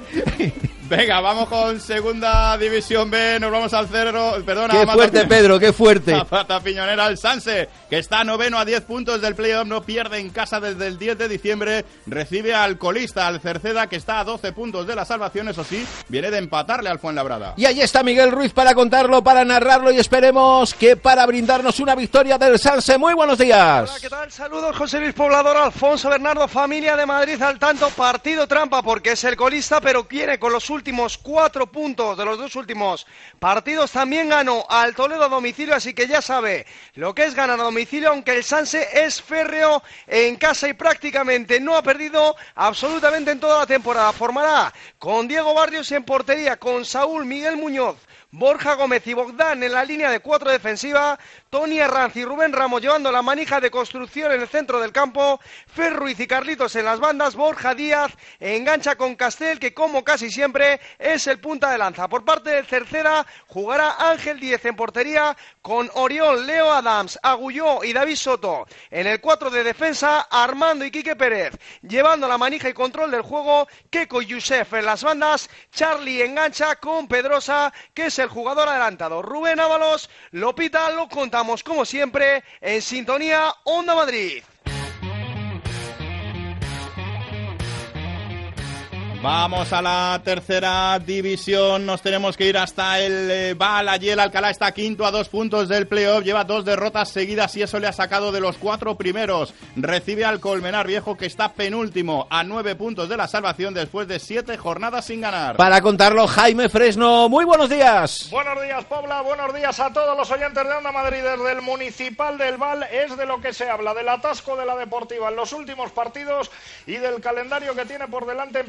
Venga, vamos con segunda división B, nos vamos al Cerro, perdona. Qué fuerte, Pedro, qué fuerte. La Pata Piñonera, el Sanse, que está noveno a 10 puntos del playoff, no pierde en casa desde el 10 de diciembre, recibe al colista, al Cerceda, que está a 12 puntos de la salvación, eso sí, viene de empatarle al Fuenlabrada. Y ahí está Miguel Ruiz para contarlo, para narrarlo y esperemos que para brindarnos una victoria del Sanse. Muy buenos días. Hola, ¿qué tal? Saludos, José Luis Poblador, Alfonso Bernardo, familia de Madrid al tanto, partido trampa porque es el colista, pero viene con los últimos 4 puntos de los 2 últimos partidos. También ganó al Toledo a domicilio, así que ya sabe lo que es ganar a domicilio, aunque el Sanse es férreo en casa y prácticamente no ha perdido absolutamente en toda la temporada. Formará con Diego Barrios en portería, con Saúl, Miguel Muñoz, Borja Gómez y Bogdán en la línea de 4 defensiva, Tony Herranz y Rubén Ramos llevando la manija de construcción en el centro del campo, Fer Ruiz y Carlitos en las bandas, Borja Díaz engancha con Castel, que como casi siempre es el punta de lanza. Por parte del Cerceda jugará Ángel Díez en portería, con Oriol, Leo Adams, Agulló y David Soto. En el 4 de defensa, Armando y Quique Pérez llevando la manija y control del juego, Keco y Yusef en las bandas, Charlie engancha con Pedrosa, que es el jugador adelantado. Rubén Ábalos lo pita, lo contamos como siempre en sintonía Onda Madrid. Vamos a la tercera división, nos tenemos que ir hasta el Val. Allí el Alcalá está quinto a 2 puntos del playoff, lleva 2 derrotas seguidas y eso le ha sacado de los 4 primeros. Recibe al Colmenar Viejo, que está penúltimo a 9 puntos de la salvación después de 7 jornadas sin ganar. Para contarlo, Jaime Fresno, muy buenos días. Buenos días, Pobla, buenos días a todos los oyentes de Onda Madrid. Desde el Municipal del Val es de lo que se habla, del atasco de la Deportiva en los últimos partidos y del calendario que tiene por delante, empezando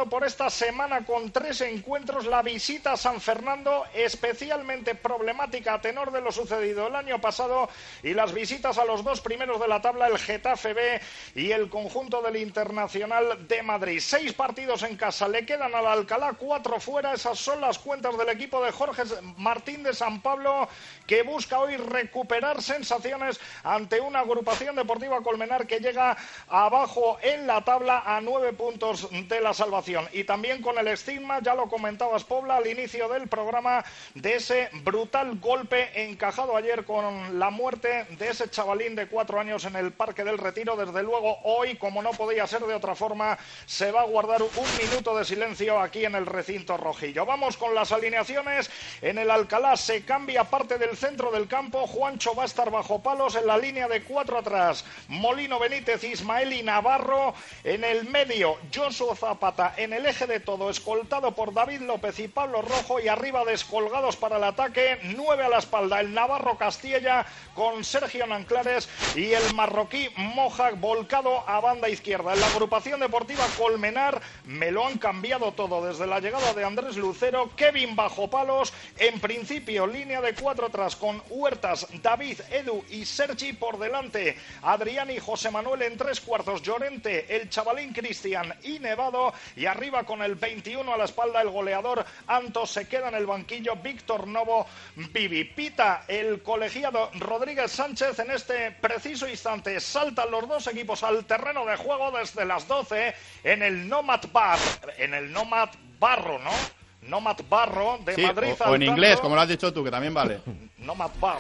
pasado por esta semana con 3 encuentros. La visita a San Fernando, especialmente problemática a tenor de lo sucedido el año pasado, y las visitas a los 2 primeros de la tabla, el Getafe B y el conjunto del Internacional de Madrid. 6 partidos en casa, le quedan al Alcalá 4 fuera. Esas son las cuentas del equipo de Jorge Martín de San Pablo, que busca hoy recuperar sensaciones ante una agrupación deportiva Colmenar que llega abajo en la tabla a 9 puntos de la salvación, y también con el estigma, ya lo comentabas, Pobla, al inicio del programa, de ese brutal golpe encajado ayer con la muerte de ese chavalín de 4 años en el Parque del Retiro. Desde luego hoy, como no podía ser de otra forma, se va a guardar un minuto de silencio aquí en el recinto rojillo. Vamos con las alineaciones. En el Alcalá se cambia parte del centro del campo. Juancho va a estar bajo palos en la línea de 4 atrás. Molino, Benítez, Ismael y Navarro. En el medio, Josué Zapata en el eje de todo, escoltado por David López y Pablo Rojo, y arriba descolgados para el ataque, 9 a la espalda, el Navarro Castilla con Sergio Nanclares y el marroquí Moja volcado a banda izquierda. En la agrupación deportiva Colmenar me lo han cambiado todo desde la llegada de Andrés Lucero. Kevin bajo palos, en principio línea de 4 atrás con Huertas, David, Edu y Sergi por delante, Adrián y José Manuel en 3 cuartos, Llorente, el chavalín Cristian y Nevado, y arriba con el 21 a la espalda el goleador Anto. Se queda en el banquillo Víctor Novo Vivi. Pita el colegiado Rodríguez Sánchez. En este preciso instante saltan los 2 equipos al terreno de juego desde las 12 en el Nomad Bar, en el Nomad Barro, ¿no? Nomad Barro de Madrid. O en inglés, como lo has dicho tú, que también vale. Nomad Bar.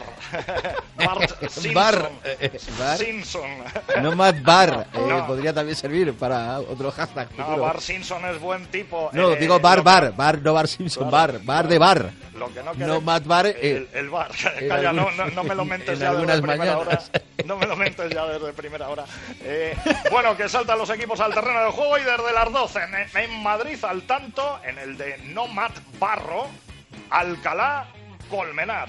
Bart Simpson. Bar. Simpson. Nomad Bar. Podría también servir para otro hashtag. No, Bart Simpson es buen tipo. No, digo bar, no Bar Simpson, claro, bar de bar. Lo que no Nomad Bar. El bar. Calla, no me lo mentes ya desde primera hora. No me lo mentes ya desde primera hora. Bueno, que saltan los equipos al terreno de juego, y desde las 12 en Madrid, al tanto, en el de Nomad Barro, Alcalá, Colmenar.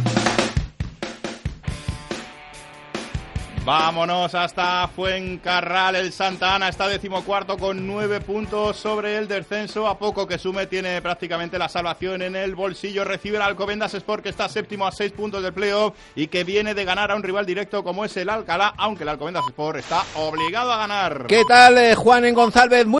Vámonos hasta Fuencarral. El Santa Ana está 14º con 9 puntos sobre el descenso. A poco que sume, tiene prácticamente la salvación en el bolsillo. Recibe el Alcobendas Sport, que está 7º a 6 puntos del playoff y que viene de ganar a un rival directo como es el Alcalá, aunque el Alcobendas Sport está obligado a ganar. ¿Qué tal, Juan en González?